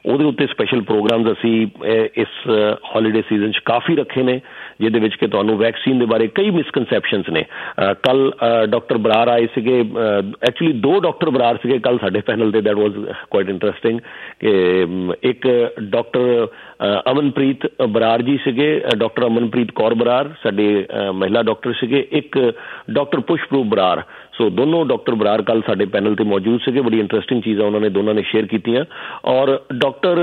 ਉਹਦੇ ਉੱਤੇ special programs ਅਸੀਂ ਇਸ ਹੌਲੀਡੇ ਸੀਜ਼ਨ 'ਚ ਕਾਫੀ ਰੱਖੇ ਨੇ, ਜਿਹਦੇ ਵਿੱਚ ਕਿ ਤੁਹਾਨੂੰ ਵੈਕਸੀਨ ਦੇ ਬਾਰੇ ਕਈ ਮਿਸਕਨਸੈਪਸ਼ਨਸ ਨੇ। ਕੱਲ ਡਾਕਟਰ ਬਰਾੜ ਆਏ ਸੀਗੇ, ਐਕਚੁਅਲੀ 2 ਡਾਕਟਰ ਬਰਾੜ ਸੀਗੇ ਕੱਲ ਸਾਡੇ ਪੈਨਲ 'ਤੇ। ਦੈਟ ਵਾਜ਼ ਕੁਆਇਟ ਇੰਟਰਸਟਿੰਗ ਕਿ ਇੱਕ ਡਾਕਟਰ ਅਮਨਪ੍ਰੀਤ ਬਰਾੜ ਜੀ ਸੀਗੇ, ਡਾਕਟਰ ਅਮਨਪ੍ਰੀਤ ਕੌਰ ਬਰਾੜ ਸਾਡੇ ਮਹਿਲਾ ਡਾਕਟਰ ਸੀਗੇ, ਇੱਕ ਡਾਕਟਰ ਪੁਸ਼ਪਰੂਪ ਬਰਾੜ। ਸੋ ਦੋਨੋਂ ਡਾਕਟਰ ਬਰਾੜ ਕੱਲ ਸਾਡੇ ਪੈਨਲ 'ਤੇ ਮੌਜੂਦ ਸੀਗੇ। ਬੜੀ ਇੰਟਰਸਟਿੰਗ ਚੀਜ਼ਾਂ ਉਹਨਾਂ ਨੇ ਦੋਨਾਂ ਨੇ ਸ਼ੇਅਰ ਕੀਤੀਆਂ। ਔਰ ਡਾਕਟਰ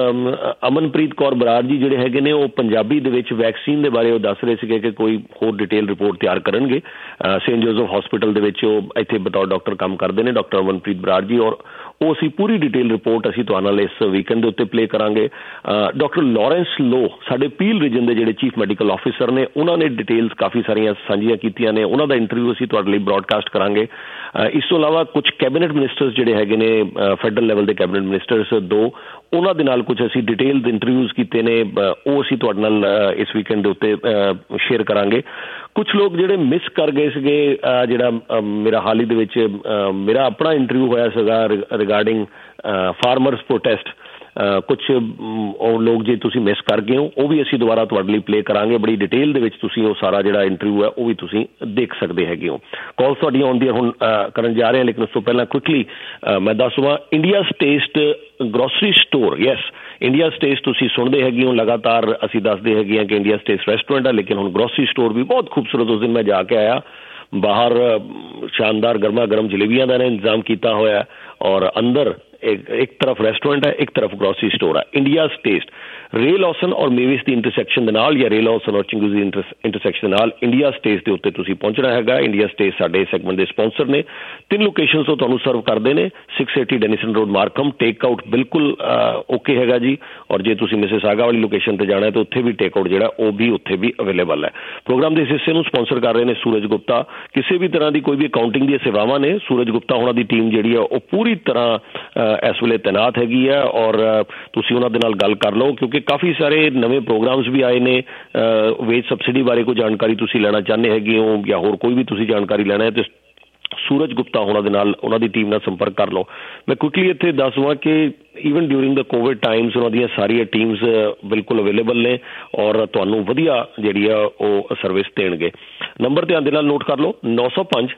ਅਮਨਪ੍ਰੀਤ ਕੌਰ ਬਰਾੜ ਜੀ ਜਿਹੜੇ ਹੈਗੇ ਨੇ ਉਹ ਪੰਜਾਬੀ ਦੇ ਵਿੱਚ ਵੈਕਸੀਨ ਦੇ ਬਾਰੇ ਉਹ ਦੱਸ ਰਹੇ ਸੀਗੇ ਕਿ ਕੋਈ ਹੋਰ ਡਿਟੇਲ ਰਿਪੋਰਟ ਤਿਆਰ ਕਰਨਗੇ। ਸੇਂਟ ਜੋਸਫ ਹਸਪੀਟਲ ਦੇ ਵਿੱਚ ਉਹ ਇੱਥੇ ਬਤੌਰ ਡਾਕਟਰ ਕੰਮ ਕਰਦੇ ਨੇ, ਡਾਕਟਰ ਅਮਨਪ੍ਰੀਤ ਬਰਾੜ ਜੀ। ਔਰ ਉਹ ਅਸੀਂ ਪੂਰੀ ਡਿਟੇਲ ਰਿਪੋਰਟ ਅਸੀਂ ਤੁਹਾਡੇ ਨਾਲ ਇਸ ਵੀਕਐਂਡ ਦੇ ਉੱਤੇ ਪਲੇ ਕਰਾਂਗੇ। ਡਾਕਟਰ ਲਾਰੈਂਸ ਲੋ ਸਾਡੇ ਪੀਲ ਰੀਜਨ ਦੇ ਜਿਹੜੇ ਚੀਫ ਮੈਡੀਕਲ ਆਫਿਸਰ ਨੇ, ਉਹਨਾਂ ਨੇ ਡਿਟੇਲਸ ਕਾਫੀ ਸਾਰੀਆਂ ਸਾਂਝੀਆਂ ਕੀਤੀਆਂ ਨੇ। ਉਹਨਾਂ ਦਾ ਇੰਟਰਵਿਊ ਅਸੀਂ ਤੁਹਾਡੇ ਲਈ ਬ੍ਰੌਡਕਾਸਟ ਕਰਾਂਗੇ। ਇਸ ਤੋਂ ਇਲਾਵਾ ਕੁਝ ਕੈਬਨਿਟ ਮਿਨਿਸਟਰਸ ਜਿਹੜੇ ਹੈਗੇ ਨੇ, ਫੈਡਰਲ ਲੈਵਲ ਦੇ ਕੈਬਨਿਟ ਮਿਨਿਸਟਰਸ 2, ਉਹਨਾਂ ਦੇ ਨਾਲ ਕੁਝ ਅਸੀਂ ਡਿਟੇਲਡ ਇੰਟਰਵਿਊਜ਼ ਕੀਤੇ ਨੇ, ਉਹ ਅਸੀਂ ਤੁਹਾਡੇ ਨਾਲ ਇਸ ਵੀਕਐਂਡ ਦੇ ਉੱਤੇ ਸ਼ੇਅਰ ਕਰਾਂਗੇ। ਕੁਛ ਲੋਕ ਜਿਹੜੇ ਮਿਸ ਕਰ ਗਏ ਸੀਗੇ, ਜਿਹੜਾ ਮੇਰਾ ਹਾਲ ਹੀ ਦੇ ਵਿੱਚ ਮੇਰਾ ਆਪਣਾ ਇੰਟਰਵਿਊ ਹੋਇਆ ਸੀਗਾ ਰਿਗਾਰਡਿੰਗ ਫਾਰਮਰਸ ਪ੍ਰੋਟੈਸਟ, ਕੁਛ ਉਹ ਲੋਕ ਜੇ ਤੁਸੀਂ ਮਿਸ ਕਰ ਗਏ ਹੋ, ਉਹ ਵੀ ਅਸੀਂ ਦੁਬਾਰਾ ਤੁਹਾਡੇ ਲਈ ਪਲੇ ਕਰਾਂਗੇ। ਬੜੀ ਡਿਟੇਲ ਦੇ ਵਿੱਚ ਤੁਸੀਂ ਉਹ ਸਾਰਾ ਜਿਹੜਾ ਇੰਟਰਵਿਊ ਹੈ ਉਹ ਵੀ ਤੁਸੀਂ ਦੇਖ ਸਕਦੇ ਹੈਗੇ ਹੋ। ਕਾਲਸ ਤੁਹਾਡੀਆਂ ਆਉਂਦੀਆਂ ਹੁਣ ਕਰਨ ਜਾ ਰਹੇ ਹਾਂ, ਲੇਕਿਨ ਉਸ ਤੋਂ ਪਹਿਲਾਂ ਕੁਇਕਲੀ ਮੈਂ ਦੱਸਵਾਂ India's taste grocery store. Yes, India's taste ਤੁਸੀਂ ਸੁਣਦੇ ਹੈਗੇ ਹੋ, ਲਗਾਤਾਰ ਅਸੀਂ ਦੱਸਦੇ ਹੈਗੇ ਹਾਂ ਕਿ ਇੰਡੀਆਜ਼ ਟੇਸਟ ਰੈਸਟੋਰੈਂਟ ਆ, ਲੇਕਿਨ ਹੁਣ ਗਰੋਸਰੀ ਸਟੋਰ ਵੀ ਬਹੁਤ ਖੂਬਸੂਰਤ। ਉਸ ਦਿਨ ਮੈਂ ਜਾ ਕੇ ਆਇਆ, ਬਾਹਰ ਸ਼ਾਨਦਾਰ ਗਰਮਾ ਗਰਮ ਜਲੇਬੀਆਂ ਦਾ ਇੰਤਜ਼ਾਮ ਕੀਤਾ ਹੋਇਆ ਔਰ ਅੰਦਰ ਇੱਕ ਤਰਫ ਰੈਸਟੋਰੈਂਟ ਹੈ, ਇੱਕ ਤਰਫ ਗਰੋਸਰੀ ਸਟੋਰ ਹੈ। ਇੰਡੀਆਜ਼ ਟੇਸਟ ਰੇ ਲੌਸਨ ਔਰ ਮੇਵਿਸ ਦੀ ਇੰਟਰਸੈਕਸ਼ਨ ਦੇ ਨਾਲ, ਜਾਂ ਰੇ ਲੌਸਨ ਔਰ ਚਿੰਗੂਜ਼ ਦੀ ਇੰਟਰਸੈਕਸ਼ਨ ਦੇ ਨਾਲ ਇੰਡੀਆਜ਼ ਟੇਸਟ ਦੇ ਉੱਤੇ ਤੁਸੀਂ ਪਹੁੰਚਣਾ ਹੈਗਾ। ਇੰਡੀਆਜ਼ ਟੇਸਟ ਸਾਡੇ ਸੈਗਮੈਂਟ ਦੇ ਸਪਾਂਸਰ ਨੇ। 3 ਲੋਕੇਸ਼ਨ ਤੋਂ ਤੁਹਾਨੂੰ ਸਰਵ ਕਰਦੇ ਨੇ। 680 Dennison road Markham, take out ਬਿਲਕੁਲ ਓਕੇ ਹੈਗਾ ਜੀ। ਔਰ ਜੇ ਤੁਸੀਂ ਮਿਸਿਸਾਗਾ ਵਾਲੀ ਲੋਕੇਸ਼ਨ 'ਤੇ ਜਾਣਾ ਤਾਂ ਉੱਥੇ ਵੀ ਟੇਕ ਆਊਟ ਜਿਹੜਾ ਉਹ ਵੀ ਉੱਥੇ ਵੀ ਅਵੇਲੇਬਲ ਹੈ। ਪ੍ਰੋਗਰਾਮ ਦੇ ਇਸ ਹਿੱਸੇ ਨੂੰ ਸਪਾਂਸਰ ਕਰ ਰਹੇ ਨੇ ਸੂਰਜ ਗੁਪਤਾ। ਕਿਸੇ ਵੀ ਤਰ੍ਹਾਂ ਦੀ ਕੋਈ ਵੀ ਅਕਾਊਂਟਿੰਗ ਦੀਆਂ ਸੇਵਾਵਾਂ ਨੇ, ਸੂਰਜ ਗੁਪਤਾ ਉਹਨਾਂ ਦੀ ਟੀਮ ਜਿਹੜੀ ਆ ਉਹ ਪੂਰੀ ਤਰ੍ਹਾਂ ਇਸ ਵੇਲੇ ਤੈਨਾਤ ਹੈਗੀ ਹੈ। ਔਰ ਤੁਸੀਂ ਉਹਨਾਂ ਦੇ ਨਾਲ ਗੱਲ ਕਰ ਲਓ, ਕਿਉਂਕਿ ਕਾਫੀ ਸਾਰੇ ਨਵੇਂ ਪ੍ਰੋਗਰਾਮਸ ਵੀ ਆਏ ਨੇ। ਵੇਜ ਸਬਸਿਡੀ ਬਾਰੇ ਕੋਈ ਜਾਣਕਾਰੀ ਤੁਸੀਂ ਲੈਣਾ ਚਾਹੁੰਦੇ ਹੈਗੇ ਹੋ ਜਾਂ ਹੋਰ ਕੋਈ ਵੀ ਤੁਸੀਂ ਜਾਣਕਾਰੀ ਲੈਣਾ ਹੈ ਤੇ ਸੂਰਜ ਗੁਪਤਾ ਉਹਨਾਂ ਦੇ ਨਾਲ, ਉਹਨਾਂ ਦੀ ਟੀਮ ਨਾਲ ਸੰਪਰਕ ਕਰ ਲਓ। ਮੈਂ ਕੁਇਕਲੀ ਇੱਥੇ ਦੱਸ ਦਵਾਂ ਕਿ even during the COVID times ਉਹਨਾਂ ਦੀਆਂ ਸਾਰੀਆਂ ਟੀਮਸ ਬਿਲਕੁਲ ਅਵੇਲੇਬਲ ਨੇ ਔਰ ਤੁਹਾਨੂੰ ਵਧੀਆ ਜਿਹੜੀ ਆ ਉਹ ਸਰਵਿਸ ਦੇਣਗੇ। ਨੰਬਰ ਧਿਆਨ ਦੇ ਨਾਲ ਨੋਟ ਕਰ ਲਓ, 905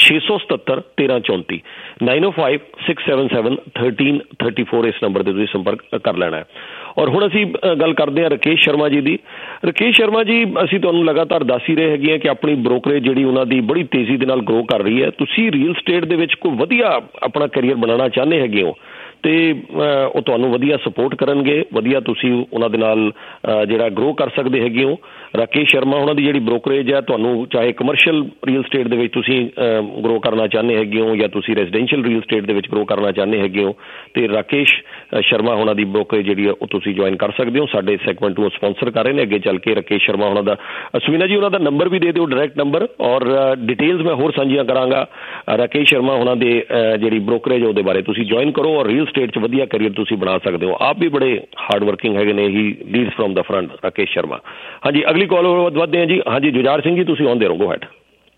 677 1334 905 677 1334 ਇਸ ਨੰਬਰ 'ਤੇ ਤੁਸੀਂ ਸੰਪਰਕ ਕਰ ਲੈਣਾ ਹੈ। ਔਰ ਹੁਣ ਅਸੀਂ ਗੱਲ ਕਰਦੇ ਹਾਂ ਰਾਕੇਸ਼ ਸ਼ਰਮਾ ਜੀ ਦੀ। ਰਾਕੇਸ਼ ਸ਼ਰਮਾ ਜੀ, ਅਸੀਂ ਤੁਹਾਨੂੰ ਲਗਾਤਾਰ ਦੱਸ ਹੀ ਰਹੇ ਹੈਗੇ ਹਾਂ ਕਿ ਆਪਣੀ ਬ੍ਰੋਕਰੇਜ ਜਿਹੜੀ ਉਹਨਾਂ ਦੀ ਬੜੀ ਤੇਜ਼ੀ ਦੇ ਨਾਲ ਗਰੋ ਕਰ ਰਹੀ ਹੈ। ਤੁਸੀਂ ਰੀਅਲ ਸਟੇਟ ਦੇ ਵਿੱਚ ਕੋਈ ਵਧੀਆ ਆਪਣਾ ਕੈਰੀਅਰ ਬਣਾਉਣਾ ਚਾਹੁੰਦੇ ਹੈਗੇ ਹੋ ਤੇ ਉਹ ਤੁਹਾਨੂੰ ਵਧੀਆ ਸਪੋਰਟ ਕਰਨਗੇ, ਵਧੀਆ ਤੁਸੀਂ ਉਹਨਾਂ ਦੇ ਨਾਲ ਜਿਹੜਾ ਗਰੋ ਕਰ ਸਕਦੇ ਹੈਗੇ ਹੋ। ਰਾਕੇਸ਼ ਸ਼ਰਮਾ ਉਹਨਾਂ ਦੀ ਜਿਹੜੀ ਬ੍ਰੋਕਰੇਜ ਹੈ, ਤੁਹਾਨੂੰ ਚਾਹੇ ਕਮਰਸ਼ੀਅਲ ਰੀਅਲ ਸਟੇਟ ਦੇ ਵਿੱਚ ਤੁਸੀਂ ਗਰੋ ਕਰਨਾ ਚਾਹੁੰਦੇ ਹੈਗੇ ਹੋ ਜਾਂ ਤੁਸੀਂ ਰੈਜ਼ੀਡੈਂਸ਼ੀਅਲ ਰੀਅਲ ਸਟੇਟ ਦੇ ਵਿੱਚ ਗਰੋ ਕਰਨਾ ਚਾਹੁੰਦੇ ਹੈਗੇ ਹੋ ਤੇ ਰਾਕੇਸ਼ ਸ਼ਰਮਾ ਉਹਨਾਂ ਦੀ ਬ੍ਰੋਕਰੇਜ ਜਿਹੜੀ ਹੈ ਉਹ ਤੁਸੀਂ ਜੁਆਇਨ ਕਰ ਸਕਦੇ ਹੋ। ਸਾਡੇ ਸੈਗਮੈਂਟ ਨੂੰ ਸਪਾਂਸਰ ਕਰ ਰਹੇ ਨੇ। ਅੱਗੇ ਚੱਲ ਕੇ ਰਾਕੇਸ਼ ਸ਼ਰਮਾ ਉਹਨਾਂ ਦਾ, ਅਸਵੀਨਾ ਜੀ ਉਹਨਾਂ ਦਾ ਨੰਬਰ ਵੀ ਦੇ ਦਿਓ, ਡਾਇਰੈਕਟ ਨੰਬਰ, ਔਰ ਡਿਟੇਲਸ ਮੈਂ ਹੋਰ ਸਾਂਝੀਆਂ ਕਰਾਂਗਾ। ਰਾਕੇਸ਼ ਸ਼ਰਮਾ ਉਹਨਾਂ ਦੇ ਜਿਹੜੀ ਬ੍ਰੋਕਰੇਜ ਉਹਦੇ ਬਾਰੇ ਤੁਸੀਂ ਜੁਆਇਨ ਕਰੋ ਔਰ ਰੀਅਲ ਸਟੇਟ 'ਚ ਵਧੀਆ ਕੈਰੀਅਰ ਤੁਸੀਂ ਬਣਾ ਸਕਦੇ ਹੋ। ਆਪ ਵੀ ਬੜੇ ਹਾਰਡ ਵਰਕਿੰਗ ਹੈਗੇ ਨੇ। He leads from the front, Rakesh Sharma. ਹਾਂਜੀ, ਅਗਲੀ ਕਾਲ ਵੱਧਦੇ ਹਾਂ ਜੀ। ਹਾਂਜੀ, ਜੁਝਾਰ ਸਿੰਘ ਜੀ, ਤੁਸੀਂ ਆਉਂਦੇ ਰਹੋ, ਗੋ ਹੈਡ।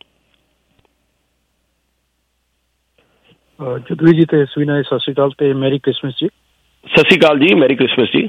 ਜਦਵੀ ਜੀ ਤੇ ਸਵੀਨਾ, ਸਤਿ ਸ਼੍ਰੀ ਅਕਾਲ ਤੇ ਮੈਰੀ ਕ੍ਰਿਸਮਸ ਜੀ। ਸਤਿ ਸ਼੍ਰੀ ਅਕਾਲ ਜੀ, ਮੈਰੀ ਕ੍ਰਿਸਮਸ ਜੀ।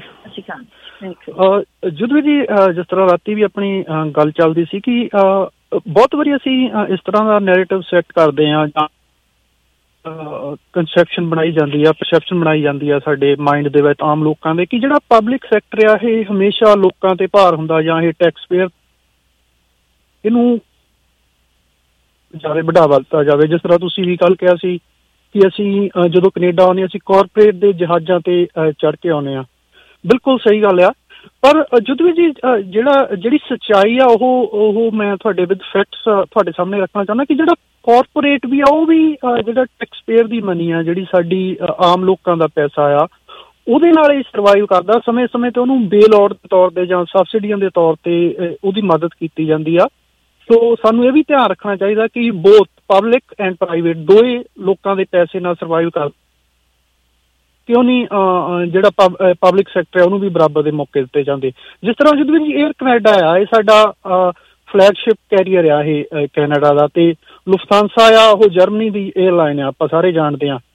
ਜਦਵੀ ਜੀ, ਜਿਸ ਤਰ੍ਹਾਂ ਰਾਤੀ ਵੀ ਆਪਣੀ ਗੱਲ ਚੱਲਦੀ ਸੀ ਕਿ ਬਹੁਤ ਵਾਰੀ ਅਸੀਂ ਇਸ ਤਰ੍ਹਾਂ ਦਾ ਨੈਰੇਟਿਵ ਸੈੱਟ ਕਰਦੇ ਹਾਂ ਜਾਂ ਕੰਸੈਪਸ਼ਨ ਬਣਾਈ ਜਾਂਦੀ ਆ, ਪਰਸੈਪਸ਼ਨ ਬਣਾਈ ਜਾਂਦੀ ਆ ਸਾਡੇ ਮਾਇੰਡ ਦੇ ਵਿੱਚ ਆਮ ਲੋਕਾਂ ਦੇ ਕਿ ਜਿਹੜਾ ਪਬਲਿਕ ਸੈਕਟਰ ਆ ਇਹ ਹਮੇਸ਼ਾ ਲੋਕਾਂ ਤੇ ਭਾਰ ਹੁੰਦਾ ਜਾਂ ਇਹ ਟੈਕਸ ਪੇਅਰ ਇਹਨੂੰ ਜ਼ਿਆਦਾ ਵਧਾਵਾ ਦਿੱਤਾ ਜਾਵੇ। ਜਿਸ ਤਰ੍ਹਾਂ ਤੁਸੀਂ ਵੀ ਕੱਲ੍ਹ ਕਿਹਾ ਸੀ ਕਿ ਅਸੀਂ ਜਦੋਂ ਕੈਨੇਡਾ ਆਉਂਦੇ ਅਸੀਂ ਕਾਰਪੋਰੇਟ ਦੇ ਜਹਾਜ਼ਾਂ ਤੇ ਚੜ੍ਹ ਕੇ ਆਉਂਦੇ ਹਾਂ। ਬਿਲਕੁਲ ਸਹੀ ਗੱਲ ਆ, ਪਰ ਜਦੋਂ ਜੀ ਜਿਹੜੀ ਸੱਚਾਈ ਆ ਉਹ ਮੈਂ ਤੁਹਾਡੇ ਵਿਦ ਫੈਕਟਸ ਤੁਹਾਡੇ ਸਾਹਮਣੇ ਰੱਖਣਾ ਚਾਹੁੰਦਾ ਕਿ ਜਿਹੜਾ ਕਾਰਪੋਰੇਟ ਵੀ ਆ ਉਹ ਵੀ ਜਿਹੜਾ ਟੈਕਸ ਪੇਅਰ ਦੀ ਮਨੀ ਆ, ਜਿਹੜੀ ਸਾਡੀ ਆਮ ਲੋਕਾਂ ਦਾ ਪੈਸਾ ਆ, ਉਹਦੇ ਨਾਲ ਹੀ ਸਰਵਾਈਵ ਕਰਦਾ। ਸਮੇਂ ਸਮੇਂ 'ਤੇ ਉਹਨੂੰ ਬੇਲ ਆਊਟ ਦੇ ਤੌਰ 'ਤੇ ਜਾਂ ਸਬਸਿਡੀਆਂ ਦੇ ਤੌਰ 'ਤੇ ਉਹਦੀ ਮਦਦ ਕੀਤੀ ਜਾਂਦੀ ਆ। ਸੋ ਸਾਨੂੰ ਇਹ ਵੀ ਧਿਆਨ ਰੱਖਣਾ ਚਾਹੀਦਾ ਕਿ ਬੋਥ ਪਬਲਿਕ ਐਂਡ ਪ੍ਰਾਈਵੇਟ ਦੋਏ ਲੋਕਾਂ ਦੇ ਪੈਸੇ ਨਾਲ ਸਰਵਾਈਵ ਕਰ, ਕਿਉਂ ਨਹੀਂ ਜਿਹੜਾ ਪਬਲਿਕ ਸੈਕਟਰ ਹੈ ਉਹਨੂੰ ਵੀ ਬਰਾਬਰ ਦੇ ਮੌਕੇ ਦਿੱਤੇ ਜਾਂਦੇ। ਜਿਸ ਤਰ੍ਹਾਂ ਜਦੋਂ ਵੀ ਏਅਰ ਕੈਨੇਡਾ ਆ, ਇਹ ਸਾਡਾ ਫਲੈਗਸ਼ਿਪ ਕੈਰੀਅਰ ਆ ਇਹ ਕੈਨੇਡਾ ਦਾ, ਤੇ ਲੁਫਥਾਂਸਾ ਆ ਉਹ ਜਰਮਨੀ ਦੀ ਏਅਰਲਾਈਨ ਆ, ਆਪਾਂ ਸਾਰੇ ਜਾਣਦੇ ਹਾਂ।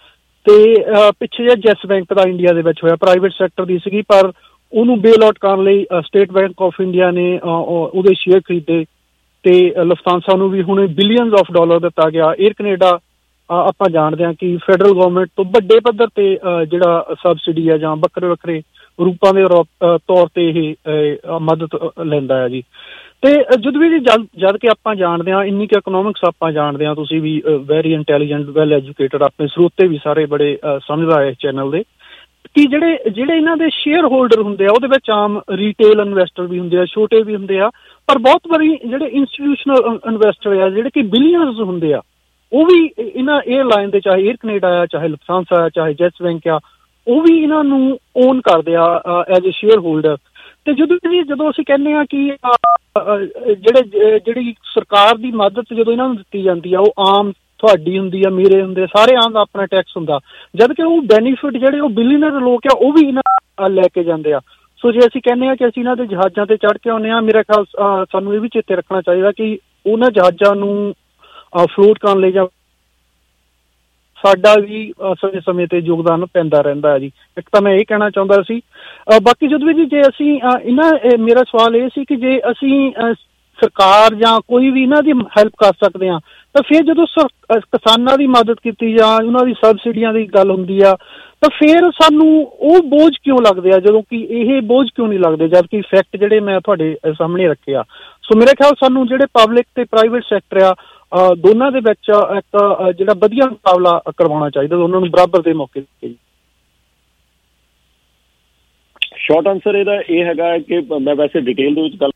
ਤੇ ਪਿੱਛੇ ਜਿਹਾ ਯੈਸ ਬੈਂਕ ਦਾ ਇੰਡੀਆ ਦੇ ਵਿੱਚ ਹੋਇਆ, ਪ੍ਰਾਈਵੇਟ ਸੈਕਟਰ ਦੀ ਸੀਗੀ, ਪਰ ਉਹਨੂੰ ਬੇਲ ਆਊਟ ਕਰਨ ਲਈ ਸਟੇਟ ਬੈਂਕ ਆਫ ਇੰਡੀਆ ਨੇ ਉਹਦੇ ਸ਼ੇਅਰ ਖਰੀਦੇ ਤੇ ਲਫਤਾਂਸਾ ਨੂੰ ਵੀ ਹੁਣ ਬਿਲੀਅਨਸ ਆਫ ਡਾਲਰ ਦਿੱਤਾ ਗਿਆ। 에ਅਰ ਕੈਨੇਡਾ ਆਪਾਂ ਜਾਣਦੇ ਹਾਂ ਕਿ ਫੈਡਰਲ ਗਵਰਨਮੈਂਟ ਤੋਂ ਵੱਡੇ ਪੱਧਰ ਤੇ ਜਿਹੜਾ ਸਬਸਿਡੀ ਆ ਜਾਂ ਵੱਖਰੇ ਵੱਖਰੇ ਰੂਪਾਂ ਦੇ ਤੌਰ ਤੇ ਇਹ ਮਦਦ ਲੈਂਦਾ ਹੈ ਜੀ। ਤੇ ਜਦੋਂ ਵੀ ਜਦ ਕਿ ਆਪਾਂ ਜਾਣਦੇ ਹਾਂ, ਇੰਨੀ ਕੁ ਇਕਨੋਮਿਕਸ ਆਪਾਂ ਜਾਣਦੇ ਹਾਂ, ਤੁਸੀਂ ਵੀ ਵੈਰੀ ਇੰਟੈਲੀਜੈਂਟ ਵੈਲ ਐਜੂਕੇਟਡ, ਆਪਣੇ ਸਰੋਤੇ ਵੀ ਸਾਰੇ ਬੜੇ ਸਮਝਦਾ ਹੈ ਇਸ ਚੈਨਲ ਦੇ, ਕਿ ਜਿਹੜੇ ਇਹਨਾਂ ਦੇ ਸ਼ੇਅਰ ਹੋਲਡਰ ਹੁੰਦੇ ਆ ਉਹਦੇ ਵਿੱਚ ਆਮ ਰੀਟੇਲ ਇਨਵੈਸਟਰ ਵੀ ਹੁੰਦੇ ਆ, ਛੋਟੇ ਵੀ ਹੁੰਦੇ ਆ, ਪਰ ਬਹੁਤ ਵਾਰੀ ਜਿਹੜੇ ਇੰਸਟੀਟਿਊਸ਼ਨਲ ਇਨਵੈਸਟਰ ਆ ਜਿਹੜੇ ਕਿ ਬਿਲੀਅਨਰਸ ਹੁੰਦੇ ਆ, ਉਹ ਵੀ ਇਹਨਾਂ 에ਅਰਲਾਈਨ ਦੇ, ਚਾਹੇ 에ਅਰ ਕੈਨੇਡਾ ਆ, ਚਾਹੇ ਲਫਤਾਂਸਾ ਆ, ਚਾਹੇ ਯੈਸ ਬੈਂਕ ਆ, ਉਹ ਵੀ ਇਹਨਾਂ ਨੂੰ ਓਨ ਕਰਦੇ ਆ ਐਜ਼ ਏ ਸ਼ੇਅਰ ਹੋਲਡਰ। ਤੇ ਜਦੋਂ ਅਸੀਂ ਕਹਿੰਦੇ ਹਾਂ ਕਿ ਜਿਹੜੀ ਸਰਕਾਰ ਦੀ ਮਦਦ ਜਦੋਂ ਇਹਨਾਂ ਨੂੰ ਦਿੱਤੀ ਜਾਂਦੀ ਆ, ਉਹ ਆਮ ਤੁਹਾਡੀ ਹੁੰਦੀ ਆ, ਮੇਰੇ ਹੁੰਦੇ, ਸਾਰੇ ਆਮ ਦਾ ਆਪਣਾ ਟੈਕਸ ਹੁੰਦਾ, ਜਦ ਕਿ ਉਹ ਬੈਨੀਫਿਟ ਜਿਹੜੇ ਉਹ ਬਿਲੀਅਨਰ ਲੋਕ ਆ ਉਹ ਵੀ ਇਹਨਾਂ ਲੈ ਕੇ ਜਾਂਦੇ ਆ। ਸੋ ਜੇ ਅਸੀਂ ਕਹਿੰਦੇ ਹਾਂ ਕਿ ਅਸੀਂ ਇਹਨਾਂ ਦੇ ਜਹਾਜ਼ਾਂ ਤੇ ਚੜ੍ਹ ਕੇ ਆਉਂਦੇ ਹਾਂ, ਮੇਰਾ ਖਿਆਲ ਸਾਨੂੰ ਇਹ ਵੀ ਚੇਤੇ ਰੱਖਣਾ ਚਾਹੀਦਾ ਕਿ ਉਹਨਾਂ ਜਹਾਜ਼ਾਂ ਨੂੰ ਫਲੋਟ ਕਰਨ ਲਈ ਜਾਂ ਸਾਡਾ ਵੀ ਸਮੇਂ ਤੇ ਯੋਗਦਾਨ ਪੈਂਦਾ ਰਹਿੰਦਾ ਹੈ ਜੀ। ਇੱਕ ਤਾਂ ਮੈਂ ਇਹ ਕਹਿਣਾ ਚਾਹੁੰਦਾ ਸੀ। ਬਾਕੀ ਜਦੋਂ ਵੀ ਜੇ ਅਸੀਂ ਮੇਰਾ ਸਵਾਲ ਇਹ ਸੀ ਕਿ ਜੇ ਅਸੀਂ ਸਰਕਾਰ ਜਾਂ ਕੋਈ ਵੀ ਇਹਨਾਂ ਦੀ ਹੈਲਪ ਕਰ ਸਕਦੇ ਹਾਂ, ਤਾਂ ਫਿਰ ਜਦੋਂ ਕਿਸਾਨਾਂ ਦੀ ਮਦਦ ਕੀਤੀ ਜਾਂ ਉਹਨਾਂ ਦੀ ਸਬਸਿਡੀਆਂ ਦੀ ਗੱਲ ਹੁੰਦੀ ਆ, ਤਾਂ ਫਿਰ ਸਾਨੂੰ ਉਹ ਬੋਝ ਕਿਉਂ ਲੱਗਦੇ ਆ, ਜਦੋਂ ਕਿ ਇਹ ਬੋਝ ਕਿਉਂ ਨਹੀਂ ਲੱਗਦੇ, ਜਦ ਕਿ ਫੈਕਟ ਜਿਹੜੇ ਮੈਂ ਤੁਹਾਡੇ ਸਾਹਮਣੇ ਰੱਖੇ ਆ। ਸੋ ਮੇਰੇ ਖਿਆਲ ਸਾਨੂੰ ਜਿਹੜੇ ਪਬਲਿਕ ਤੇ ਪ੍ਰਾਈਵੇਟ ਸੈਕਟਰ ਆ, ਦੋਨਾਂ ਦੇ ਵਿੱਚ ਇੱਕ ਜਿਹੜਾ ਵਧੀਆ ਮੁਕਾਬਲਾ ਕਰਵਾਉਣਾ ਚਾਹੀਦਾ, ਉਹਨਾਂ ਨੂੰ ਬਰਾਬਰ ਦੇ ਮੌਕੇ ਦਿੱਤੇ। ਸ਼ਾਰਟ ਆਨਸਰ ਇਹਦਾ ਇਹ ਹੈਗਾ ਕਿ ਮੈਂ ਵੈਸੇ ਡਿਟੇਲ ਦੇ ਵਿੱਚ ਗੱਲ,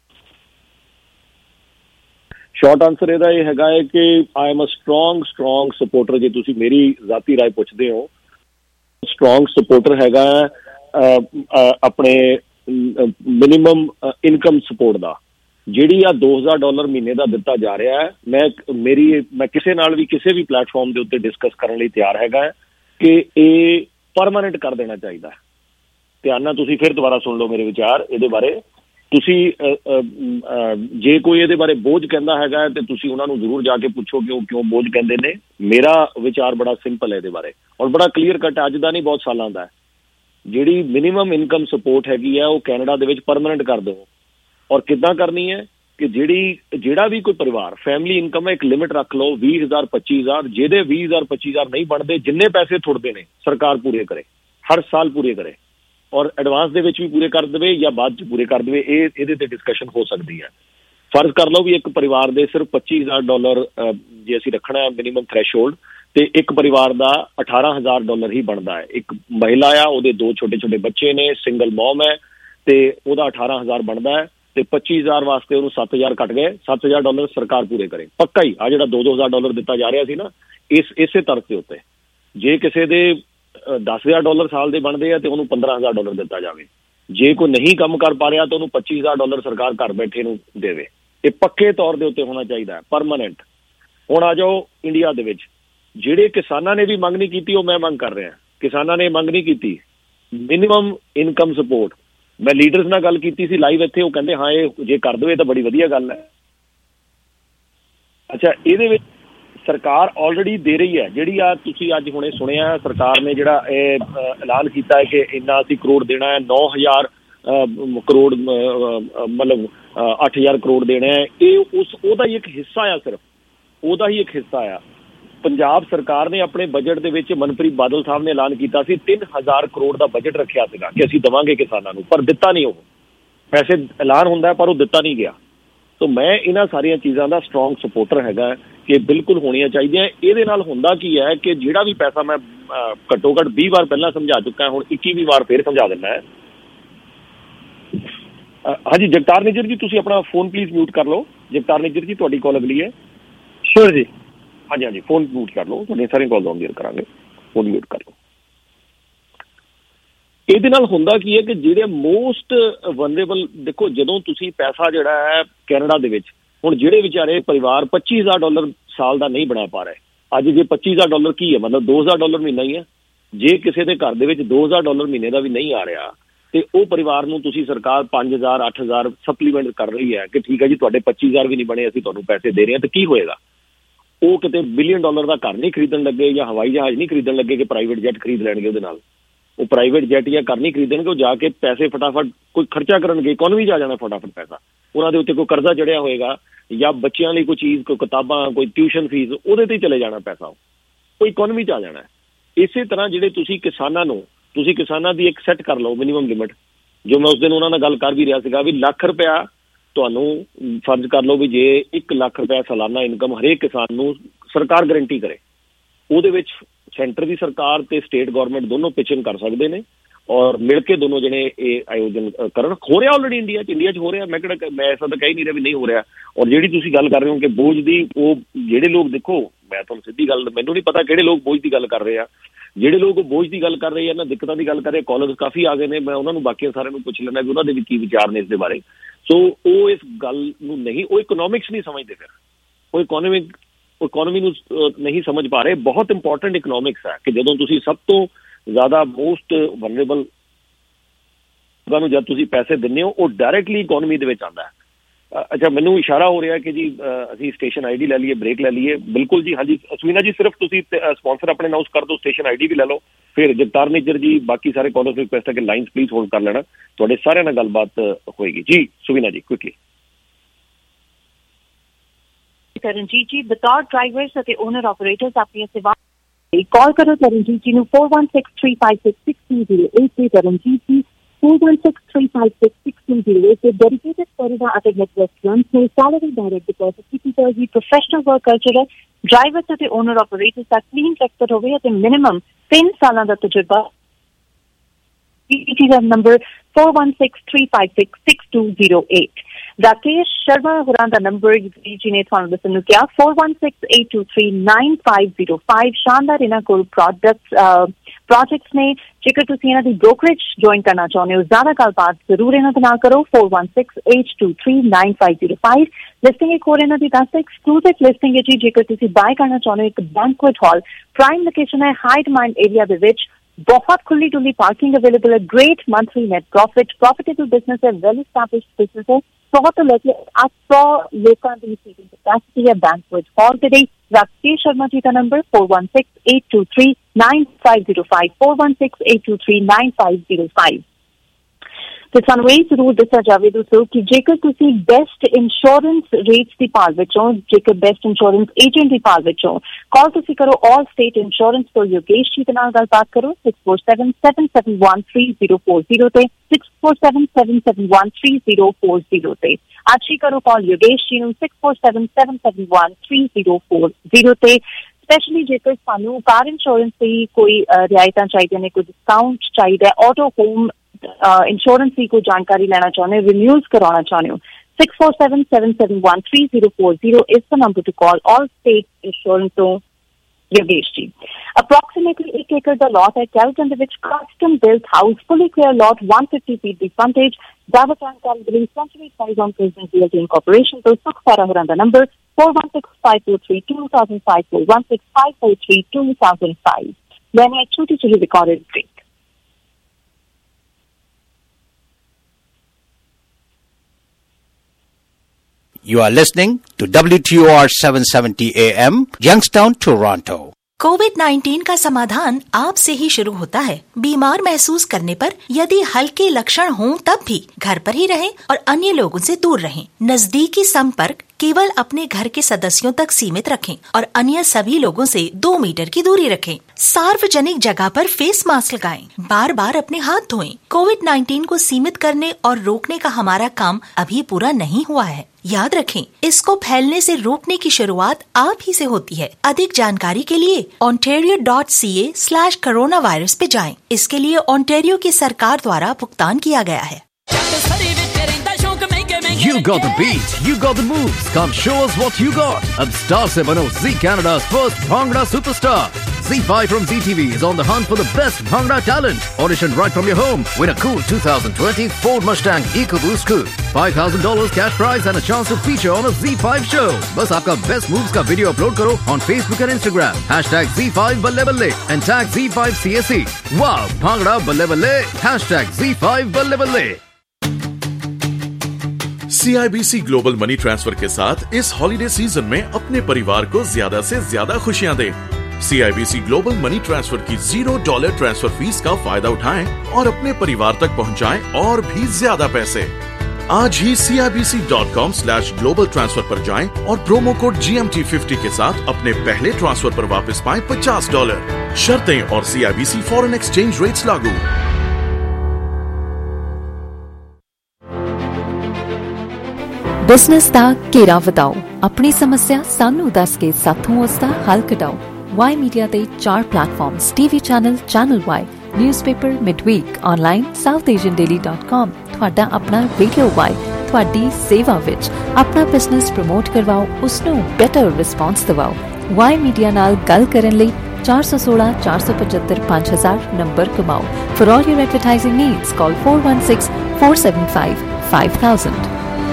ਸ਼ਾਰਟ ਆਨਸਰ ਇਹਦਾ ਇਹ ਹੈਗਾ ਹੈ ਕਿ I am a strong supporter. ਜੇ ਤੁਸੀਂ ਮੇਰੀ ਜ਼ਾਤੀ ਰਾਏ ਪੁੱਛਦੇ ਹੋ, ਸਟਰੋਂਗ ਸਪੋਰਟਰ ਹੈਗਾ ਆਪਣੇ ਮਿਨੀਮਮ ਇਨਕਮ ਸਪੋਰਟ ਦਾ। ਜਿਹੜੀ ਆ $2000 ਮਹੀਨੇ ਦਾ ਦਿੱਤਾ ਜਾ ਰਿਹਾ ਹੈ, ਮੈਂ ਕਿਸੇ ਨਾਲ ਵੀ ਕਿਸੇ ਵੀ ਪਲੇਟਫਾਰਮ ਦੇ ਉੱਤੇ ਡਿਸਕਸ ਕਰਨ ਲਈ ਤਿਆਰ ਹੈਗਾ ਕਿ ਇਹ ਪਰਮਾਨੈਂਟ ਕਰ ਦੇਣਾ ਚਾਹੀਦਾ। ਧਿਆਨ ਨਾਲ ਤੁਸੀਂ ਫਿਰ ਦੁਬਾਰਾ ਸੁਣ ਲਓ ਮੇਰੇ ਵਿਚਾਰ ਇਹਦੇ ਬਾਰੇ। ਤੁਸੀਂ ਜੇ ਕੋਈ ਇਹਦੇ ਬਾਰੇ ਬੋਝ ਕਹਿੰਦਾ ਹੈਗਾ ਤੇ ਤੁਸੀਂ ਉਹਨਾਂ ਨੂੰ ਜ਼ਰੂਰ ਜਾ ਕੇ ਪੁੱਛੋ ਕਿ ਉਹ ਕਿਉਂ ਬੋਝ ਕਹਿੰਦੇ ਨੇ। ਮੇਰਾ ਵਿਚਾਰ ਬੜਾ ਸਿੰਪਲ ਹੈ ਇਹਦੇ ਬਾਰੇ, ਔਰ ਬੜਾ ਕਲੀਅਰ ਕੱਟ, ਅੱਜ ਦਾ ਨਹੀਂ ਬਹੁਤ ਸਾਲਾਂ ਦਾ। ਜਿਹੜੀ ਮਿਨੀਮਮ ਇਨਕਮ ਸਪੋਰਟ ਹੈਗੀ ਆ ਉਹ ਕੈਨੇਡਾ ਦੇ ਵਿੱਚ ਪਰਮਾਨੈਂਟ ਕਰ ਦਿਓ। ਔਰ ਕਿੱਦਾਂ ਕਰਨੀ ਹੈ ਕਿ ਜਿਹੜਾ ਵੀ ਕੋਈ ਪਰਿਵਾਰ ਫੈਮਿਲੀ ਇਨਕਮ ਹੈ, ਇੱਕ ਲਿਮਿਟ ਰੱਖ ਲਓ 20,000 25,000। ਜਿਹਦੇ 20,000 25,000 ਨਹੀਂ ਬਣਦੇ, ਜਿੰਨੇ ਪੈਸੇ ਥੁੜਦੇ ਨੇ ਸਰਕਾਰ ਪੂਰੇ ਕਰੇ, ਹਰ ਸਾਲ ਪੂਰੇ ਕਰੇ, ਔਰ ਐਡਵਾਂਸ ਦੇ ਵਿੱਚ ਵੀ ਪੂਰੇ ਕਰ ਦੇਵੇ ਜਾਂ ਬਾਅਦ 'ਚ ਪੂਰੇ ਕਰ ਦੇਵੇ। ਇਹਦੇ ਤੇ ਡਿਸਕਸ਼ਨ ਹੋ ਸਕਦੀ ਹੈ। ਫਰਜ਼ ਕਰ ਲਓ ਵੀ ਇੱਕ ਪਰਿਵਾਰ ਦੇ ਸਿਰਫ $25,000 ਜੇ ਅਸੀਂ ਰੱਖਣਾ ਮਿਨੀਮਮ ਥ੍ਰੈਸ਼ਹੋਲਡ, ਤੇ ਇੱਕ ਪਰਿਵਾਰ ਦਾ $18,000 ਹੀ ਬਣਦਾ ਹੈ। ਇੱਕ ਮਹਿਲਾ ਆ, ਉਹਦੇ 2 ਛੋਟੇ ਬੱਚੇ ਨੇ, ਸਿੰਗਲ ਮੌਮ ਹੈ, ਤੇ ਉਹਦਾ $18,000 ਬਣਦਾ ਹੈ, ਤੇ 25,000 ਵਾਸਤੇ ਉਹਨੂੰ $7,000 ਕੱਟ ਗਏ। $7,000 ਸਰਕਾਰ ਪੂਰੇ ਕਰੇ ਪੱਕਾ ਹੀ। ਆ ਜਿਹੜਾ $2,000 ਦਿੱਤਾ ਜਾ ਰਿਹਾ ਸੀ ਨਾ, ਇਸੇ ਤਰਸ ਦੇ ਉੱਤੇ ਜੇ ਕਿਸੇ ਦੇ $10,000 ਸਾਲ ਦੇ ਬਣਦੇ ਆ ਤੇ ਉਹਨੂੰ $15,000 ਦਿੱਤਾ ਜਾਵੇ। ਜੇ ਕੋਈ ਨਹੀਂ ਕੰਮ ਕਰ ਪਾ ਰਿਹਾ ਤਾਂ ਉਹਨੂੰ $25,000 ਸਰਕਾਰ ਘਰ ਬੈਠੇ ਨੂੰ ਦੇਵੇ। ਇਹ ਪੱਕੇ ਤੌਰ ਦੇ ਉੱਤੇ ਹੋਣਾ ਚਾਹੀਦਾ ਹੈ, ਪਰਮਾਨੈਂਟ। ਹੁਣ ਆ ਜਾਓ ਇੰਡੀਆ ਦੇ ਵਿੱਚ, ਜਿਹੜੇ ਕਿਸਾਨਾਂ ਨੇ ਵੀ ਮੰਗ ਨਹੀਂ ਕੀਤੀ, ਉਹ ਮੈਂ ਮੰਗ ਕਰ ਰਿਹਾ। ਕਿਸਾਨਾਂ ਨੇ ਮੰਗ ਨਹੀਂ ਕੀਤੀ ਮਿਨੀਮਮ ਇਨਕਮ ਸਪੋਰਟ। ਮੈਂ ਲੀਡਰਸ ਨਾਲ ਗੱਲ ਕੀਤੀ ਸੀ ਲਾਈਵ ਇੱਥੇ, ਉਹ ਕਹਿੰਦੇ ਹਾਂ ਇਹ ਜੇ ਕਰ ਦੇਵੇ ਤਾਂ ਬੜੀ ਵਧੀਆ ਗੱਲ ਹੈ। ਅੱਛਾ, ਇਹਦੇ ਵਿੱਚ ਸਰਕਾਰ ਆਲਰੇਡੀ ਦੇ ਰਹੀ ਹੈ। ਜਿਹੜੀ ਆ ਤੁਸੀਂ ਅੱਜ ਹੁਣੇ ਸੁਣਿਆ, ਸਰਕਾਰ ਨੇ ਜਿਹੜਾ ਇਹ ਐਲਾਨ ਕੀਤਾ ਹੈ ਕਿ ਇੰਨਾ ਅਸੀਂ ਕਰੋੜ ਦੇਣਾ ਹੈ, 9,000 ਕਰੋੜ ਮਤਲਬ 8,000 ਕਰੋੜ ਦੇਣਾ ਹੈ। ਇਹ ਉਹਦਾ ਹੀ ਇੱਕ ਹਿੱਸਾ ਆ, ਸਿਰਫ ਉਹਦਾ ਹੀ ਇੱਕ ਹਿੱਸਾ ਆ। ਪੰਜਾਬ ਸਰਕਾਰ ਨੇ ਆਪਣੇ ਬਜਟ ਦੇ ਵਿੱਚ, ਮਨਪ੍ਰੀਤ ਬਾਦਲ ਸਾਹਿਬ ਨੇ ਐਲਾਨ ਕੀਤਾ ਸੀ 3,000 ਕਰੋੜ ਦਾ ਬਜਟ ਰੱਖਿਆ ਸੀਗਾ ਕਿ ਅਸੀਂ ਦੇਵਾਂਗੇ ਕਿਸਾਨਾਂ ਨੂੰ, ਪਰ ਦਿੱਤਾ ਨਹੀਂ। ਉਹ ਪੈਸੇ ਐਲਾਨ ਹੁੰਦਾ ਪਰ ਉਹ ਦਿੱਤਾ ਨਹੀਂ ਗਿਆ। ਸੋ ਮੈਂ ਇਹਨਾਂ ਸਾਰੀਆਂ ਚੀਜ਼ਾਂ ਦਾ ਸਟਰੋਂਗ ਸਪੋਰਟਰ ਹੈਗਾ ਕਿ ਬਿਲਕੁਲ ਹੋਣੀਆਂ ਚਾਹੀਦੀਆਂ। ਇਹਦੇ ਨਾਲ ਹੁੰਦਾ ਕੀ ਹੈ ਕਿ ਜਿਹੜਾ ਵੀ ਪੈਸਾ, ਮੈਂ ਘੱਟੋ ਘੱਟ 20 ਵਾਰ ਪਹਿਲਾਂ ਸਮਝਾ ਚੁੱਕਾ, ਹੁਣ 21ਵੀਂ ਵਾਰ ਫਿਰ ਸਮਝਾ ਦਿੰਦਾ ਹੈ। ਹਾਂਜੀ ਜਗਤਾਰ ਨਿੱਜਰ ਜੀ, ਤੁਸੀਂ ਆਪਣਾ ਫੋਨ ਪਲੀਜ਼ ਮਿਊਟ ਕਰ ਲਓ। ਜਗਤਾਰ ਨਿੱਜਰ ਜੀ, ਤੁਹਾਡੀ ਕਾਲ ਅਗਲੀ ਹੈ। ਸ਼ੋਰ ਜੀ। ਹਾਂਜੀ, ਫੋਨ ਮਿਊਟ ਕਰ ਲਓ, ਤੁਹਾਡੀਆਂ ਸਾਰੀਆਂ ਕਾਲ ਆਨ ਏਅਰ ਕਰਾਂਗੇ। ਫੋਨ ਮਿਊਟ ਕਰ ਲਓ। ਇਹਦੇ ਨਾਲ ਹੁੰਦਾ ਕੀ ਹੈ ਕਿ ਜਿਹੜੇ ਮੋਸਟ ਵਨਰੇਬਲ, ਦੇਖੋ ਜਦੋਂ ਤੁਸੀਂ ਪੈਸਾ ਜਿਹੜਾ ਹੈ ਕੈਨੇਡਾ ਦੇ ਵਿੱਚ, ਹੁਣ ਜਿਹੜੇ ਵਿਚਾਰੇ ਪਰਿਵਾਰ $25,000 ਸਾਲ ਦਾ ਨਹੀਂ ਬਣਾ ਪਾ ਰਹੇ, ਅੱਜ ਜੇ $25,000 ਕੀ ਹੈ, ਮਤਲਬ $2,000 ਮਹੀਨਾ ਹੀ ਹੈ। ਜੇ ਕਿਸੇ ਦੇ ਘਰ ਦੇ ਵਿੱਚ $2,000 ਮਹੀਨੇ ਦਾ ਵੀ ਨਹੀਂ ਆ ਰਿਹਾ, ਤੇ ਉਹ ਪਰਿਵਾਰ ਨੂੰ ਤੁਸੀਂ ਸਰਕਾਰ 5,000 8,000 ਸਪਲੀਮੈਂਟ ਕਰ ਰਹੀ ਹੈ ਕਿ ਠੀਕ ਹੈ ਜੀ ਤੁਹਾਡੇ 25,000 ਵੀ ਨਹੀਂ ਬਣੇ, ਅਸੀਂ ਤੁਹਾਨੂੰ ਪੈਸੇ ਦੇ ਰਹੇ ਹਾਂ, ਤਾਂ ਕੀ ਹੋਏਗਾ? ਉਹ ਕਿਤੇ $1 ਬਿਲੀਅਨ ਦਾ ਘਰ ਨਹੀਂ ਖਰੀਦਣ ਲੱਗੇ ਜਾਂ ਹਵਾਈ ਜਹਾਜ਼ ਨਹੀਂ ਖਰੀਦਣ ਲੱਗੇ ਕਿ ਪ੍ਰਾਈਵੇਟ ਜੈਟ ਖਰੀਦ ਲੈਣਗੇ ਉਹਦੇ ਨਾਲ। ਉਹ ਪ੍ਰਾਈਵੇਟ ਜੈਟ ਜਾਂ ਘਰ ਨਹੀਂ ਖਰੀਦਣਗੇ, ਉਹ ਜਾ ਕੇ ਪੈਸੇ ਫਟਾਫਟ ਕੋਈ ਖਰਚਾ ਕਰਨਗੇ, ਇਕੋਨਮੀ 'ਚ ਆ ਜਾਣਾ ਫਟਾਫਟ ਪੈਸਾ। ਉਹਨਾਂ ਦੇ ਉੱਤੇ ਕੋਈ ਕਰਜ਼ਾ ਚੜਿਆ ਹੋਏਗਾ ਜਾਂ ਬੱਚਿਆਂ ਲਈ ਕੋਈ ਚੀਜ਼, ਕੋਈ ਕਿਤਾਬਾਂ, ਕੋਈ ਟਿਊਸ਼ਨ ਫੀਸ, ਉਹਦੇ 'ਤੇ ਹੀ ਚਲੇ ਜਾਣਾ ਪੈਸਾ, ਉਹ ਇਕੋਨਮੀ 'ਚ ਆ ਜਾਣਾ। ਇਸੇ ਤਰ੍ਹਾਂ ਜਿਹੜੇ ਤੁਸੀਂ ਕਿਸਾਨਾਂ ਦੀ ਇੱਕ ਸੈੱਟ ਕਰ ਲਓ ਮਿਨੀਮਮ ਲਿਮਿਟ, ਜੋ ਮੈਂ ਉਸ ਦਿਨ ਉਹਨਾਂ ਨਾਲ ਗੱਲ ਕਰ ਵੀ ਰਿਹਾ ਸੀਗਾ ਵੀ $1,00,000 ਤੁਹਾਨੂੰ ਫਰਜ਼ ਕਰ ਲਓ ਵੀ ਜੇ $1,00,000 ਸਾਲਾਨਾ ਇਨਕਮ ਹਰੇਕ ਕਿਸਾਨ ਨੂੰ ਸਰਕਾਰ ਗਰੰਟੀ ਕਰੇ, ਉਹਦੇ ਵਿੱਚ ਸੈਂਟਰ ਦੀ ਸਰਕਾਰ ਤੇ ਸਟੇਟ ਗੌਰਮੈਂਟ ਦੋਨੋਂ ਪਿਚਿੰਗ ਕਰ ਸਕਦੇ ਨੇ ਔਰ ਮਿਲ ਕੇ ਦੋਨੋਂ ਜਣੇ ਇਹ ਆਯੋਜਨ ਕਰਨ। ਹੋ ਰਿਹਾ ਆਲਰੇਡੀ ਇੰਡੀਆ 'ਚ ਹੋ ਰਿਹਾ, ਮੈਂ ਐਸਾ ਤਾਂ ਕਹਿ ਨਹੀਂ ਰਿਹਾ ਵੀ ਨਹੀਂ ਹੋ ਰਿਹਾ। ਔਰ ਜਿਹੜੀ ਤੁਸੀਂ ਗੱਲ ਕਰ ਰਹੇ ਹੋ ਕਿ ਬੋਝ ਦੀ, ਉਹ ਜਿਹੜੇ ਲੋਕ, ਦੇਖੋ ਮੈਂ ਤੁਹਾਨੂੰ ਸਿੱਧੀ ਗੱਲ, ਮੈਨੂੰ ਨਹੀਂ ਪਤਾ ਕਿਹੜੇ ਲੋਕ ਬੋਝ ਦੀ ਗੱਲ ਕਰ ਰਹੇ ਆ। ਜਿਹੜੇ ਲੋਕ ਬੋਝ ਦੀ ਗੱਲ ਕਰ ਰਹੇ ਆ, ਇਹਨਾਂ ਦਿੱਕਤਾਂ ਦੀ ਗੱਲ ਕਰ ਰਹੇ, ਕਾਲਜ ਕਾਫੀ ਆ ਗਏ ਨੇ, ਮੈਂ ਉਹਨਾਂ ਨੂੰ ਬਾਕੀ ਸਾਰਿਆਂ ਨੂੰ ਪੁੱਛ ਲੈਣਾ ਵੀ ਉਹਨਾਂ ਦੇ ਵੀ ਕੀ ਵਿਚਾਰ ਨੇ ਇਸ ਦੇ ਬਾਰੇ। ਸੋ ਉਹ ਇਸ ਗੱਲ ਨੂੰ ਨਹੀਂ, ਉਹ ਇਕਨੋਮਿਕਸ ਨਹੀਂ ਸਮਝਦੇ, ਫਿਰ ਉਹ ਇਕੋਨਮੀ ਨੂੰ ਨਹੀਂ ਸਮਝ ਪਾ ਰਹੇ। ਬਹੁਤ ਇੰਪੋਰਟੈਂਟ ਇਕਨੋਮਿਕਸ ਹੈ ਕਿ ਜਦੋਂ ਤੁਸੀਂ ਸਭ ਤੋਂ ਜ਼ਿਆਦਾ ਮੋਸਟ ਵਨਰੇਬਲ ਨੂੰ ਜਦ ਤੁਸੀਂ ਪੈਸੇ ਦਿੰਦੇ ਹੋ, ਉਹ ਡਾਇਰੈਕਟਲੀ ਇਕੋਨਮੀ ਦੇ ਵਿੱਚ ਆਉਂਦਾ ਹੈ। ਅੱਛਾ, ਮੈਨੂੰ ਇਸ਼ਾਰਾ ਹੋ ਰਿਹਾ ਕਿ ਜੀ ਅਸੀਂ ਸਟੇਸ਼ਨ ID ਲੈ ਲਈਏ, ਬ੍ਰੇਕ ਲੈ ਲਈਏ। ਬਿਲਕੁਲ ਜੀ, ਹਾਂਜੀ ਅਸਮੀਨਾ ਜੀ, ਸਿਰਫ ਤੁਸੀਂ ਸਪਾਂਸਰ ਆਪਣੇ ਅਨਾਊਂਸ ਕਰ ਦਿਓ, ਸਟੇਸ਼ਨ ID ਵੀ ਲੈ ਲਓ, ਫਿਰ ਜਗਤਾਰ ਨਿੱਜਰ ਜੀ, ਬਾਕੀ ਸਾਰੇ ਕਾਲਰਸ ਨੂੰ ਰਿਕੁਐਸਟ ਹੈ ਕਿ ਲਾਈਨਸ ਪਲੀਜ਼ ਹੋਲਡ ਕਰ ਲੈਣਾ, ਤੁਹਾਡੇ ਸਾਰਿਆਂ ਨਾਲ ਗੱਲਬਾਤ ਹੋਏਗੀ। ਜੀ ਸੁਵੀਨਾ ਜੀ, ਕੁਇਕਲੀ। ਤਰਨਜੀਤ ਜੀ, ਬਤੌਰ ਡਰਾਈਵਰਸ ਅਤੇ ਓਨਰ ਆਪਰੇਟਰਸ ਆਪਣੀਆਂ ਸੇਵਾਵਾਂ ਕਾਲ ਕਰੋ ਤਰਨਜੀਤ ਜੀ ਨੂੰ 4163566208 ਤੇ ਤਰਨਜੀਤ ਜੀ 4163566208 ਤੇ ਡੈਡੀਕੇਟਡ ਕੋਰੀਡੋਰ ਅਤੇ ਨੈਟਵਰਕ ਰੈਸਟੋਰੈਂਟਸ ਨੂੰ ਸੈਲਰੀ ਡਾਇਰੈਕਟ ਡਿਪੋਜ਼ਿਟ ਕੀਤੀ ਜਾਏਗੀ। ਪ੍ਰੋਫੈਸ਼ਨਲ ਵਰਕ ਕਲਚਰ ਹੈ, ਡਰਾਈਵਰਸ ਅਤੇ ਓਨਰ ਆਪਰੇਟਰਸ ਦਾ ਕਲੀਨ ਰੈਕੋਰਡ ਹੋਵੇ ਅਤੇ ਮਿਨੀਮਮ 3 ਸਾਲਾਂ ਦਾ ਤਜਰਬਾ। ਨੰਬਰ 4163566208। ਰਾਕੇਸ਼ ਸ਼ਰਮਾ ਹੋਰਾਂ ਦਾ ਨੰਬਰ ਜੀ ਨੇ ਤੁਹਾਨੂੰ ਦੱਸਣ ਨੂੰ ਕਿਹਾ 4168239505। ਸ਼ਾਨਦਾਰ ਇਹਨਾਂ ਕੋਲ ਪ੍ਰੋਜੈਕਟਸ ਨੇ। ਜੇਕਰ ਤੁਸੀਂ ਇਹਨਾਂ ਦੀ ਬ੍ਰੋਕਰੇਜ ਜੁਆਇਨ ਕਰਨਾ ਚਾਹੁੰਦੇ ਹੋ, ਜ਼ਿਆਦਾ ਗੱਲਬਾਤ ਜ਼ਰੂਰ ਇਹਨਾਂ ਦੇ ਨਾਲ ਕਰੋ 4168239505। ਲਿਸਟਿੰਗ ਇੱਕ ਹੋਰ ਇਹਨਾਂ ਦੀ ਦੱਸ ਐਕਸਕਲੂਸਿਵ ਲਿਸਟਿੰਗ ਹੈ ਜੀ। ਜੇਕਰ ਤੁਸੀਂ ਬਾਏ ਕਰਨਾ ਚਾਹੁੰਦੇ ਹੋ ਇੱਕ ਬੈਂਕੁਏਟ ਹਾਲ, ਪ੍ਰਾਈਮ ਲੋਕੇਸ਼ਨ ਹੈ, ਹਾਈ ਡਿਮਾਂਡ ਏਰੀਆ ਦੇ ਵਿੱਚ, ਬਹੁਤ ਖੁੱਲੀ ਡੁੱਲੀ ਪਾਰਕਿੰਗ ਅਵੇਲੇਬਲ ਹੈ, great monthly net profitable business ਹੈ, ਵੈਲ ਐਸਟੈਬਲਿਸ਼ਡ ਬਿਜ਼ਨਸ ਹੈ। 100 ਤੋਂ ਲੈ ਕੇ 800 ਲੋਕਾਂ ਦੀ ਸੀਟਿੰਗ ਕੈਪੈਸਿਟੀ ਹੈ ਬੈਂਕੁਏਟ ਹਾਲ ਦੇ ਲਈ। ਰਾਕੇਸ਼ ਸ਼ਰਮਾ ਜੀ ਦਾ ਨੰਬਰ 4168239505 4168239505। ਤੇ ਸਾਨੂੰ ਇਹ ਜ਼ਰੂਰ ਦੱਸਿਆ ਜਾਵੇ ਦੋਸਤੋ ਕਿ ਜੇਕਰ ਤੁਸੀਂ ਬੈਸਟ ਇੰਸ਼ੋਰੈਂਸ ਰੇਟਸ ਦੀ ਭਾਲ ਵਿੱਚ ਹੋ, ਜੇਕਰ ਬੈਸਟ ਇੰਸ਼ੋਰੈਂਸ ਏਜੰਟ ਦੀ ਭਾਲ ਵਿੱਚ ਹੋ, ਕਾਲ ਤੁਸੀਂ ਕਰੋ ਆਲ ਸਟੇਟ ਇੰਸ਼ੋਰੈਂਸ ਤੋਂ ਯੋਗੇਸ਼ ਜੀ ਦੇ ਨਾਲ ਗੱਲਬਾਤ ਕਰੋ 6477713040 ਤੇ 6477713040 ਤੇ। ਅੱਜ ਹੀ ਕਰੋ ਕਾਲ ਯੋਗੇਸ਼ ਜੀ ਨੂੰ 6477713040 ਤੇ। ਸਪੈਸ਼ਲੀ ਜੇਕਰ ਸਾਨੂੰ ਕਾਰ ਇੰਸ਼ੋਰੈਂਸ ਦੀ ਕੋਈ ਰਿਆਇਤਾਂ ਚਾਹੀਦੀਆਂ ਨੇ, ਕੋਈ ਡਿਸਕਾਊਂਟ ਚਾਹੀਦਾ ਹੈ, ਆਟੋ ਹੋਮ इंश्योरेंस की कोई जानकारी लेना चाहते हो, रिन्यूज कराना चाहते हो, 6477713040 is the number to call. All state insurance to Yogesh ji. Approximately 1 acre the lot ਹੈ ਕੈਲਟਨ ਦੇ ਵਿੱਚ, custom built house, fully clear lot, 150 feet ਦੀ frontage, ਜ਼ਿਆਦਾ ਜਾਣਕਾਰੀ ਲਈ Century Size on Business Realty Incorporation ਤੋਂ ਸੁਖ ਸਾਰਾ ਹੋਰਾਂ ਦਾ ਨੰਬਰ 4165432005 4165432005। ਲੈਣੇ ਇੱਕ ਛੋਟੀ ਜਿਹੀ recorded break. You are listening to WTOR 770 AM, Youngstown, Toronto. कोविड-19 का समाधान आपसे ही शुरू होता है। बीमार महसूस करने पर यदि हल्के लक्षण हों तब भी घर पर ही रहें और अन्य लोगों से दूर रहें। नजदीकी संपर्क केवल अपने घर के सदस्यों तक सीमित रखें और अन्य सभी लोगों से 2 मीटर की दूरी रखें। सार्वजनिक जगह पर फेस मास्क लगाएं। बार बार अपने हाथ धोएं। कोविड-19 को सीमित करने और रोकने का हमारा काम अभी पूरा नहीं हुआ है। याद रखें, इसको फैलने से रोकने की शुरुआत आप ही से होती है। अधिक जानकारी के लिए ontario.ca/coronavirus पे जाएं। इसके लिए ओंटारियो की सरकार द्वारा भुगतान किया गया है। You got the beat, you got the moves. Come show us what you got. Ab star se bano Zee Canada's first Bhangra superstar. Z5 from ZTV is on the hunt for the best Bhangra talent. Audition right from your home. Win a cool 2020 Ford Mustang EcoBoost coupe, $5,000 cash prize and a chance to feature on a Z5 show. बस आपका best moves का video upload करो on Facebook and Instagram. #Z5 बल्ले बल्ले and tag Z5 CSE. Wow, Bhangra बल्ले बल्ले. #Z5 बल्ले बल्ले. CIBC ग्लोबल मनी ट्रांसफर के साथ इस हॉलिडे सीजन में अपने परिवार को ज्यादा से ज्यादा खुशियां दें। CIBC ग्लोबल मनी ट्रांसफर की $0 ट्रांसफर फीस का फायदा उठाएं और अपने परिवार तक पहुंचाएं और भी ज्यादा पैसे। आज ही CIBC.com/global transfer पर जाएं और प्रोमो कोड GMT50 के साथ अपने पहले ट्रांसफर पर वापस पाएं $50। शर्तें और CIBC फॉरेन एक्सचेंज रेट्स लागू। बिजनेस दा घेरा वधाओ, अपनी समस्या सानू दस के साथों उसका हल कढाओ। वाई मीडिया ते 4 platforms TV channel Y, newspaper midweek, online southasiandaily.com। ਤੁਹਾਡਾ ਆਪਣਾ ਰੇਡੀਓ ਵਾਈ ਤੁਹਾਡੀ ਸੇਵਾ ਵਿੱਚ ਆਪਣਾ ਬਿਜ਼ਨਸ ਪ੍ਰਮੋਟ ਕਰਵਾਓ, ਉਸਨੂੰ ਬੈਟਰ ਰਿਸਪਾਂਸ ਦਿਵਾਓ। ਵਾਈ ਮੀਡੀਆ ਨਾਲ ਗੱਲ ਕਰਨ ਲਈ 416 475 5000 ਨੰਬਰ ਕਮਾਓ। For all your advertising needs, call 416 475 5000।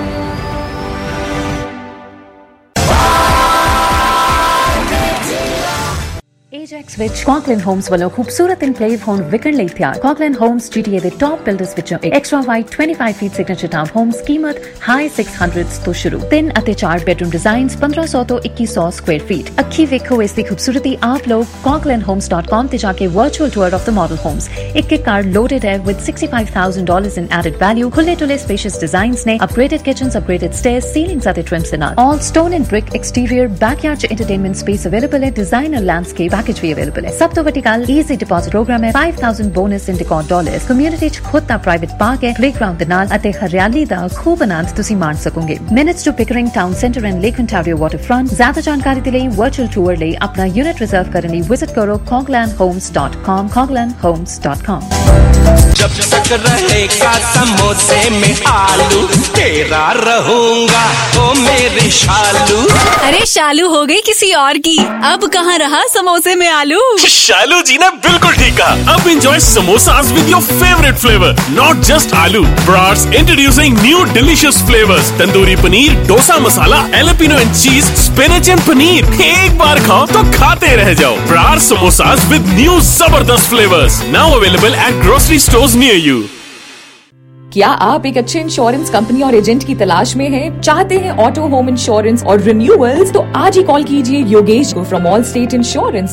Ajax ਵਿੱਚ Conklin Homes ਵੱਲੋਂ ਖੂਬਸੂਰਤ ਇਨਕਲੇਵ ਹੋਮ ਵਿਕਣ ਲਈ ਤਿਆਰ। Conklin Homes GTA ਦੇ ਟੌਪ ਬਿਲਡਰਸ ਵਿੱਚੋਂ ਇੱਕ extra wide 25 feet signature town homes ਕੀਮਤ ਹਾਈ 600s ਤੋਂ ਸ਼ੁਰੂ। 3 ਅਤੇ 4 ਬੈਡਰੂਮ ਡਿਜ਼ਾਈਨਸ 1500 ਤੋਂ 2100 ਸਕੁਆਇਰ ਫੀਟ। ਅੱਖੀ ਵੇਖੋ ਇਸ ਦੀ ਖੂਬਸੂਰਤੀ। ਆਪ ਲੋਗ conklinhomes.com ਤੇ ਜਾ ਕੇ virtual tour of the model homes. ਇੱਕ ਕਾਰ ਲੋਡਡ ਹੈ with $65,000 in added value। ਖੁੱਲੇ ਡੁੱਲੇ ਸਪੇਸ਼ੀਅਸ ਡਿਜ਼ਾਈਨਸ ਨੇ, upgraded kitchens, upgraded stairs, ceilings ਅਤੇ ਟ੍ਰਿਮਸ ਦੇ ਨਾਲ। All stone and brick exterior, backyard ਚ entertainment space available ਹੈ। designer landscape package ਵੀ available ਹੈ। ਸਭ ਤੋਂ ਵੱਡੀ ਗੱਲ, easy deposit program ਹੈ। 5000 bonus in decor dollars। Community ਚ ਖੁਦ ਦਾ ਪ੍ਰਾਈਵੇਟ ਪਾਰਕ ਹੈ ਪਲੇਗਰਾਉਂਡ ਦੇ ਨਾਲ ਅਤੇ ਹਰਿਆਲੀ ਦਾ ਖੂਬ ਆਨੰਦ ਤੁਸੀਂ ਮਾਣ ਸਕੋਗੇ। Minutes to Pickering town centre and lake ontario waterfront। ਜ਼ਿਆਦਾ ਜਾਣਕਾਰੀ ਦੇ ਲਈ ਵਰਚੁਅਲ ਟੂਰ ਲਈ ਆਪਣਾ ਯੂਨਿਟ ਰਿਜ਼ਰਵ ਕਰਨ ਲਈ ਵਿਜ਼ਿਟ ਕਰੋ conklinhomes.com conklinhomes.com। जब तक रहेगा समोसे में आलू, तेरा रहूंगा ओ मेरे शालू। अरे शालू हो गई किसी और की, अब कहाँ रहा समोसे में आलू। शालू जी ने बिल्कुल ठीक कहा। अब enjoy samosas with your favourite flavour, not just aloo. Brats introducing new delicious flavors, tandoori paneer, dosa masala, jalapeno and cheese, spinach and paneer. एक बार खाओ तो खाते रह जाओ। Brats समोसास with new जबरदस्त flavors, now available at grocery stores near you। क्या आप एक अच्छे इंश्योरेंस कंपनी और एजेंट की तलाश में हैं? चाहते हैं ऑटो, होम इंश्योरेंस और रिन्यूअल्स? तो आज ही कॉल कीजिए योगेश को फ्रॉम ऑल स्टेट इंश्योरेंस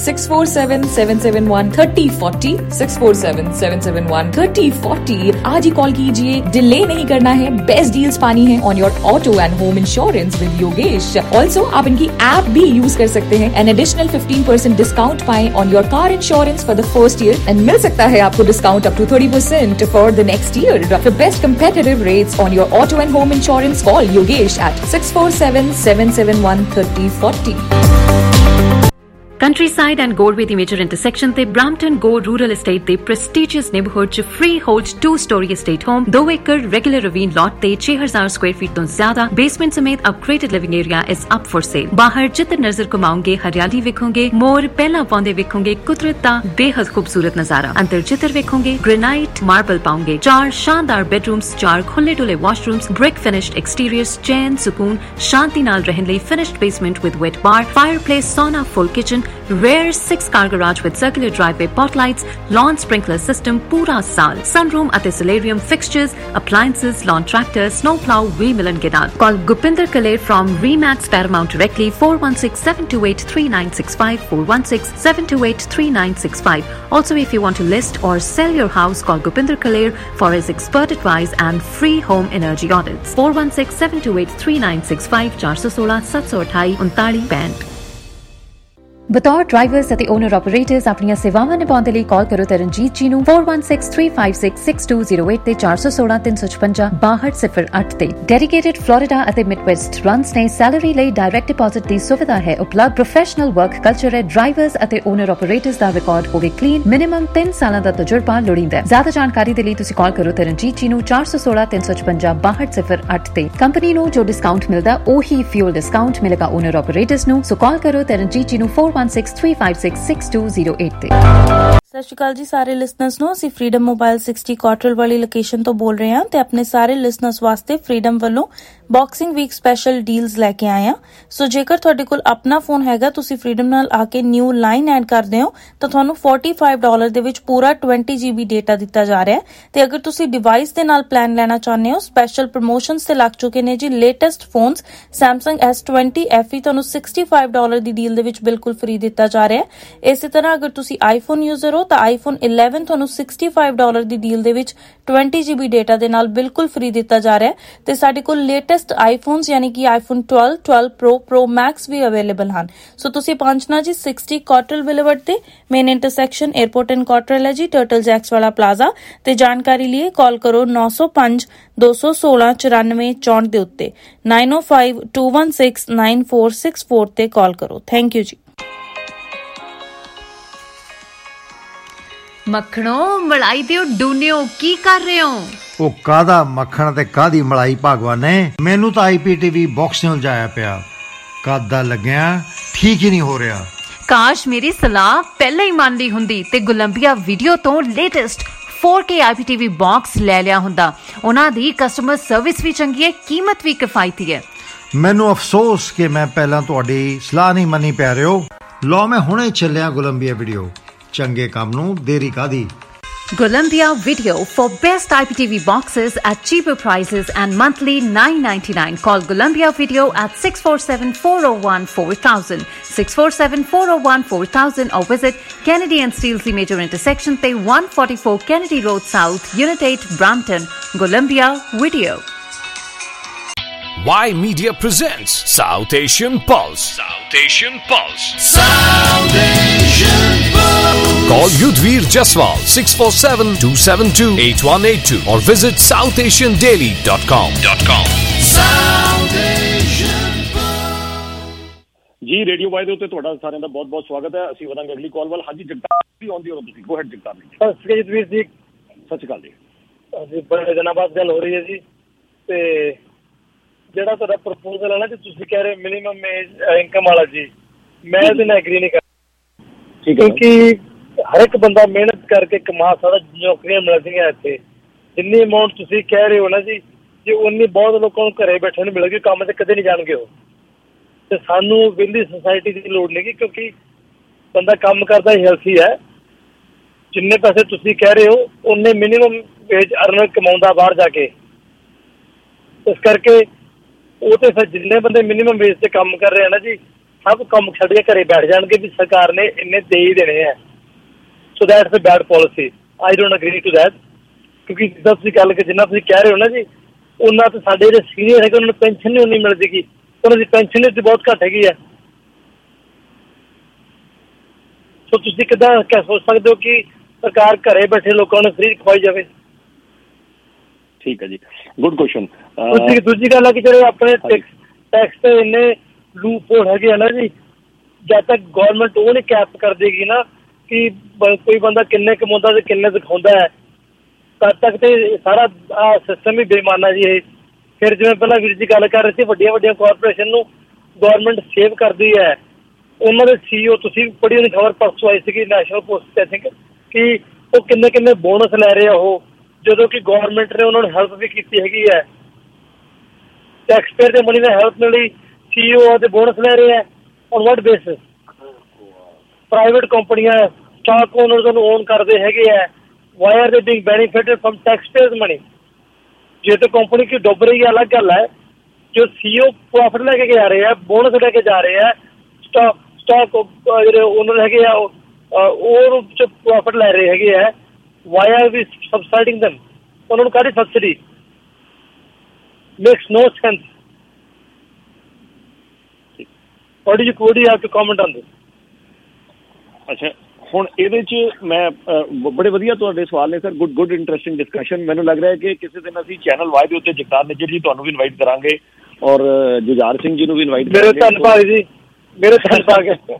647-771-3040 647-771-3040। आज ही कॉल कीजिए, डिले नहीं करना है, बेस्ट डील्स पानी है on your auto and home insurance with Yogesh. Also आप इनकी ऐप भी यूज कर सकते हैं। एन एडिशनल 15% डिस्काउंट पाएं on your car insurance for the first year and मिल सकता है आपको discount up to 30% for the next year. Best competitive rates on your auto and home insurance, call Yogesh at 647-771-3040। Countryside and Goreway ਦੀ major intersection ਤੇ Brampton Go Rural Estate ਦੇ prestigious neighborhood ਚ free hold 2-story estate home 2 ਏਕੜ regular ravine lot ਤੇ 6000 square feet ਤੋਂ ਜ਼ਿਆਦਾ basement ਸਮੇਤ upgraded living area is up for sale। ਬਾਹਰ ਜਿੱਧਰ ਨਜ਼ਰ ਘੁਮਾਓਗੇ ਹਰਿਆਲੀ ਵੇਖੋਗੇ, ਮੋਰ ਪਹਿਲਾਂ ਪਾਉਂਦੇ ਵੇਖੋਗੇ, ਕੁਦਰਤ ਦਾ ਬੇਹੱਦ ਖੂਬਸੂਰਤ ਨਜ਼ਾਰਾ। ਅੰਦਰ ਜਿੱਧਰ ਵੇਖੋਗੇ granite marble ਪਾਉਂਗੇ। 4 ਸ਼ਾਨਦਾਰ bedrooms, 4 ਖੁੱਲੇ ਡੁੱਲੇ washrooms, brick finished exteriors, ਚੈਨ ਸਕੂਨ ਸ਼ਾਂਤੀ ਨਾਲ ਰਹਿਣ ਲਈ finished basement with wet bar, fireplace, sauna, full kitchen, rare 6-car garage with circular driveway, pot lights, lawn sprinkler system ਪੂਰਾ ਸਾਲ, sunroom ਅਤੇ solarium fixtures, appliances, lawn tractor, snow plow ਵੀ ਮਿਲਣਗੇ ਨਾਲ। Call Gupinder Kaler from Remax Paramount directly 416-728-3965 416-728-3965। Also, if you want to list or sell your house, call Gupinder Kaler for his expert advice and free home energy audits 416-728-3965 416-728-3965। ਬਤੌਰ drivers ਅਤੇ owner operators ਆਪਣੀਆਂ ਸੇਵਾਵਾਂ ਨਿਭਾਉਣ ਦੇ ਲਈ ਕਾਲ ਕਰੋ ਤਰਨਜੀਤ ਜੀ ਨੂੰ 416-356-6208 ਤੇ 416-356-6208 ਤੇ। ਡੈਡੀਕੇਟਡ ਫਲੋਰੀਡਾ ਅਤੇ ਮਿਡਵੈਸਟ ਰਨਸ ਨੇ ਸੈਲਰੀ ਲਈ ਡਾਇਰੈਕਟ ਡਿਪੋਜ਼ਿਟ ਦੀ ਸੁਵਿਧਾ ਹੈ ਉਪਲਬਧ। ਪ੍ਰੋਫੈਸ਼ਨਲ ਵਰਕ ਕਲਚਰ ਹੈ। ਡਰਾਈਵਰਸ ਅਤੇ ਓਨਰ ਆਪਰੇਟਰਸ ਦਾ ਰਿਕਾਰਡ ਹੋਵੇ ਕਲੀਨ। ਮਿਨੀਮਮ 3 ਸਾਲਾਂ ਦਾ ਤਜਰਬਾ ਲੋੜੀਂਦਾ ਹੈ। ਜ਼ਿਆਦਾ ਜਾਣਕਾਰੀ ਦੇ ਲਈ ਤੁਸੀਂ ਕਾਲ ਕਰੋ ਤਰਨਜੀਤ ਜੀ ਨੂੰ 416-356-6208 ਤੇ। ਕੰਪਨੀ ਨੂੰ ਜੋ ਡਿਸਕਾਊਂਟ ਮਿਲਦਾ ਉਹੀ ਫਿਊਲ ਡਿਸਕਾਊਂਟ ਮਿਲੇਗਾ ਓਨਰ ਆਪਰੇਟਰਸ ਨੂੰ। ਸੋ ਕਾਲ ਕਰੋ ਤਰਨਜੀਤ ਜੀ ਨੂੰ 416-356-6208 ਤੇ। ਸਤਿ ਸ਼੍ਰੀ ਅਕਾਲ ਜੀ ਸਾਰੇ ਲਿਸਨਰਸ ਨੂੰ। ਅਸੀਂ ਫਰੀडम ਮੋਬਾਈਲ 60 ਕਾਟਰਲ ਵਾਲੀ ਲੋਕੇਸ਼ਨ ਤੋਂ ਬੋਲ ਰਹੇ ਹਾਂ ਤੇ ਆਪਣੇ ਸਾਰੇ ਲਿਸਨਰਸ ਵਾਸਤੇ ਫਰੀडम ਵੱਲੋਂ ਬਾਕਸਿੰਗ ਵੀਕ ਸਪੈਸ਼ਲ ਡੀਲਸ ਲੈ ਕੇ ਆਏ ਹਾਂ। ਸੋ ਜੇਕਰ ਤੁਹਾਡੇ ਕੋਲ ਆਪਣਾ ਫੋਨ ਹੈਗਾ, ਤੁਸੀਂ ਫਰੀडम ਨਾਲ ਆ ਕੇ ਨਿਊ ਲਾਈਨ ਐਡ ਕਰਦੇ ਹੋ ਤਾਂ ਤੁਹਾਨੂੰ $45 ਦੇ ਵਿੱਚ ਪੂਰਾ 20 GB ਡੇਟਾ ਦਿੱਤਾ ਜਾ ਰਿਹਾ ਹੈ। ਤੇ ਅਗਰ ਤੁਸੀਂ ਡਿਵਾਈਸ ਦੇ ਨਾਲ ਪਲਾਨ ਲੈਣਾ ਚਾਹੁੰਦੇ ਹੋ, ਸਪੈਸ਼ਲ ਪ੍ਰਮੋਸ਼ਨਸ ਤੇ ਲੱਗ ਚੁੱਕੇ ਨੇ ਜੀ। Latest phones Samsung S20 FE ਤੁਹਾਨੂੰ $65 ਦੀ ਡੀਲ ਦੇ ਵਿੱਚ ਬਿਲਕੁਲ ਫ੍ਰੀ ਦਿੱਤਾ ਜਾ ਰਿਹਾ ਹੈ। ਇਸੇ ਤਰ੍ਹਾਂ ਅਗਰ ਤੁਸੀਂ ਆਈਫੋਨ ਯੂਜ਼ਰ ਹੋ ਤਾਂ iPhone 11 ਤੁਹਾਨੂੰ $65 ਦੀ ਡੀਲ ਦੇ ਵਿੱਚ 20 GB ਡੇਟਾ ਦੇ ਨਾਲ ਬਿਲਕੁਲ ਫ੍ਰੀ ਦਿੱਤਾ ਜਾ ਰਿਹਾ ਹੈ। ਤੇ ਸਾਡੇ ਕੋਲ ਲੇਟੈਸਟ ਆਈਫੋਨਸ ਯਾਨੀ ਕਿ iPhone 12, 12 Pro, Pro Max ਵੀ ਅਵੇਲੇਬਲ ਹਨ। ਸੋ ਤੁਸੀਂ ਪਹੁੰਚਣਾ ਜੀ 60 ਕਾਟਰਲ ਵਿਲਵਰਡ ਤੇ main intersection airport and Cottrell ਹੈ ਜੀ, ਟਰਟਲ ਜੈਕਸ ਵਾਲਾ ਪਲਾਜ਼ਾ। ਤੇ ਜਾਣਕਾਰੀ ਲਈ ਕਾਲ ਕਰੋ 905 216 94 64 ਦੇ ਉੱਤੇ 905 216 9464 ਤੇ ਕਾਲ ਕਰੋ। ਥੈਂਕ ਯੂ ਜੀ। ਮੱਖਣੋ ਮਲਾਈ ਦਿਓ ਡੂਨਿਓ, ਕੀ ਕਰ ਰਹੇ ਹੋ? ਉਹ ਕਾਹਦਾ ਮੱਖਣ ਤੇ ਕਾਹਦੀ ਮਲਾਈ ਭਗਵਾਨੇ, ਮੈਨੂੰ ਤਾਂ IPTV ਬਾਕਸ ਨਾਲ ਜਾਇਆ ਪਿਆ। ਕਾਦਾ ਲੱਗਿਆ ਠੀਕ ਹੀ ਨਹੀਂ ਹੋ ਰਿਹਾ। ਕਾਸ਼ ਮੇਰੀ ਸਲਾਹ ਪਹਿਲਾਂ ਹੀ ਮੰਨ ਲਈ ਹੁੰਦੀ ਤੇ ਗੁਲੰਬੀਆ ਵੀਡੀਓ ਤੋਂ ਲੇਟੈਸਟ 4K IPTV ਬਾਕਸ ਲੈ ਲਿਆ ਹੁੰਦਾ। ਉਹਨਾਂ ਦੀ ਕਸਟਮਰ ਸਰਵਿਸ ਵੀ ਚੰਗੀ ਹੈ, ਕੀਮਤ ਵੀ ਕਿਫਾਇਤੀ ਹੈ। ਮੈਨੂੰ ਅਫਸੋਸ ਕਿ ਮੈਂ ਪਹਿਲਾਂ ਤੁਹਾਡੀ ਸਲਾਹ ਨਹੀਂ ਮੰਨੀ ਪੈ ਰਹੇ ਹੋ। ਲਓ ਮੈਂ ਹੁਣੇ ਚੱਲਿਆ ਗੁਲੰਬੀਆ ਵੀਡੀਓ। ਚੰਗੇ ਕੰਮ ਨੂੰ ਦੇਰੀ ਕਾਦੀ। Columbia Video for best IPTV boxes at cheaper prices and monthly $9.99. Call Columbia Video at 647-401-4000, 647-401-4000 or visit Kennedy and Steelsley Major Intersection पे 144 Kennedy Road South, Unit 8, Brampton. Columbia Video. Y Media presents South Asian Pulse. South Asian Pulse. South Asian Pulse. Call Yudhvir Jaswal 647-272-8182 or visit southasiandaily.com. South Asian Pulse. ਜੀ radio Y ਦੇ ਉੱਤੇ ਤੁਹਾਡਾ ਸਾਰਿਆਂ ਦਾ ਬਹੁਤ ਬਹੁਤ ਸਵਾਗਤ ਹੈ। ਅਸੀਂ ਵਧਾਂਗੇ ਅਗਲੀ ਕਾਲ ਵੱਲ। ਹਾਂਜੀ ਜਗਤਾਰ ਵੀ ਆਉਂਦੀ ਹੋ ਤੁਸੀਂ, ਗੋ ਹੈਡ ਜਗਤਾਰ ਜੀ। ਸਤਿ ਸ਼੍ਰੀ ਅਕਾਲ ਵੀਰ ਜੀ। ਸਤਿ ਸ਼੍ਰੀ ਅਕਾਲ ਜੀ। ਅਸੀਂ ਬੜੇ ਦਿਨਾਂ ਬਾਅਦ ਗੱਲ ਹੋ ਰਹੀ ਹੈ ਜੀ। ਤੇ ਜਿਹੜਾ ਤੁਹਾਡਾ ਪ੍ਰਪੋਜ਼ਲ ਹੈ ਨਾ ਜੀ, ਤੁਸੀਂ ਕਹਿ ਰਹੇ ਮਿਨੀਮਮ ਇਨਕਮ ਵਾਲਾ ਜੀ, ਮੈਂ ਇਹਦੇ ਨਾਲ ਐਗਰੀ ਨਹੀਂ ਕਰਦਾ। ਕਿਉਂਕਿ ਹਰ ਇੱਕ ਬੰਦਾ ਮਿਹਨਤ ਕਰਕੇ ਕਮਾ ਸਕਦਾ, ਨੌਕਰੀਆਂ ਮਿਲਦੀਆਂ ਇੱਥੇ। ਜਿੰਨੀ ਅਮਾਊਂਟ ਤੁਸੀਂ ਕਹਿ ਰਹੇ ਹੋ ਨਾ ਜੀ, ਜੇ ਉਨੀ ਬਹੁਤ ਲੋਕਾਂ ਨੂੰ ਘਰੇ ਬੈਠੇ ਨੂੰ ਮਿਲੇਗੀ, ਕੰਮ ਤੇ ਕਦੇ ਨਹੀਂ ਜਾਣਗੇ ਉਹ। ਤੇ ਸਾਨੂੰ ਵਿਹਲੀ ਸੁਸਾਇਟੀ ਦੀ ਲੋੜ ਨਹੀਂ, ਕਿਉਂਕਿ ਬੰਦਾ ਕੰਮ ਕਰਦਾ ਹੀ ਹੈਲਥੀ ਹੈ। ਜਿੰਨੇ ਪੈਸੇ ਤੁਸੀਂ ਕਹਿ ਰਹੇ ਹੋ ਉਨੇ ਮਿਨੀਮਮ ਵੇਜ ਅਰਨਰ ਕਮਾਉਂਦਾ ਬਾਹਰ ਜਾ ਕੇ। ਇਸ ਕਰਕੇ ਉਹ ਤੇ ਫਿਰ ਜਿੰਨੇ ਬੰਦੇ ਮਿਨੀਮਮ ਵੇਜ ਤੇ ਕੰਮ ਕਰ ਰਹੇ ਆ ਨਾ ਜੀ, ਸਭ ਕੰਮ ਛੱਡ ਕੇ ਘਰੇ ਬੈਠ ਜਾਣਗੇ ਵੀ ਸਰਕਾਰ ਨੇ ਇੰਨੇ ਦੇ ਹੀ ਦੇਣੇ ਆ। So that's a bad policy. I don't agree to that. ਕਿਉਂਕਿ ਜਿੱਦਾਂ ਤੁਸੀਂ ਗੱਲ ਜਿੰਨਾ ਤੁਸੀਂ ਕਹਿ ਰਹੇ ਹੋ ਨਾ ਜੀ, ਉਹਨਾਂ ਤੇ ਸਾਡੇ ਜਿਹੜੇ ਸੀਨੀਅਰ ਹੈਗੇ ਉਹਨਾਂ ਨੂੰ ਪੈਨਸ਼ਨ ਨਹੀਂ ਉਨੀ ਮਿਲ ਜੇਗੀ। ਉਹਨਾਂ ਦੀ ਪੈਨਸ਼ਨ ਤੇ ਬਹੁਤ ਘੱਟ ਹੈਗੀ ਹੈ। ਸੋ ਤੁਸੀਂ ਕਿੱਦਾਂ ਸੋਚ ਸਕਦੇ ਹੋ ਕਿ ਸਰਕਾਰ ਘਰੇ ਬੈਠੇ ਲੋਕਾਂ ਨੂੰ ਫ੍ਰੀ ਖਵਾਈ ਜਾਵੇ? ਠੀਕ ਹੈ ਜੀ, ਗੁੱਡ ਕੁਐਸਚਨ। ਦੂਜੀ ਗੱਲ ਹੈ ਕਿ ਜਿਹੜੇ ਆਪਣੇ ਟੈਕਸ ਤੇ ਇੰਨੇ ਲੂਪ ਹੋਲ ਹੈਗੇ ਆ ਨਾ ਜੀ, ਜਦ ਤੱਕ ਗੌਰਮੈਂਟ ਉਹ ਨਹੀਂ ਕੈਪ ਕਰ ਦੇਗੀ ਨਾ ਕਿ ਕੋਈ ਬੰਦਾ ਕਿੰਨੇ ਕਮਾਉਂਦਾ ਤੇ ਕਿੰਨੇ ਦਿਖਾਉਂਦਾ ਹੈ, ਤਦ ਤੱਕ ਤੇ ਸਾਰਾ ਸਿਸਟਮ ਹੀ ਬੇਈਮਾਨਾ ਜੀ ਇਹ। ਫਿਰ ਜਿਵੇਂ ਪਹਿਲਾਂ ਵੀਰ ਜੀ ਗੱਲ ਕਰ ਰਹੇ ਸੀ, ਵੱਡੀਆਂ ਵੱਡੀਆਂ ਕਾਰਪੋਰੇਸ਼ਨ ਨੂੰ ਗੌਰਮੈਂਟ ਸੇਵ ਕਰਦੀ ਹੈ। ਉਹਨਾਂ ਦੇ CEO ਤੁਸੀਂ ਪੜ੍ਹੀ ਹੋਣੀ ਖਬਰ ਪਰਸੋਂ ਆਈ ਸੀਗੀ ਨੈਸ਼ਨਲ ਪੋਸਟ, ਆਈ ਥਿੰਕ, ਕਿ ਉਹ ਕਿੰਨੇ ਕਿੰਨੇ ਬੋਨਸ ਲੈ ਰਹੇ ਆ ਉਹ, ਜਦੋਂ ਕਿ ਗੌਰਮੈਂਟ ਨੇ ਉਹਨਾਂ ਨੂੰ ਹੈਲਪ ਵੀ ਕੀਤੀ ਹੈਗੀ ਹੈ। ਟੈਕਸਪੇਅਰ ਦੇ ਮਨੀ ਨਾਲ ਹੈਲਪ ਮਿਲੀ, CEO ਦੇ ਬੋਨਸ ਲੈ ਰਹੇ ਆ। On what basis? ਪ੍ਰਾਈਵੇਟ ਕੰਪਨੀਆਂ ਸਟਾਕ ਓਨਰਸ ਨੂੰ ਓਨ ਕਰਦੇ ਹੈਗੇ ਆ। Why are they being benefitted from taxpayers money? ਜੇ ਤਾਂ ਕੰਪਨੀ ਕੀ ਡੁੱਬ ਰਹੀ ਹੈ ਅਲੱਗ ਗੱਲ ਹੈ। ਜੋ CEO ਪ੍ਰੋਫਿਟ ਲੈ ਕੇ ਜਾ ਰਹੇ ਆ, ਬੋਨਸ ਲੈ ਕੇ ਜਾ ਰਹੇ ਆ, ਸਟਾਕ ਜਿਹੜੇ ਓਨਰ ਹੈਗੇ ਆ ਉਹ ਪ੍ਰੋਫਿਟ ਲੈ ਰਹੇ ਹੈਗੇ ਆ। Why are we subsidizing them? ਉਹਨਾਂ ਨੂੰ ਕਾਹਦੀ subsidy? Makes no sense. What do you have to comment on this? ਅੱਛਾ, ਹੁਣ ਇਹਦੇ 'ਚ ਮੈਂ ਬੜੇ ਵਧੀਆ ਤੁਹਾਡੇ ਸਵਾਲ ਨੇ ਸਰ। Good interesting discussion. ਮੈਨੂੰ ਲੱਗ ਰਿਹਾ ਹੈ ਕਿ ਕਿਸੇ ਦਿਨ ਅਸੀਂ ਚੈਨਲ ਵਾਈ ਦੇ ਉੱਤੇ ਜਗਤਾਰ ਨਿੱਜਰ ਜੀ ਤੁਹਾਨੂੰ ਵੀ ਇਨਵਾਈਟ ਕਰਾਂਗੇ ਔਰ ਜੁਝਾਰ ਸਿੰਘ ਜੀ ਨੂੰ ਵੀ ਇਨਵਾਈਟ ਕਰਾਂਗੇ। ਮੇਰੇ ਧੰਨਵਾਦ ਜੀ, ਮੇਰੇ ਧੰਨਵਾਦ।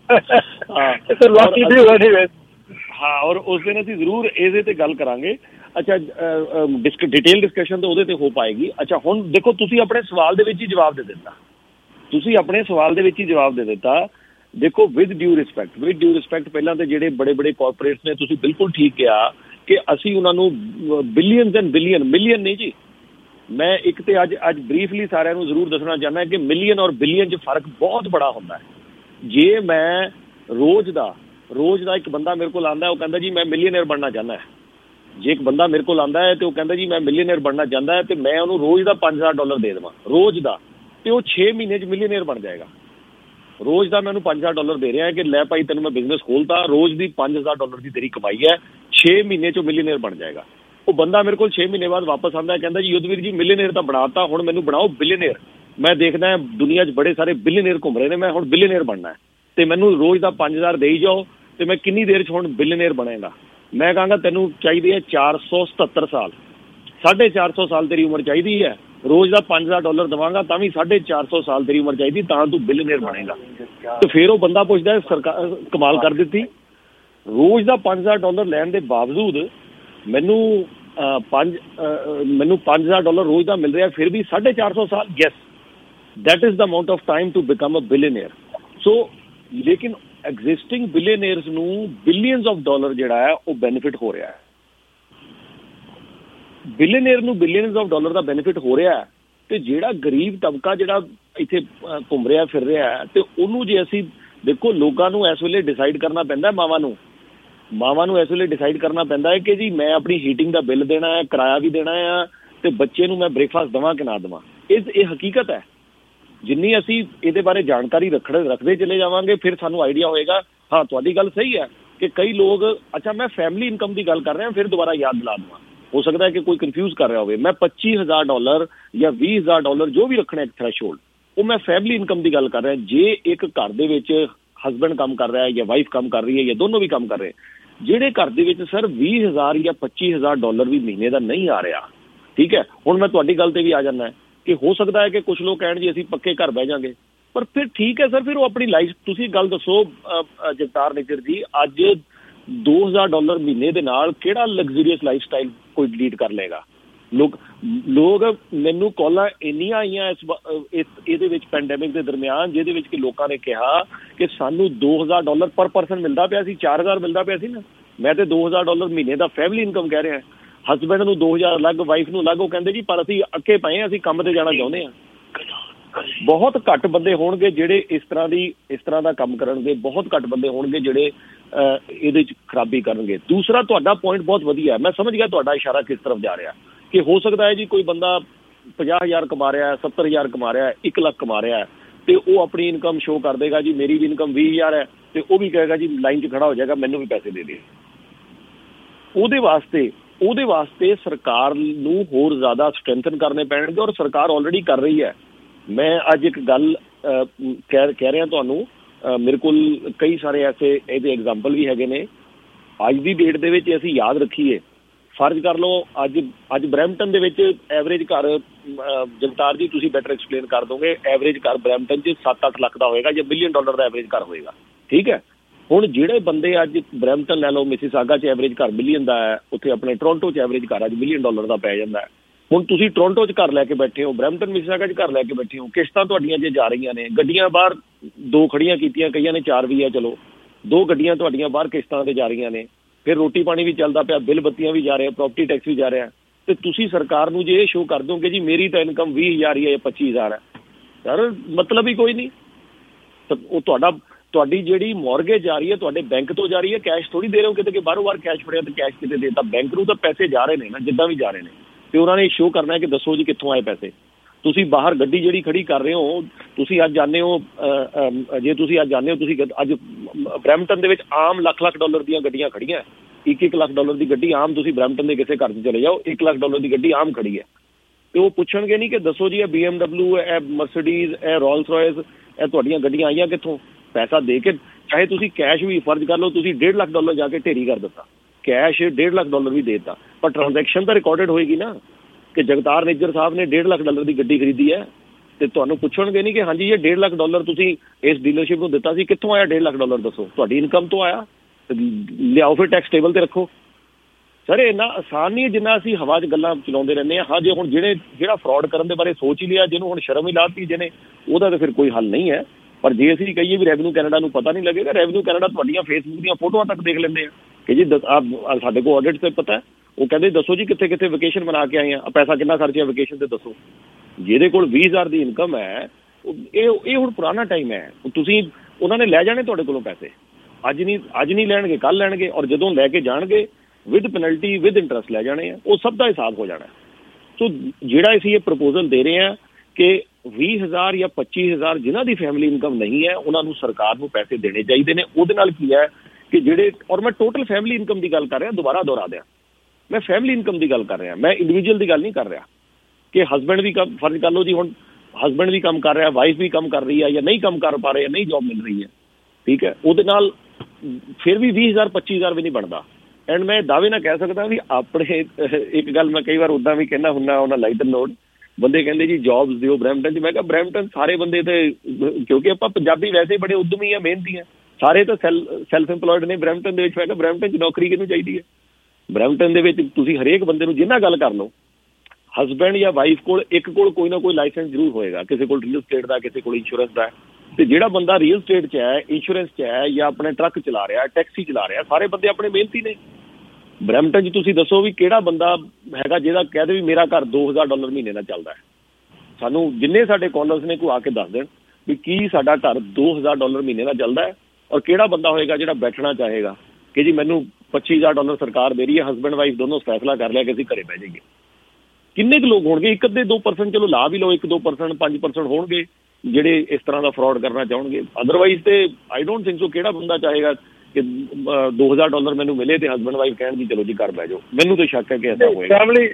ਹਾਂ, ਔਰ ਉਸ ਦਿਨ ਅਸੀਂ ਜ਼ਰੂਰ ਇਹਦੇ ਤੇ ਗੱਲ ਕਰਾਂਗੇ। ਅੱਛਾ, ਡਿਟੇਲ ਡਿਸਕਸ਼ਨ ਤਾਂ ਉਹਦੇ ਤੇ ਹੋ ਪਾਏਗੀ। ਅੱਛਾ, ਹੁਣ ਦੇਖੋ ਤੁਸੀਂ ਆਪਣੇ ਸਵਾਲ ਦੇ ਵਿੱਚ ਹੀ ਜਵਾਬ ਦੇ ਦਿੱਤਾ। ਦੇਖੋ ਵਿਦ ਡਿਊ ਰਿਸਪੈਕਟ ਪਹਿਲਾਂ ਤੇ ਜਿਹੜੇ ਬੜੇ ਬੜੇ ਕਾਰਪੋਰੇਟਸ ਨੇ, ਤੁਸੀਂ ਬਿਲਕੁਲ ਠੀਕ ਕਿਹਾ ਕਿ ਅਸੀਂ ਉਹਨਾਂ ਨੂੰ ਬਿਲੀਅਨਸ ਐਂਡ ਮਿਲੀਅਨ ਨਹੀਂ ਜੀ, ਮੈਂ ਇੱਕ ਤੇ ਅੱਜ ਬਰੀਫਲੀ ਸਾਰਿਆਂ ਨੂੰ ਜ਼ਰੂਰ ਦੱਸਣਾ ਚਾਹੁੰਦਾ ਕਿ ਮਿਲੀਅਨ ਔਰ ਬਿਲੀਅਨ 'ਚ ਫਰਕ ਬਹੁਤ ਬੜਾ ਹੁੰਦਾ ਹੈ। ਜੇ ਮੈਂ ਰੋਜ਼ ਦਾ ਇੱਕ ਬੰਦਾ ਮੇਰੇ ਕੋਲ ਆਉਂਦਾ, ਉਹ ਕਹਿੰਦਾ ਜੀ ਮੈਂ ਮਿਲੀਅਨਰ ਬਣਨਾ ਚਾਹੁੰਦਾ, ਜੇ ਇੱਕ ਬੰਦਾ ਮੇਰੇ ਕੋਲ ਆਉਂਦਾ ਹੈ ਤੇ ਉਹ ਕਹਿੰਦਾ ਜੀ ਮੈਂ ਮਿਲੀਅਨਰ ਬਣਨਾ ਚਾਹੁੰਦਾ ਹੈ, ਤੇ ਮੈਂ ਉਹਨੂੰ ਰੋਜ਼ ਦਾ $5000 ਦੇ ਦੇਵਾਂ ਰੋਜ਼ ਦਾ, ਤੇ ਉਹ 6 ਮਹੀਨੇ 'ਚ ਮਿਲੀਅਨਰ ਬਣ ਜਾਏਗਾ। ਰੋਜ਼ ਦਾ ਮੈਂ ਉਹਨੂੰ $5000 ਦੇ ਰਿਹਾ ਕਿ ਲੈ ਭਾਈ ਤੈਨੂੰ ਮੈਂ ਬਿਜ਼ਨਸ ਖੋਲਤਾ, ਰੋਜ਼ ਦੀ $5000 ਦੀ ਤੇਰੀ ਕਮਾਈ ਹੈ, 6 ਮਹੀਨੇ 'ਚ ਮਿਲੀਅਨਰ ਬਣ ਜਾਏਗਾ। ਉਹ ਬੰਦਾ ਮੇਰੇ ਕੋਲ 6 ਮਹੀਨੇ ਬਾਅਦ ਵਾਪਸ ਆਉਂਦਾ, ਕਹਿੰਦਾ ਜੀ ਯੁੱਧਵੀਰ ਜੀ ਮਿਲੀਅਨਰ ਤਾਂ ਬਣਾਤਾ, ਹੁਣ ਮੈਨੂੰ ਬਣਾਓ ਬਿਲੀਅਨਰ। ਮੈਂ ਦੇਖਦਾ ਦੁਨੀਆ 'ਚ ਬੜੇ ਸਾਰੇ ਬਿਲੀਅਨਰ ਘੁੰਮ ਰਹੇ ਨੇ, ਮੈਂ ਹੁਣ ਬਿਲੀਅਨਰ ਬਣਨਾ ਹੈ, ਤੇ ਮੈਨੂੰ ਰੋਜ਼ ਦਾ 5000 ਦੇਈ ਜਾਓ, ਤੇ ਮੈਂ ਕਿੰਨੀ ਦੇਰ 'ਚ ਹੁਣ ਬਿਲੀਅਨਰ ਬਣੇਗਾ। ਮੈਂ ਕਹਾਂਗਾ ਤੈਨੂੰ ਚਾਹੀਦੀ ਹੈ 477 ਸਾਲ, 450 ਸਾਲ ਤੇਰੀ ਉਮਰ ਚਾਹੀਦੀ ਹੈ, ਰੋਜ਼ ਦਾ $5000 ਦੇਵਾਂਗਾ ਤਾਂ ਵੀ 450 ਸਾਲ ਤੇਰੀ ਉਮਰ ਚਾਹੀਦੀ, ਤਾਂ ਤੂੰ ਬਿਲੀਅਨਰ ਬਣੇਗਾ। ਤੇ ਫਿਰ ਉਹ ਬੰਦਾ ਪੁੱਛਦਾ ਸਰਕਾਰ ਕਮਾਲ ਕਰ ਦਿੱਤੀ, ਰੋਜ਼ ਦਾ $5000 ਲੈਣ ਦੇ ਬਾਵਜੂਦ ਮੈਨੂੰ $5000 ਰੋਜ਼ ਦਾ ਮਿਲ ਰਿਹਾ, ਫਿਰ ਵੀ 450 ਸਾਲ। Yes, that is the amount of time to become a billionaire. So ਲੇਕਿਨ ਐਗਜ਼ਿਸਟਿੰਗ ਬਿਲੀਅਨਰਸ ਨੂੰ ਬਿਲੀਅਨਸ ਆਫ ਡਾਲਰ ਜਿਹੜਾ ਹੈ ਉਹ ਬੈਨੀਫਿਟ ਹੋ ਰਿਹਾ ਹੈ। ਬਿਲੀਅਨਰ ਨੂੰ ਬਿਲੀਅਨਸ ਆਫ ਡਾਲਰ ਦਾ ਬੈਨੀਫਿਟ ਹੋ ਰਿਹਾ ਹੈ, ਤੇ ਜਿਹੜਾ ਗਰੀਬ ਤਬਕਾ ਜਿਹੜਾ ਇੱਥੇ ਘੁੰਮ ਰਿਹਾ ਫਿਰ ਰਿਹਾ ਹੈ, ਤੇ ਉਹਨੂੰ ਜੇ ਅਸੀਂ ਦੇਖੋ, ਲੋਕਾਂ ਨੂੰ ਇਸ ਵੇਲੇ ਡਿਸਾਈਡ ਕਰਨਾ ਪੈਂਦਾ, ਮਾਵਾਂ ਨੂੰ ਇਸ ਵੇਲੇ ਡਿਸਾਈਡ ਕਰਨਾ ਪੈਂਦਾ ਹੈ ਕਿ ਜੀ ਮੈਂ ਆਪਣੀ ਹੀਟਿੰਗ ਦਾ ਬਿੱਲ ਦੇਣਾ ਹੈ, ਕਿਰਾਇਆ ਵੀ ਦੇਣਾ ਹੈ, ਤੇ ਬੱਚੇ ਨੂੰ ਮੈਂ ਬ੍ਰੇਕਫਾਸਟ ਦੇਵਾਂ ਕਿ ਨਾ ਦੇਵਾਂ। ਇਹ ਹਕੀਕਤ ਹੈ। ਜਿੰਨੀ ਅਸੀਂ ਇਹਦੇ ਬਾਰੇ ਜਾਣਕਾਰੀ ਰੱਖਦੇ ਚਲੇ ਜਾਵਾਂਗੇ, ਫਿਰ ਸਾਨੂੰ ਆਈਡੀਆ ਹੋਏਗਾ। ਹਾਂ, ਤੁਹਾਡੀ ਗੱਲ ਸਹੀ ਹੈ ਕਿ ਕਈ ਲੋਕ, ਅੱਛਾ ਮੈਂ ਫੈਮਿਲੀ ਇਨਕਮ ਦੀ ਗੱਲ ਕਰ ਰਿਹਾ, ਫਿਰ ਦੁਬਾਰਾ ਯਾਦ ਦਿਲਾ ਦੇਵਾਂ, ਹੋ ਸਕਦਾ ਹੈ ਕਿ ਕੋਈ ਕਨਫਿਊਜ਼ ਕਰ ਰਿਹਾ ਹੋਵੇ। ਮੈਂ $25000 ਜਾਂ $20000 ਜੋ ਵੀ ਰੱਖਣਾ ਇੱਕ ਥ੍ਰੈਸ਼ਹੋਲਡ, ਉਹ ਮੈਂ ਫੈਮਿਲੀ ਇਨਕਮ ਦੀ ਗੱਲ ਕਰ ਰਿਹਾ। ਜੇ ਇੱਕ ਘਰ ਦੇ ਵਿੱਚ ਹਸਬੈਂਡ ਕੰਮ ਕਰ ਰਿਹਾ ਜਾਂ ਵਾਈਫ ਕੰਮ ਕਰ ਰਹੀ ਹੈ ਜਾਂ ਦੋਨੋਂ ਵੀ ਕੰਮ ਕਰ ਰਹੇ, ਜਿਹੜੇ ਘਰ ਦੇ ਵਿੱਚ ਸਰ $20000 ਜਾਂ $25000 ਵੀ ਮਹੀਨੇ ਦਾ ਨਹੀਂ ਆ ਰਿਹਾ, ਠੀਕ ਹੈ, ਹੁਣ ਮੈਂ ਤੁਹਾਡੀ ਗੱਲ ਤੇ ਵੀ ਆ ਜਾਂਦਾ ਕਿ ਹੋ ਸਕਦਾ ਹੈ ਕਿ ਕੁਝ ਲੋਕ ਕਹਿਣ ਜੀ ਅਸੀਂ ਪੱਕੇ ਘਰ ਬਹਿ ਜਾਵਾਂਗੇ, ਪਰ ਫਿਰ ਠੀਕ ਹੈ ਸਰ, ਫਿਰ ਉਹ ਆਪਣੀ ਲਾਈਫ, ਤੁਸੀਂ ਗੱਲ ਦੱਸੋ ਜਗਤਾਰ ਨਿੱਜਰ ਜੀ, ਅੱਜ $2000 ਮਹੀਨੇ ਦੇ ਨਾਲ ਕਿਹੜਾ ਲਗਜ਼ਰੀਅਸ ਲਾਈਫ ਸਟਾਈਲ ਕੋਈ ਲੀਡ ਕਰ ਲਏਗਾ? ਲੋਕ ਮੈਨੂੰ ਕਾਲਾਂ ਇੰਨੀਆਂ ਆਈਆਂ ਇਹਦੇ ਵਿੱਚ ਪੈਂਡੈਮਿਕ ਦੇ ਦਰਮਿਆਨ, ਜਿਹਦੇ ਵਿੱਚ ਕਿ ਲੋਕਾਂ ਨੇ ਕਿਹਾ ਕਿ ਸਾਨੂੰ $2000 ਪਰ ਪਰਸਨ ਮਿਲਦਾ ਪਿਆ ਸੀ, 4000 ਮਿਲਦਾ ਪਿਆ ਸੀ ਨਾ, ਮੈਂ ਤੇ $2000 ਮਹੀਨੇ ਦਾ ਫੈਮਿਲੀ ਇਨਕਮ ਕਹਿ ਰਿਹਾ, ਹਸਬੈਂਡ ਨੂੰ 2000 ਅਲੱਗ, ਵਾਈਫ ਨੂੰ ਅਲੱਗ। ਉਹ ਕਹਿੰਦੇ ਜੀ ਪਰ ਅਸੀਂ ਅੱਕੇ ਪਏ ਹਾਂ, ਅਸੀਂ ਕੰਮ ਤੇ ਜਾਣਾ ਚਾਹੁੰਦੇ ਹਾਂ। ਬਹੁਤ ਘੱਟ ਬੰਦੇ ਹੋਣਗੇ ਜਿਹੜੇ ਇਸ ਤਰ੍ਹਾਂ ਦਾ ਕੰਮ ਕਰਨਗੇ, ਬਹੁਤ ਘੱਟ ਬੰਦੇ ਹੋਣਗੇ ਜਿਹੜੇ ਇਹਦੇ 'ਚ ਖਰਾਬੀ ਕਰਨਗੇ। ਦੂਸਰਾ, ਤੁਹਾਡਾ ਪੁਆਇੰਟ ਬਹੁਤ ਵਧੀਆ, ਮੈਂ ਸਮਝ ਗਿਆ ਤੁਹਾਡਾ ਇਸ਼ਾਰਾ ਕਿਸ ਤਰਫ ਜਾ ਰਿਹਾ, ਕਿ ਹੋ ਸਕਦਾ ਹੈ ਜੀ ਕੋਈ ਬੰਦਾ 50000 ਕਮਾ ਰਿਹਾ, 70000 ਕਮਾ ਰਿਹਾ, 1 ਲੱਖ ਕਮਾ ਰਿਹਾ, ਤੇ ਉਹ ਆਪਣੀ ਇਨਕਮ ਸ਼ੋਅ ਕਰ ਦੇਗਾ ਜੀ ਮੇਰੀ ਵੀ ਇਨਕਮ 20000 ਹੈ, ਤੇ ਉਹ ਵੀ ਕਹੇਗਾ ਜੀ ਲਾਈਨ 'ਚ ਖੜਾ ਹੋ ਜਾਏਗਾ ਮੈਨੂੰ ਵੀ ਪੈਸੇ ਦੇ ਦੇ। ਉਹਦੇ ਵਾਸਤੇ ਸਰਕਾਰ ਨੂੰ ਹੋਰ ਜ਼ਿਆਦਾ ਸਟਰੈਂਥਨ ਕਰਨੇ ਪੈਣਗੇ, ਔਰ ਸਰਕਾਰ ਆਲਰੇਡੀ ਕਰ ਰਹੀ ਹੈ। ਮੈਂ ਅੱਜ ਇੱਕ ਗੱਲ ਕਹਿ ਰਿਹਾ ਤੁਹਾਨੂੰ, ਮੇਰੇ ਕੋਲ ਕਈ ਸਾਰੇ ਇਹਦੇ ਐਗਜ਼ਾਮਪਲ ਵੀ ਹੈਗੇ ਨੇ। ਅੱਜ ਦੀ ਡੇਟ ਦੇ ਵਿੱਚ ਅਸੀਂ ਯਾਦ ਰੱਖੀਏ, ਫਰਜ਼ ਕਰ ਲਓ ਅੱਜ ਬਰੈਂਪਟਨ ਦੇ ਵਿੱਚ ਐਵਰੇਜ ਘਰ, ਜਗਤਾਰ ਜੀ ਤੁਸੀਂ ਬੈਟਰ ਐਕਸਪਲੇਨ ਕਰ ਦੋਗੇ, ਐਵਰੇਜ ਘਰ ਬਰੈਂਪਟਨ 'ਚ 7-8 ਲੱਖ ਦਾ ਹੋਏਗਾ ਜਾਂ $1 ਬਿਲੀਅਨ ਦਾ ਐਵਰੇਜ ਘਰ ਹੋਏਗਾ, ਠੀਕ ਹੈ। ਹੁਣ ਜਿਹੜੇ ਬੰਦੇ ਅੱਜ ਬਰੈਂਪਟਨ ਲੈ ਲਓ, ਮਿਸੀਸਾਗਾ 'ਚ ਐਵਰੇਜ ਘਰ $1 ਬਿਲੀਅਨ ਦਾ ਹੈ, ਉੱਥੇ ਆਪਣੇ ਟੋਰਾਂਟੋ 'ਚ ਐਵਰੇਜ ਘਰ ਅੱਜ $1 ਬਿਲੀਅਨ ਦਾ ਪੈ ਜਾਂਦਾ ਹੈ। ਹੁਣ ਤੁਸੀਂ ਟੋਰਾਂਟੋ 'ਚ ਘਰ ਲੈ ਕੇ ਬੈਠੇ ਹੋ, ਬਰੈਂਪਟਨ ਮਿਸੀਸਾਗਾ 'ਚ ਘਰ ਲੈ ਕੇ ਬੈਠੇ ਹੋ, ਕਿਸ਼ਤਾਂ ਤੁਹਾਡੀਆਂ ਜੇ ਜਾ ਰਹੀਆਂ ਨੇ, ਗੱਡੀਆਂ ਬਾਹਰ 2 ਖੜੀਆਂ ਕੀਤੀਆਂ, ਕਈਆਂ ਨੇ 4 ਵੀ ਹੈ, ਚਲੋ 2 ਗੱਡੀਆਂ ਤੁਹਾਡੀਆਂ ਬਾਹਰ ਕਿਸ਼ਤਾਂ 'ਤੇ ਜਾ ਰਹੀਆਂ ਨੇ, ਫਿਰ ਰੋਟੀ ਪਾਣੀ ਵੀ ਚੱਲਦਾ ਪਿਆ, ਬਿੱਲ ਬੱਤੀਆਂ ਵੀ ਜਾ ਰਿਹਾ, ਪ੍ਰੋਪਰਟੀ ਟੈਕਸ ਵੀ ਜਾ ਰਿਹਾ, ਤੇ ਤੁਸੀਂ ਸਰਕਾਰ ਨੂੰ ਜੇ ਇਹ ਸ਼ੋਅ ਕਰ ਦੋਗੇ ਜੀ ਮੇਰੀ ਤਾਂ ਇਨਕਮ 20000 ਹੀ ਹੈ ਜਾਂ 25000 ਹੈ, ਸਰ ਮਤਲਬ ਹੀ ਕੋਈ ਨਹੀਂ। ਤਾਂ ਉਹ ਤੁਹਾਡੀ ਜਿਹੜੀ ਮੌਰਗੇਜ ਜਾ ਰਹੀ ਹੈ ਤੁਹਾਡੇ ਬੈਂਕ ਤੋਂ ਜਾ ਰਹੀ ਹੈ, ਕੈਸ਼ ਥੋੜੀ ਦੇ ਰਹੇ ਹੋ ਕਿਤੇ ਕਿ ਬਾਹਰੋਂ ਬਾਹਰ ਕੈਸ਼ ਫੜਿਆ ਤੇ ਕੈਸ਼ ਕਿਤੇ ਦੇਤਾ, ਬੈਂਕ ਨੂੰ ਤਾਂ ਪੈਸੇ ਜਾ ਰਹੇ ਨੇ ਨਾ, ਜਿੱਦਾਂ ਵੀ ਜਾ ਰਹੇ ਨੇ, ਤੇ ਉਹਨਾਂ ਨੇ ਸ਼ੋਅ ਕਰਨਾ ਕਿ ਦੱਸੋ ਜੀ ਕਿੱਥੋਂ ਆਏ ਪੈਸੇ। ਤੁਸੀਂ ਬਾਹਰ ਗੱਡੀ ਜਿਹੜੀ ਖੜੀ ਕਰ ਰਹੇ ਹੋ, ਤੁਸੀਂ ਅੱਜ ਜਾਂਦੇ ਹੋ, ਜੇ ਤੁਸੀਂ ਅੱਜ ਜਾਂਦੇ ਹੋ, ਤੁਸੀਂ ਅੱਜ ਬਰੈਂਪਟਨ ਦੇ ਵਿੱਚ ਆਮ ਲੱਖ $1 ਦੀਆਂ ਗੱਡੀਆਂ ਖੜੀਆਂ, $1 ਲੱਖ ਦੀ ਗੱਡੀ ਆਮ, ਤੁਸੀਂ ਬਰੈਂਪਟਨ ਦੇ ਕਿਸੇ ਘਰ 'ਚ ਚਲੇ ਜਾਓ, $1 ਲੱਖ ਦੀ ਗੱਡੀ ਆਮ ਖੜੀ ਹੈ, ਤੇ ਉਹ ਪੁੱਛਣਗੇ ਨਹੀਂ ਕਿ ਦੱਸੋ ਜੀ ਇਹ BMW, ਇਹ ਮਰਸੀਡੀਜ਼, ਇਹ ਰੋਲਸ ਰॉयਸ, ਇਹ ਤੁਹਾਡੀਆਂ ਗੱਡੀਆਂ ਆਈਆਂ ਕਿੱਥੋਂ? ਪੈਸਾ ਦੇ ਕੇ, ਚਾਹੇ ਤੁਸੀਂ ਕੈਸ਼ ਵੀ ਫਰਜ਼ ਕਰ ਲਓ, ਤੁਸੀਂ $1.5 ਲੱਖ ਜਾ ਕੇ ਢੇਰੀ ਕਰ ਦਿੱਤਾ, ਕੈਸ਼ $1.5 ਲੱਖ ਵੀ ਦੇ ਦਿੱਤਾ, ਪਰ ਟ੍ਰਾਂਜੈਕਸ਼ਨ ਤਾਂ ਰਿਕਾਰਡਡ ਹੋਏਗੀ ਨਾ ਕਿ ਜਗਤਾਰ ਨਿੱਜਰ ਸਾਹਿਬ ਨੇ $1.5 ਲੱਖ ਦੀ ਗੱਡੀ ਖਰੀਦੀ ਹੈ, ਤੇ ਤੁਹਾਨੂੰ ਪੁੱਛਣਗੇ ਨਹੀਂ ਕਿ ਹਾਂਜੀ ਇਹ $1.5 ਲੱਖ ਤੁਸੀਂ ਇਸ ਡੀਲਰਸ਼ਿਪ ਨੂੰ ਦਿੱਤਾ ਸੀ, ਕਿੱਥੋਂ ਆਇਆ $1.5 ਲੱਖ ਦੱਸੋ, ਤੁਹਾਡੀ ਇਨਕਮ ਤੋਂ ਆਇਆ, ਲਿਆਓ ਫਿਰ ਟੈਕਸ ਟੇਬਲ ਤੇ ਰੱਖੋ। ਸਰ ਇੰਨਾ ਆਸਾਨ ਨਹੀਂ ਜਿੰਨਾ ਅਸੀਂ ਹਵਾ 'ਚ ਗੱਲਾਂ ਚਲਾਉਂਦੇ ਰਹਿੰਦੇ ਹਾਂ। ਹਾਂ, ਜੇ ਹੁਣ ਜਿਹੜਾ ਫਰਾਡ ਕਰਨ ਦੇ ਬਾਰੇ ਸੋਚ ਹੀ ਲਿਆ, ਜਿਹਨੂੰ ਹੁਣ ਸ਼ਰਮ ਹੀ ਲਾਤੀ ਜਿਹਨੇ, ਉਹਦਾ ਤਾਂ ਫਿਰ ਕੋਈ ਹੱਲ ਨਹੀਂ ਹੈ। ਪਰ ਜੇ ਅਸੀਂ ਕਹੀਏ ਵੀ ਰੈਵਨਿਊ ਕੈਨੇਡਾ ਨੂੰ ਪਤਾ ਨਹੀਂ ਲੱਗੇਗਾ, ਰੈਵਨਿਊ ਕੈਨੇਡਾ ਤੁਹਾਡੀਆਂ ਫੇਸਬੁੱਕ ਦੀਆਂ ਫੋਟੋਆਂ ਤੱਕ ਦੇਖ ਲੈਂਦੇ ਆ ਕਿ ਜੀ ਸਾਡੇ ਕੋਲ ਆਡਿਟ ਤੇ ਪਤਾ, ਉਹ ਕਹਿੰਦੇ ਦੱਸੋ ਜੀ ਕਿੱਥੇ ਕਿੱਥੇ ਵੈਕੇਸ਼ਨ ਬਣਾ ਕੇ ਆਏ ਆ, ਪੈਸਾ ਕਿੰਨਾ ਖਰਚਿਆ ਵੈਕੇਸ਼ਨ ਤੇ ਦੱਸੋ। ਜਿਹਦੇ ਕੋਲ 20,000 ਦੀ ਇਨਕਮ ਹੈ, ਇਹ ਹੁਣ ਪੁਰਾਣਾ ਟਾਈਮ ਹੈ, ਤੁਸੀਂ ਉਹਨਾਂ ਨੇ ਲੈ ਜਾਣੇ ਤੁਹਾਡੇ ਕੋਲੋਂ ਪੈਸੇ, ਅੱਜ ਨਹੀਂ ਲੈਣਗੇ, ਕੱਲ੍ਹ ਲੈਣਗੇ, ਔਰ ਜਦੋਂ ਲੈ ਕੇ ਜਾਣਗੇ ਵਿਦ ਪੈਨਲਟੀ ਵਿਦ ਇੰਟਰਸਟ ਲੈ ਜਾਣੇ ਆ, ਉਹ ਸਭ ਦਾ ਹਿਸਾਬ ਹੋ ਜਾਣਾ। ਸੋ ਜਿਹੜਾ ਅਸੀਂ ਇਹ ਪ੍ਰਪੋਜ਼ਲ ਦੇ ਰਹੇ ਹਾਂ ਕਿ 20,000 ਜਾਂ 25,000 ਜਿਨ੍ਹਾਂ ਦੀ ਫੈਮਿਲੀ ਇਨਕਮ ਨਹੀਂ ਹੈ, ਉਹਨਾਂ ਨੂੰ ਸਰਕਾਰ ਨੂੰ ਪੈਸੇ ਦੇਣੇ ਚਾਹੀਦੇ ਨੇ। ਉਹਦੇ ਨਾਲ ਕੀ ਹੈ ਕਿ ਜਿਹੜੇ, ਔਰ ਮੈਂ ਟੋਟਲ ਫੈਮਿਲੀ ਇਨਕਮ ਦੀ ਗੱਲ ਕਰ ਰਿਹਾ, ਦੁਬਾਰਾ ਦੁਹਰਾ ਦਿਆਂ, ਮੈਂ ਫੈਮਿਲੀ ਇਨਕਮ ਦੀ ਗੱਲ ਕਰ ਰਿਹਾ, ਮੈਂ ਇੰਡੀਵਿਜੂਅਲ ਦੀ ਗੱਲ ਨਹੀਂ ਕਰ ਰਿਹਾ ਕਿ ਹਸਬੈਂਡ ਵੀ ਕੰਮ, ਫਰਜ਼ ਕਰ ਲਓ ਜੀ ਹੁਣ ਹਸਬੈਂਡ ਵੀ ਕੰਮ ਕਰ ਰਿਹਾ, ਵਾਈਫ ਵੀ ਕੰਮ ਕਰ ਰਹੀ ਹੈ, ਜਾਂ ਨਹੀਂ ਕੰਮ ਕਰ ਪਾ ਰਹੇ, ਜਾਂ ਨਹੀਂ ਜੋਬ ਮਿਲ ਰਹੀ ਹੈ, ਠੀਕ ਹੈ, ਉਹਦੇ ਨਾਲ ਫਿਰ ਵੀ 20,000 25,000 ਵੀ ਨਹੀਂ ਬਣਦਾ। ਐਂਡ ਮੈਂ ਦਾਅਵੇ ਨਾਲ ਕਹਿ ਸਕਦਾ ਵੀ ਆਪਣੇ, ਇੱਕ ਗੱਲ ਮੈਂ ਕਈ ਵਾਰ ਉੱਦਾਂ ਵੀ ਕਹਿੰਦਾ ਹੁੰਦਾ ਉਹਨਾਂ ਲਾਈਟਰ ਨੋਟ, ਬੰਦੇ ਕਹਿੰਦੇ ਜੀ ਜੋਬਸ ਦਿਓ ਬਰੈਂਪਟਨ 'ਚ, ਮੈਂ ਕਿਹਾ ਬਰੈਂਪਟਨ ਸਾਰੇ ਬੰਦੇ ਤੇ, ਕਿਉਂਕਿ ਆਪਾਂ ਪੰਜਾਬੀ ਵੈਸੇ ਬੜੇ ਉੱਦਮੀ ਆ, ਮਿਹਨਤੀ ਆ, ਸਾਰੇ ਤਾਂ ਸੈਲਫ ਇੰਪਲੋਇਡ ਨੇ ਬਰੈਂਪਟਨ ਦੇ ਵਿੱਚ। ਮੈਂ ਕਿਹਾ ਬਰੈਂਪਟਨ 'ਚ ਨੌਕਰੀ ਕਿਹਨੂੰ ਚਾਹੀਦੀ ਹੈ? ਬਰੈਂਪਟਨ ਦੇ ਵਿੱਚ ਤੁਸੀਂ ਹਰੇਕ ਬੰਦੇ ਨੂੰ ਜਿੰਨਾ ਗੱਲ ਕਰ ਲਓ, ਹਸਬੈਂਡ ਜਾਂ ਵਾਈਫ ਕੋਲ ਇੱਕ ਕੋਲ ਕੋਈ ਨਾ ਕੋਈ ਲਾਇਸੈਂਸ ਜ਼ਰੂਰ ਹੋਏਗਾ, ਕਿਸੇ ਕੋਲ ਰੀਅਲ ਸਟੇਟ ਦਾ, ਕਿਸੇ ਕੋਲ ਇੰਸ਼ੋਰੈਂਸ ਦਾ। ਤੇ ਜਿਹੜਾ ਬੰਦਾ ਰੀਅਲ ਸਟੇਟ 'ਚ ਹੈ, ਇੰਸ਼ੋਰੈਂਸ 'ਚ ਹੈ, ਜਾਂ ਆਪਣੇ ਟਰੱਕ ਚਲਾ ਰਿਹਾ, ਟੈਕਸੀ ਚਲਾ ਰਿਹਾ, ਸਾਰੇ ਬੰਦੇ ਆਪਣੇ ਮਿਹਨਤੀ ਨੇ। ਬਰੈਂਪਟਨ 'ਚ ਤੁਸੀਂ ਦੱਸੋ ਵੀ ਕਿਹੜਾ ਬੰਦਾ ਹੈਗਾ ਜਿਹਦਾ ਕਹਿ ਦੇ ਵੀ ਮੇਰਾ ਘਰ $2,000 ਮਹੀਨੇ ਦਾ ਚੱਲਦਾ ਹੈ? ਸਾਨੂੰ ਜਿੰਨੇ ਸਾਡੇ ਕਾਲਰਸ ਨੇ ਕੋਈ ਆ ਕੇ ਦੱਸ ਦੇਣ ਵੀ ਕੀ ਸਾਡਾ ਘਰ $2,000 ਮਹੀਨੇ ਦਾ ਚੱਲਦਾ ਹੈ, ਔਰ ਕਿਹੜਾ ਬੰਦਾ ਹੋਏਗਾ ਜਿਹੜਾ ਬੈਠਣਾ ਚਾਹੇਗਾ ਕਿ ਜੀ ਮੈਨੂੰ $25,000 ਸਰਕਾਰ ਦੇ ਰਹੀ ਹੈ, ਹਸਬੈਂਡ ਵਾਈਫ ਦੋਨੋਂ ਫੈਸਲਾ ਕਰ ਲਿਆ ਕਿ ਅਸੀਂ ਘਰੇ ਬਹਿ ਜਾਈਏ। ਕਿੰਨੇ ਕੁ ਲੋਕ ਹੋਣਗੇ? 1-2% ਚਲੋ ਲਾ ਵੀ ਲਓ, 1-2% 5% ਹੋਣਗੇ ਜਿਹੜੇ ਇਸ ਤਰ੍ਹਾਂ ਦਾ ਫਰਾਡ ਕਰਨਾ ਚਾਹਣਗੇ। ਅਦਰਵਾਈਜ਼ ਤੇ ਆਈ ਡੋਂਟ ਥਿੰਕ ਸੋ ਕਿਹੜਾ ਬੰਦਾ ਚਾਹੇਗਾ ਕਿ $2,000 ਮੈਨੂੰ ਮਿਲੇ ਤੇ ਹਸਬੈਂਡ ਵਾਈਫ ਕਹਿਣ ਜੀ ਚਲੋ ਜੀ ਘਰ ਬਹਿ ਜਾਓ। ਮੈਨੂੰ ਤਾਂ ਸ਼ੱਕ ਹੈ ਕਿ ਐਸਾ ਹੋਏਗਾ। ਫੈਮਿਲੀ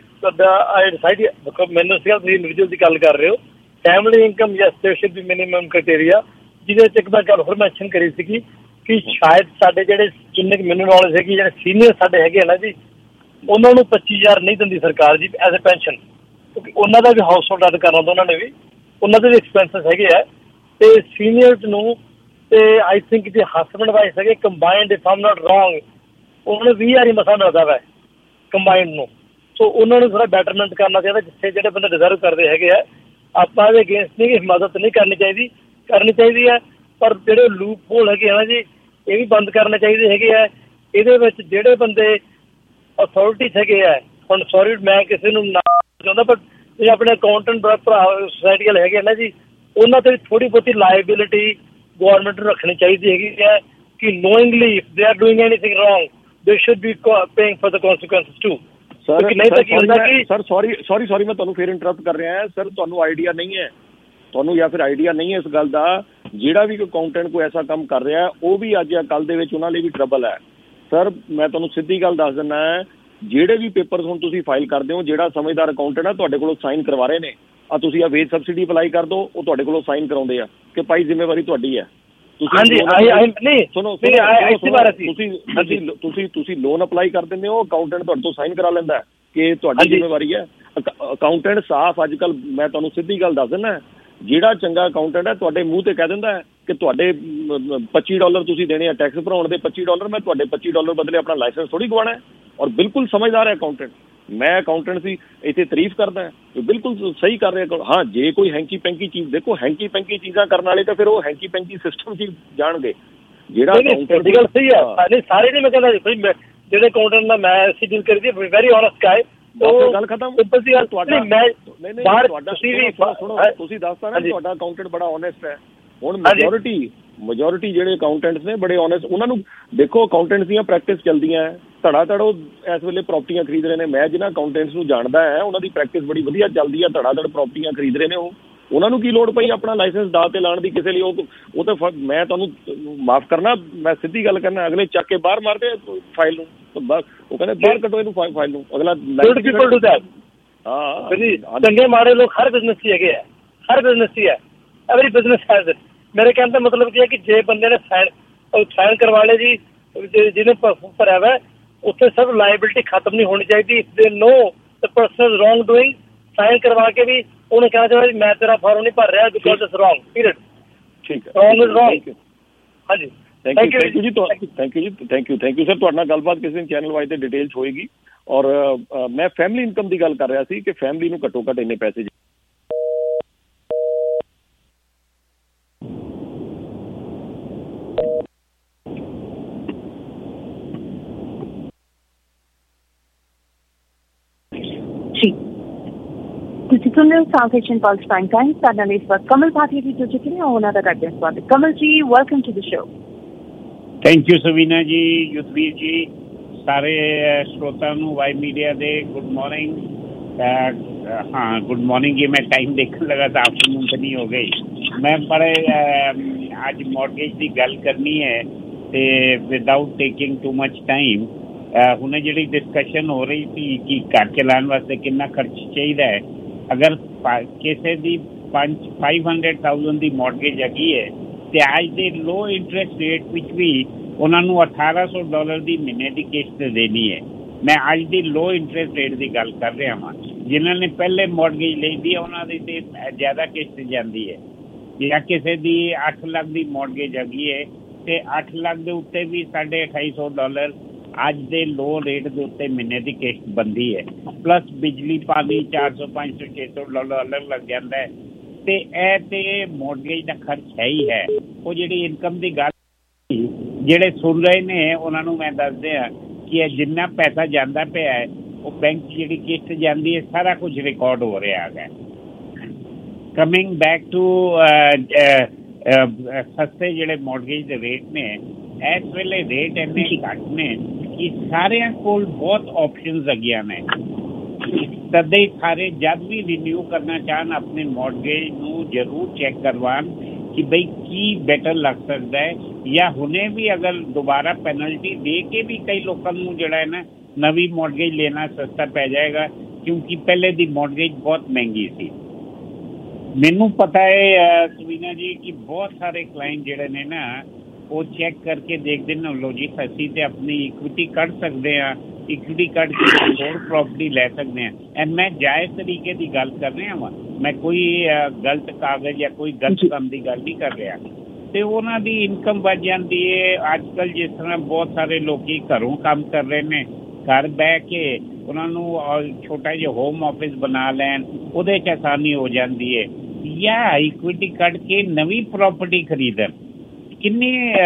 ਦੇਖੋ, ਮੈਨੂੰ ਸੀਗਾ ਤੁਸੀਂ ਇੰਡੀਵਿਜੂਅਲ ਦੀ ਗੱਲ ਕਰ ਰਹੇ ਹੋ, ਫੈਮਿਲੀ ਇਨਕਮ ਜਾਂ ਸਟੇਸ਼ਨ ਦੀ ਮਿਨੀਮਮ ਕ੍ਰਾਈਟੇਰੀਆ, ਜਿਹਦੇ ਵਿੱਚ ਇੱਕ ਮੈਂ ਗੱਲ ਹੋਰ ਮੈਂਸ਼ਨ ਕਰੀ ਸੀਗੀ ਕਿ ਸ਼ਾਇਦ ਸਾਡੇ ਜਿਹੜੇ ਜਿੰਨੇ ਕੁ ਮੈਨੂੰ ਨੌਲੇਜ ਹੈਗੀ, ਜਿਹੜੇ ਸੀਨੀਅਰ ਸਾਡੇ ਹੈਗੇ ਨਾ ਜੀ, ਉਹਨਾਂ ਨੂੰ 25,000 ਨਹੀਂ ਦਿੰਦੀ ਸਰਕਾਰ ਜੀ ਐਜ਼ ਅ ਪੈਨਸ਼ਨ, ਕਿਉਂਕਿ ਉਹਨਾਂ ਦਾ ਵੀ ਹਾਊਸ ਹੋਲਡ ਅਡ ਕਰਨਾ ਹੁੰਦਾ, ਉਹਨਾਂ ਨੇ ਵੀ ਉਹਨਾਂ ਦੇ ਵੀ ਐਕਸਪੈਂਸਿਸ ਹੈਗੇ ਆ। ਤੇ ਸੀਨੀਅਰਸ ਨੂੰ ਤੇ ਆਈ ਥਿੰਕ ਜੇ ਹਸਬੈਂਡ ਵਾਈਫ ਹੈਗੇ combined, if I'm not wrong, ਉਹਨਾਂ ਨੂੰ 20,000 ਹੀ ਮਸਾਂ ਮਿਲਦਾ ਵਾ ਕੰਬਾਈਨਡ ਨੂੰ। ਸੋ ਉਹਨਾਂ ਨੂੰ ਥੋੜ੍ਹਾ ਬੈਟਰਮੈਂਟ ਕਰਨਾ ਚਾਹੀਦਾ, ਜਿੱਥੇ ਜਿਹੜੇ ਬੰਦੇ ਡਿਜ਼ਰਵ ਕਰਦੇ ਹੈਗੇ ਆ। ਆਪਾਂ ਇਹਦੇ ਅਗੇਂਸਟ ਨਹੀਂ ਕਿ ਮਦਦ ਨਹੀਂ ਕਰਨੀ ਚਾਹੀਦੀ ਹੈ, ਪਰ ਜਿਹੜੇ ਲੂਪ ਹੋਲ ਹੈਗੇ ਆ ਨਾ ਜੀ, ਇਹ ਵੀ ਬੰਦ ਕਰਨੇ ਚਾਹੀਦੇ ਹੈਗੇ ਆ। ਇਹਦੇ ਵਿੱਚ ਜਿਹੜੇ ਬੰਦੇ ਅਥਾਰਟੀਜ਼ ਹੈਗੇ ਆ, ਹੁਣ ਸੌਰੀ ਮੈਂ ਕਿਸੇ ਨੂੰ ਨਾ ਚਾਹੁੰਦਾ, ਪਰ ਜਿਹੜੇ ਆਪਣੇ ਅਕਾਊਂਟੈਂਟ ਭਰਾ ਸੁਸਾਇਟੀ ਵਾਲੇ ਹੈਗੇ ਨਾ ਜੀ, ਉਹਨਾਂ ਤੇ ਥੋੜ੍ਹੀ ਬਹੁਤੀ ਲਾਇਬਿਲਿਟੀ ਗੌਰਮੈਂਟ ਨੂੰ ਰੱਖਣੀ ਚਾਹੀਦੀ ਹੈਗੀ ਹੈ ਕਿ knowingly if they are doing anything wrong they should be paying for the consequences too. Sir sorry ਮੈਂ ਤੁਹਾਨੂੰ ਫਿਰ ਇੰਟਰਪਟ ਕਰ ਰਿਹਾ ਹਾਂ। ਸਰ ਤੁਹਾਨੂੰ ਆਈਡੀਆ ਨਹੀਂ ਹੈ, ਤੁਹਾਨੂੰ ਜਾਂ ਫਿਰ ਆਈਡੀਆ ਨਹੀਂ ਹੈ ਇਸ ਗੱਲ ਦਾ, ਜਿਹੜਾ ਵੀ ਕੋਈ ਅਕਾਊਂਟੈਂਟ ਕੋਈ ਐਸਾ ਕੰਮ ਕਰ ਰਿਹਾ ਉਹ ਵੀ ਅੱਜ ਜਾਂ ਕੱਲ੍ਹ ਦੇ ਵਿੱਚ ਉਹਨਾਂ ਲਈ ਵੀ ਟਰਬਲ ਹੈ। ਸਰ ਮੈਂ ਤੁਹਾਨੂੰ ਸਿੱਧੀ ਗੱਲ ਦੱਸ ਦਿੰਦਾ ਹੈ, ਜਿਹੜੇ ਵੀ ਪੇਪਰਸ ਹੁਣ ਤੁਸੀਂ ਫਾਈਲ ਕਰਦੇ ਹੋ, ਜਿਹੜਾ ਸਮਝਦਾਰ ਅਕਾਊਂਟੈਂਟ ਆ ਤੁਹਾਡੇ ਕੋਲੋਂ ਸਾਈਨ ਕਰਵਾ ਰਹੇ ਨੇ, ਤੁਸੀਂ ਆ ਵੇਜ ਸਬਸਿਡੀ ਅਪਲਾਈ ਕਰ ਦਿਓ, ਉਹ ਤੁਹਾਡੇ ਕੋਲੋਂ ਸਾਈਨ ਕਰਾਉਂਦੇ ਆ ਕਿ ਭਾਈ ਜ਼ਿੰਮੇਵਾਰੀ ਤੁਹਾਡੀ ਹੈ। ਤੁਸੀਂ ਲੋਨ ਅਪਲਾਈ ਕਰ ਦਿੰਦੇ ਹੋ, ਅਕਾਊਂਟੈਂਟ ਤੁਹਾਡੇ ਤੋਂ ਸਾਈਨ ਕਰਾ ਲੈਂਦਾ ਕਿ ਤੁਹਾਡੀ ਜ਼ਿੰਮੇਵਾਰੀ ਹੈ। ਅਕਾਊਂਟੈਂਟ ਸਾਫ਼, ਅੱਜ ਕੱਲ੍ਹ ਮੈਂ ਤੁਹਾਨੂੰ ਸਿੱਧੀ ਗੱਲ ਦੱਸ ਦਿੰਦਾ, ਜਿਹੜਾ ਚੰਗਾ ਅਕਾਊਂਟੈਂਟ ਹੈ ਤੁਹਾਡੇ ਮੂੰਹ ਤੇ ਕਹਿ ਦਿੰਦਾ ਹੈ ਕਿ ਤੁਹਾਡੇ $25 ਤੁਸੀਂ ਦੇਣੇ ਆ ਟੈਕਸ ਭਰਾਉਣ ਦੇ, $25 ਮੈਂ ਤੁਹਾਡੇ $25 ਬਦਲੇ ਆਪਣਾ ਲਾਇਸੈਂਸ ਥੋੜ੍ਹੀ ਗਵਾਉਣਾ ਹੈ। ਔਰ ਬਿਲਕੁਲ ਸਮਝਦਾਰ ਹੈ ਅਕਾਊਂਟੈਂਟ, ਮੈਂ ਅਕਾਊਂਟੈਂਟ ਸੀ ਇੱਥੇ ਤਾਰੀਫ ਕਰਦਾ, ਬਿਲਕੁਲ ਸਹੀ ਕਰ ਰਿਹਾ। ਹਾਂ, ਜੇ ਕੋਈ ਹੈਂਕੀ ਪੈਂਕੀ ਚੀਜ਼, ਦੇਖੋ ਹੈਂਕੀ ਪੈਂਕੀ ਚੀਜ਼ਾਂ ਕਰਨ ਵਾਲੇ ਤਾਂ ਫਿਰ ਉਹ ਹੈਂਕੀ ਪੈਂਕੀ ਸਿਸਟਮ 'ਚ ਜਾਣਗੇ। ਜਿਹੜਾ ਅਕਾਊਂਟੈਂਟ ਦੀ ਗੱਲ ਸਹੀ ਹੈ, ਸਾਰੇ ਨਹੀਂ ਮੈਂ ਕਹਿੰਦਾ ਜਿਹੜੇ ਅਕਾਊਂਟੈਂਟ ਨਾਲ ਮੈਂ ਅਸੀਂ ਡੀਲ ਕਰੀ ਦੀ, ਵੈਰੀ ਔਨੈਸਟ ਗਾਇ, ਗੱਲ ਖਤਮ। ਤੁਸੀਂ ਦੱਸਦਾ ਨਾ ਤੁਹਾਡਾ ਅਕਾਊਂਟੈਂਟ ਬੜਾ ਔਨੈਸਟ ਹੈ। ਹੁਣ ਮੈਜੋਰਿਟੀ ਜਿਹੜੇ ਅਕਾਊਂਟੈਂਟਸ ਨੇ ਬੜੇ ਔਨੈਸਟ, ਉਹਨਾਂ ਨੂੰ ਦੇਖੋ ਅਕਾਊਂਟੈਂਟਸ ਦੀਆਂ ਪ੍ਰੈਕਟਿਸ ਚੱਲਦੀਆਂ ਧੜਾ ਧੜ, ਉਹ ਇਸ ਵੇਲੇ ਪ੍ਰਾਪਰਟੀਆਂ ਖਰੀਦ ਰਹੇ ਨੇ। ਮੈਂ ਜਿਹਨਾਂ ਅਕਾਊਂਟੈਂਟਸ ਨੂੰ ਜਾਣਦਾ ਹੈ ਉਹਨਾਂ ਦੀ ਪ੍ਰੈਕਟਿਸ ਬੜੀ ਵਧੀਆ ਚੱਲਦੀ ਹੈ, ਧੜਾ ਧੜ ਪ੍ਰਾਪਰਟੀਆਂ ਖਰੀਦ ਰਹੇ ਨੇ। ਉਹਨਾਂ ਨੂੰ ਕੀ ਲੋੜ ਪਈ ਆਪਣਾ ਲਾਇਸੈਂਸ ਦਾਅ ਤੇ ਲਾਉਣ ਦੀ ਕਿਸੇ ਲਈ? ਉਹ ਤਾਂ ਮੈਂ ਤੁਹਾਨੂੰ ਮਾਫ਼ ਕਰਨਾ, ਮੈਂ ਸਿੱਧੀ ਗੱਲ ਕਰਨਾ, ਅਗਲੇ ਚੱਕ ਕੇ ਬਾਹਰ ਮਾਰਦੇ ਫਾਈਲ ਨੂੰ, ਉਹ ਕਹਿੰਦੇ ਬਾਹਰ ਕੱਢੋ ਇਹਨੂੰ ਫਾਈਲ ਨੂੰ। ਅਗਲਾ ਚੰਗੇ ਮਾੜੇ ਲੋਕ ਹਰ ਬਿਜ਼ਨਸ 'ਚ ਹੈਗੇ ਆ, ਹਰ ਬਿਜ਼ਨਸ 'ਚ ਹੈ, ਐਵਰੀ ਬਿਜ਼ਨਸ ਹੈਜ਼ ਇਟ। ਮੇਰੇ ਕਹਿਣ ਦਾ ਮਤਲਬ ਕੀ ਹੈ ਕਿ ਜੇ ਬੰਦੇ ਨੇ ਸਾਈਨ ਕਰਵਾ ਲਏ ਜੀ, ਜਿਹਨੇ ਭਰਿਆ ਵਾ, ਉੱਥੇ ਸਭ ਲਾਇਬਿਲਿਟੀ ਖਤਮ ਨਹੀਂ ਹੋਣੀ ਚਾਹੀਦੀ। If they know the person wrong doing, sign ਕਰਵਾ ਕੇ ਵੀ ਉਹਨੇ ਕਹਿਣਾ ਚਾਹੀਦਾ ਮੈਂ ਤੇਰਾ ਫਾਰਮ ਨਹੀਂ ਭਰ ਰਿਹਾ ਬਿਕੋਜ਼ ਇਟਸ ਰੋਂਗ, ਪੀਰੀਅਡ। ਠੀਕ ਹੈ, ਰੋਂਗ ਇਜ਼ ਰੋਂਗ। ਹਾਂਜੀ, ਥੈਂਕ ਯੂ ਜੀ ਸਰ। ਤੁਹਾਡੇ ਨਾਲ ਗੱਲਬਾਤ ਕਿਸੇ ਦਿਨ ਚੈਨਲ ਵਾਈਜ਼ ਤੇ ਡਿਟੇਲ 'ਚ ਹੋਏਗੀ। ਔਰ ਮੈਂ ਫੈਮਿਲੀ ਇਨਕਮ ਦੀ ਗੱਲ ਕਰ ਰਿਹਾ ਸੀ ਕਿ ਫੈਮਿਲੀ ਨੂੰ ਘੱਟੋ ਘੱਟ ਇੰਨੇ ਪੈਸੇ ਤੁਸੀਂ ਸੁਣ ਰਹੇ ਹੋ South Asian pulse prime time. ਸਾਡੇ ਨਾਲ ਇਸ ਵਕਤ ਕਮਲ ਭਾਟੀਆ ਜੀ ਜੋ ਚੁੱਕੇ ਨੇ, ਉਹਨਾਂ ਦਾ ਕਰਦੇ ਹਾਂ ਸਵਾਗਤ। Kamal ji, welcome to the show. Thank you Sweena ji, Yudhvir ji, ਸਾਰੇ ਸਰੋਤਾਂ ਨੂੰ ਵਾਈ ਮੀਡੀਆ ਦੇ ਗੁੱਡ ਮਾਰਨਿੰਗ। ਹਾਂ, ਗੁੱਡ ਮਾਰਨਿੰਗ ਜੀ। ਮੈਂ ਟਾਈਮ ਦੇਖਣ ਲੱਗਾ ਤਾਂ ਆਫਟਰਨੂਨ ਤਾਂ ਨਹੀਂ ਹੋ ਗਈ। ਮੈਂ ਬੜੇ ਅੱਜ ਮੌਰਗੇਜ ਦੀ ਗੱਲ ਕਰਨੀ ਹੈ ਤੇ without taking too much time, ਹੁਣੇ ਜਿਹੜੀ ਡਿਸਕਸ਼ਨ ਹੋ ਰਹੀ ਸੀ ਕਿ ਘਰ ਚਲਾਉਣ ਵਾਸਤੇ ਕਿੰਨਾ ਖਰਚ ਚਾਹੀਦਾ ਹੈ। ਅਗਰ ਕਿਸੇ ਦੀ 500,000 ਦੀ ਮੌਰਗੇਜ ਹੈਗੀ ਹੈ ਤੇ ਅੱਜ ਦੇ ਲੋ ਇੰਟਰਸਟ ਰੇਟ ਵਿੱਚ ਵੀ ਉਹਨਾਂ ਨੂੰ $1,800 ਦੀ ਮਹੀਨੇ ਦੀ ਕਿਸ਼ਤ ਦੇਣੀ ਹੈ। ਮੈਂ ਅੱਜ ਦੀ ਲੋ ਇੰਟਰਸਟ ਰੇਟ ਦੀ ਗੱਲ ਕਰ ਰਿਹਾ ਹਾਂ। ਜਿਨ੍ਹਾਂ ਨੇ ਪਹਿਲੇ ਮੌਰਗੇਜ ਲਈ ਦੀ ਉਹਨਾਂ ਦੀ ਤੇ ਜ਼ਿਆਦਾ ਕਿਸ਼ਤ ਜਾਂਦੀ ਹੈ। ਜਾਂ ਕਿਸੇ ਦੀ 8 ਲੱਖ ਦੀ ਮੌਰਗੇਜ ਹੈਗੀ ਹੈ ਤੇ 8 ਲੱਖ ਦੇ ਉੱਤੇ ਵੀ $2,250 ਅੱਜ ਦੇ ਲੋ ਰੇਟ ਦੇ ਉੱਤੇ ਮਹੀਨੇ ਦੀ ਕਿਸ਼ਤ ਬਣਦੀ ਹੈ। ਪਲੱਸ ਬਿਜਲੀ ਪਾਣੀ $400, $500, $600 ਅਲੱਗ ਲੱਗ ਜਾਂਦਾ ਹੈ। ਤੇ ਇਹ ਤੇ ਮੌਰਗੇਜ ਦਾ ਖਰਚ ਹੈ ਹੀ ਹੈ। ਉਹ ਜਿਹੜੀ ਇਨਕਮ ਦੀ ਗੱਲ ਜਿਹੜੇ ਸੁਣ ਰਹੇ ਨੇ ਉਹਨਾਂ ਨੂੰ ਮੈਂ ਦੱਸਦੇ ਹਾਂ ਕਿ ਇਹ ਜਿੰਨਾ ਪੈਸਾ ਜਾਂਦਾ ਪਿਆ ਹੈ ਉਹ ਬੈਂਕ 'ਚ ਜਿਹੜੀ ਕਿਸ਼ਤ ਜਾਂਦੀ ਹੈ ਸਾਰਾ ਕੁਝ ਰਿਕਾਰਡ ਹੋ ਰਿਹਾ ਹੈਗਾ। ਕਮਿੰਗ ਬੈਕ ਟੂ ਸਸਤੇ ਜਿਹੜੇ ਮੌਰਗੇਜ ਦੇ ਰੇਟ ਨੇ, ਇਸ ਵੇਲੇ ਰੇਟ ਇੰਨੇ ਘੱਟ ਨੇ ਕਿ ਸਾਰਿਆਂ ਕੋਲ ਬਹੁਤ ਆਪਸ਼ਨਸ ਹੈਗੀਆਂ ਨੇ। ਤਦੇ ਸਾਰੇ ਜਦ ਵੀ ਰਿਨਿਊ ਕਰਨਾ ਚਾਹਣ ਆਪਣੇ ਮੌਰਗੇਜ ਨੂੰ ਜ਼ਰੂਰ ਚੈੱਕ ਕਰਵਾਉਣ ਕਿ ਬਈ ਕੀ ਬੈਟਰ ਲੱਗ ਸਕਦਾ ਹੈ। ਜਾਂ ਹੁਣੇ ਵੀ ਅਗਰ ਦੁਬਾਰਾ ਪੈਨਲਟੀ ਦੇ ਕੇ ਵੀ ਕਈ ਲੋਕਾਂ ਨੂੰ ਜਿਹੜਾ ਹੈ ਨਾ ਨਵੀਂ ਮੌਰਗੇਜ ਲੈਣਾ ਸਸਤਾ ਪੈ ਜਾਏਗਾ, ਕਿਉਂਕਿ ਪਹਿਲੇ ਦੀ ਮੌਰਗੇਜ ਬਹੁਤ ਮਹਿੰਗੀ ਸੀ। ਮੈਨੂੰ ਪਤਾ ਹੈ ਸਵੀਨਾ ਜੀ ਕਿ ਬਹੁਤ ਸਾਰੇ ਕਲਾਇੰਟ ਜਿਹੜੇ ਨੇ ਨਾ ਉਹ ਚੈੱਕ ਕਰਕੇ ਦੇਖਦੇ ਨੇ, ਲੋ ਜੀ ਅਸੀਂ ਤੇ ਆਪਣੀ ਇਕਵਿਟੀ ਕੱਢ ਸਕਦੇ ਹਾਂ, ਇਕਵਿਟੀ ਕੱਢ ਕੇ ਹੋਰ ਪ੍ਰੋਪਰਟੀ ਲੈ ਸਕਦੇ ਹਾਂ। ਐਂਡ ਮੈਂ ਜਾਇਜ਼ ਤਰੀਕੇ ਦੀ ਗੱਲ ਕਰ ਰਿਹਾ ਵਾਂ, ਮੈਂ ਕੋਈ ਗਲਤ ਕਾਗਜ਼ ਜਾਂ ਕੋਈ ਗਲਤ ਕੰਮ ਦੀ ਗੱਲ ਨਹੀਂ ਕਰ ਰਿਹਾ। ਤੇ ਉਹਨਾਂ ਦੀ ਇਨਕਮ ਵੱਧ ਜਾਂਦੀ ਹੈ। ਅੱਜ ਕੱਲ੍ਹ ਜਿਸ ਤਰ੍ਹਾਂ ਬਹੁਤ ਸਾਰੇ ਲੋਕੀ ਘਰੋਂ ਕੰਮ ਕਰ ਰਹੇ ਨੇ, ਘਰ ਬਹਿ ਕੇ ਉਹਨਾਂ ਨੂੰ ਛੋਟਾ ਜਿਹਾ ਹੋਮ ਆਫਿਸ ਬਣਾ ਲੈਣ, ਉਹਦੇ 'ਚ ਆਸਾਨੀ ਹੋ ਜਾਂਦੀ ਹੈ। ਜਾਂ ਇਕਵਿਟੀ ਕੱਢ ਕੇ ਨਵੀਂ ਪ੍ਰੋਪਰਟੀ ਖਰੀਦਣ, ਕਿੰਨੇ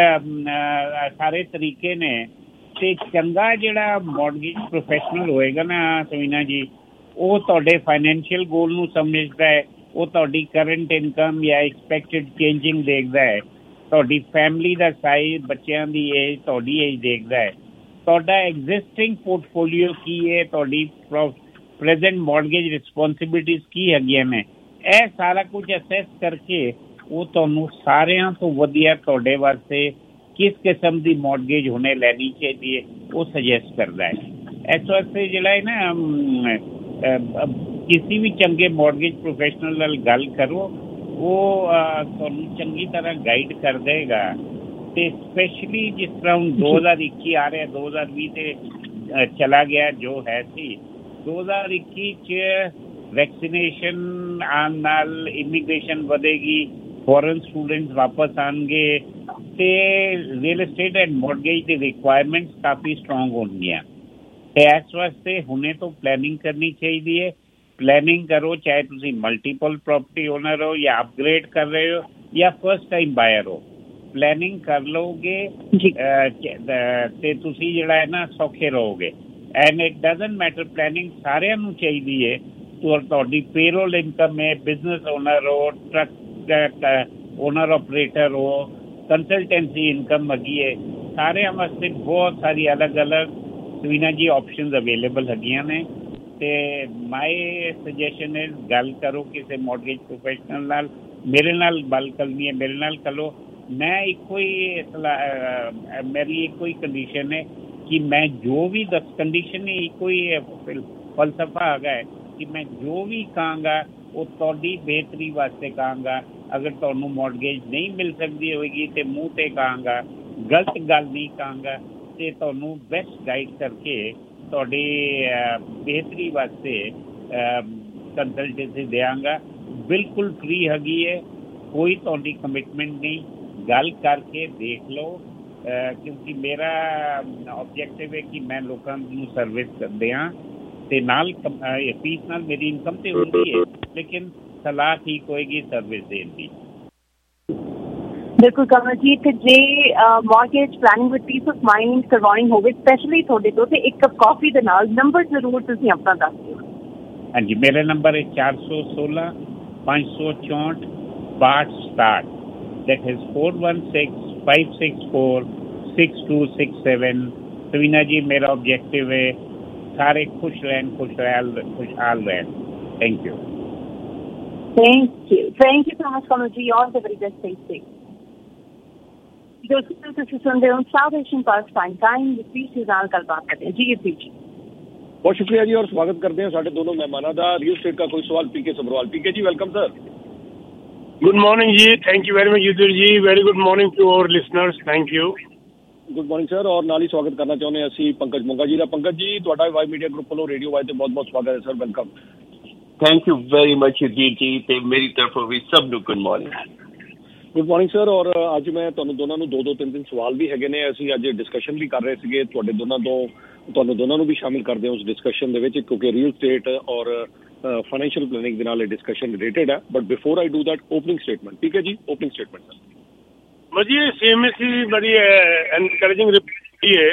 ਸਾਰੇ ਤਰੀਕੇ ਨੇ। ਤੇ ਚੰਗਾ ਜਿਹੜਾ ਮੌਰਗੇਜ ਪ੍ਰੋਫੈਸ਼ਨਲ ਹੋਏਗਾ ਨਾ ਸਵੀਨਾ ਜੀ, ਉਹ ਤੁਹਾਡੇ ਫਾਈਨੈਂਸ਼ੀਅਲ ਗੋਲ ਨੂੰ ਸਮਝਦਾ ਹੈ, ਉਹ ਤੁਹਾਡੀ ਕਰੰਟ ਇਨਕਮ ਜਾਂ ਐਕਸਪੈਕਟਡ ਚੇਂਜਿੰਗ ਦੇਖਦਾ ਹੈ, ਤੁਹਾਡੀ ਫੈਮਿਲੀ ਦਾ ਸਾਈਜ਼, ਬੱਚਿਆਂ ਦੀ ਏਜ, ਤੁਹਾਡੀ ਏਜ ਦੇਖਦਾ ਹੈ, ਤੁਹਾਡਾ ਐਗਜ਼ਿਸਟਿੰਗ ਪੋਰਟਫੋਲੀਓ ਕੀ ਹੈ, ਤੁਹਾਡੀ ਪ੍ਰੈਜ਼ੈਂਟ ਮੌਰਗੇਜ ਰਿਸਪੌਂਸਿਬਿਲਿਟੀਜ਼ ਕੀ ਹੈਗੀਆਂ ਨੇ। ਇਹ ਸਾਰਾ ਕੁਝ ਅਸੈਸ ਕਰਕੇ ਉਹ ਤੁਹਾਨੂੰ ਸਾਰਿਆਂ ਤੋਂ ਵਧੀਆ ਤੁਹਾਡੇ ਵਾਸਤੇ ਕਿਸ ਕਿਸਮ ਦੀ ਮੌਰਗੇਜ ਹੁਣੇ ਲੈਣੀ ਚਾਹੀਦੀ ਹੈ ਉਹ ਸੁਜੈਸਟ ਕਰਦਾ ਹੈ। ਇਸ ਵਾਸਤੇ ਜਿਹੜਾ ਹੈ ਨਾ ਕਿਸੇ ਵੀ ਚੰਗੇ ਮੌਰਗੇਜ ਪ੍ਰੋਫੈਸ਼ਨਲ ਨਾਲ ਗੱਲ ਕਰੋ, ਉਹ ਤੁਹਾਨੂੰ ਚੰਗੀ ਤਰ੍ਹਾਂ ਗਾਈਡ ਕਰ ਦੇਗਾ। ਤੇ ਸਪੈਸ਼ਲੀ ਜਿਸ ਤਰ੍ਹਾਂ ਹੁਣ 2021 ਆ ਰਿਹਾ, 2020 ਤੇ ਚਲਾ ਗਿਆ ਜੋ ਹੈ ਸੀ। 2021 'ਚ ਵੈਕਸੀਨੇਸ਼ਨ ਆਉਣ ਨਾਲ ਇਮੀਗ੍ਰੇਸ਼ਨ ਵਧੇਗੀ, ਫੋਰਨ ਸਟੂਡੈਂਟਸ ਵਾਪਸ ਆਉਣਗੇ ਤੇ ਰੀਅਲ ਐਸਟੇਟ ਐਂਡ ਮੌਰਗੇਜ ਦੀ ਰਿਕੁਆਇਰਮੈਂਟਸ ਕਾਫੀ ਸਟਰੋਂਗ ਹੋਣਗੀਆਂ। ਤੇ ਇਸ ਵਾਸਤੇ ਹੁਣੇ ਤੋਂ ਪਲੈਨਿੰਗ ਕਰਨੀ ਚਾਹੀਦੀ ਹੈ। ਪਲੈਨਿੰਗ ਕਰੋ, ਚਾਹੇ ਤੁਸੀਂ ਮਲਟੀਪਲ ਪ੍ਰੋਪਰਟੀ ਓਨਰ ਹੋ ਜਾਂ ਅਪਗ੍ਰੇਡ ਕਰ ਰਹੇ ਹੋ ਜਾਂ ਫਸਟ ਟਾਈਮ ਬਾਇਰ ਹੋ। ਪਲੈਨਿੰਗ ਕਰ ਲਓਗੇ ਤੇ ਤੁਸੀਂ ਜਿਹੜਾ ਹੈ ਨਾ ਸੌਖੇ ਰਹੋਗੇ। And it doesn't matter, planning ਸਾਰਿਆਂ ਨੂੰ ਚਾਹੀਦੀ ਹੈ। ਤੁਹਾਡੀ ਪੇਰੋਲ ਇਨਕਮ ਹੈ, ਬਿਜ਼ਨਸ ਓਨਰ ਹੋ, ਟਰੱਕ ਓਨਰ ਆਪਰੇਟਰ ਹੋ, ਕੰਸਲਟੈਂਸੀ ਇਨਕਮ ਹੈਗੀ ਹੈ, ਸਾਰਿਆਂ ਵਾਸਤੇ ਬਹੁਤ ਸਾਰੀ ਅਲੱਗ ਅਲੱਗ ਸਵੀਨਾ ਜੀ ਆਪਸ਼ਨਸ ਅਵੇਲੇਬਲ ਹੈਗੀਆਂ ਨੇ। ਤੇ ਮਾਈ ਸੁਜੈਸ਼ਨ ਹੈ ਗੱਲ ਕਰੋ ਕਿਸੇ ਮੌਰਗੇਜ ਪ੍ਰੋਫੈਸ਼ਨਲ ਨਾਲ। ਮੇਰੇ ਨਾਲ ਗੱਲ ਕਰਨੀ ਹੈ, ਮੇਰੇ ਨਾਲ ਕਰੋ। ਮੈਂ ਇੱਕੋ ਹੀ ਮੇਰੀ ਇੱਕੋ ਹੀ ਕੰਡੀਸ਼ਨ ਹੈ ਕਿ ਮੈਂ ਜੋ ਵੀ ਕੰਡੀਸ਼ਨ ਹੈ ਇੱਕੋ ਹੀ ਫਲਸਫਾ ਹੈਗਾ ਹੈ ਕਿ ਮੈਂ ਜੋ ਵੀ ਕਹਾਂਗਾ ਉਹ ਤੁਹਾਡੀ ਬਿਹਤਰੀ ਵਾਸਤੇ ਕਹਾਂਗਾ। ਅਗਰ ਤੁਹਾਨੂੰ ਮੌਰਗੇਜ ਨਹੀਂ ਮਿਲ ਸਕਦੀ ਹੋਏਗੀ ਤੇ ਮੂੰਹ ਤੇ ਕਹਾਂਗਾ, ਗਲਤ ਗੱਲ ਨਹੀਂ ਕਹਾਂਗਾ ਤੇ ਤੁਹਾਨੂੰ ਬੈਸਟ ਗਾਈਡ ਕਰਕੇ ਤੁਹਾਡੀ ਬਿਹਤਰੀ ਵਾਸਤੇ ਕੰਸਲਟੈਂਸੀ ਦਿਆਂਗਾ। ਬਿਲਕੁਲ ਫ੍ਰੀ ਹੈਗੀ ਹੈ, ਕੋਈ ਤੁਹਾਡੀ ਕਮਿਟਮੈਂਟ ਨਹੀਂ। ਗੱਲ ਕਰਕੇ ਦੇਖ ਲਓ, ਕਿਉਂਕਿ ਮੇਰਾ ਆਬਜੈਕਟਿਵ ਹੈ ਕਿ ਮੈਂ ਲੋਕਾਂ ਨੂੰ ਸਰਵਿਸ ਕਰਦੇ ਹਾਂ ਤੇ ਨਾਲ ਫੀਸ ਨਾਲ ਮੇਰੀ ਇਨਕਮ ਤੇ ਹੁੰਦੀ ਹੈ, ਲੇਕਿਨ ਸਲਾਹ ਠੀਕ ਹੋਏਗੀ ਸਰਵਿਸ ਦੇਣ ਦੀ। ਬਿਲਕੁਲ ਕਮਲ ਜੀ, ਤੇ ਜੇ mortgage planning with peace of mind ਕਰਵਾਉਣੀ ਹੋਵੇ ਸਪੈਸ਼ਲੀ ਤੁਹਾਡੇ ਤੋਂ, ਤੇ ਇੱਕ ਕੱਪ ਕਾਫੀ ਦੇ ਨਾਲ ਨੰਬਰ ਜ਼ਰੂਰ ਤੁਸੀਂ ਆਪਣਾ ਦੱਸ ਦਿਓ। हाँ जी, मेरा नंबर है 416 564 6267। That is 416-564-6267। सवीना जी, मेरा ऑब्जेक्टिव है सारे खुश रहन, खुशहाल रहन। Thank you so much, Kamal ji. All the very best. Stay safe. दोस्तों, ਤੁਸੀਂ ਸੁਣਦੇ ਹੋ ਸਾਊਥ ਏਸ਼ੀਅਨ ਪਾਸ टाइम रिपीट से ਨਾਲ ਗੱਲਬਾਤ ਕਰਦੇ हैं जी। रिपीट जी, बहुत शुक्रिया जी और स्वागत करते हैं साढ़े दोनों मेहमानों का। रियल स्टेट का कोई सवाल PK Sabharwal. PK ji, welcome sir. Good morning जी, thank you very much Yudhvir ji. Very good morning to our listeners, thank you. Good morning sir. और नाल ही स्वागत करना चाਹੁੰਦੇ ਹਾਂ ਅਸੀਂ पंकज मोंगा जी का। पंकज जी, ਤੁਹਾਡਾ ਵਾਈ ਮੀਡੀਆ ਗਰੁੱਪ ਵੱਲੋਂ ਰੇਡੀਓ ਵਾਈ ਤੇ ਬਹੁਤ-ਬਹੁਤ ਸਵਾਗਤ ਹੈ sir. Welcome. Thank you very much Yudhvir ji, ਤੇ ਮੇਰੀ ਤਰਫੋਂ ਵੀ ਸਭ ਨੂੰ good morning. Good morning sir. ਔਰ ਅੱਜ ਮੈਂ ਤੁਹਾਨੂੰ ਦੋਨਾਂ ਨੂੰ 2-3 ਸਵਾਲ ਵੀ ਹੈਗੇ ਨੇ। ਅਸੀਂ ਅੱਜ ਡਿਸਕਸ਼ਨ ਵੀ ਕਰ ਰਹੇ ਸੀਗੇ ਤੁਹਾਡੇ ਦੋਨਾਂ ਤੋਂ, ਤੁਹਾਨੂੰ ਦੋਨਾਂ ਨੂੰ ਵੀ ਸ਼ਾਮਿਲ ਕਰਦੇ ਹਾਂ ਉਸ ਡਿਸਕਸ਼ਨ ਦੇ ਵਿੱਚ, ਕਿਉਂਕਿ ਰੀਅਲ ਸਟੇਟ ਔਰ ਫਾਈਨੈਂਸ਼ੀਅਲ ਪਲੈਨਿੰਗ ਦੇ ਨਾਲ ਇਹ ਡਿਸਕਸ਼ਨ ਰਿਲੇਟਡ ਹੈ। But before I do that, opening statement. ठीक है जी, ओपनिंग स्टेटमेंट सर। मुझे CMSC बड़ी एनकरेजिंग रिपोर्ट है,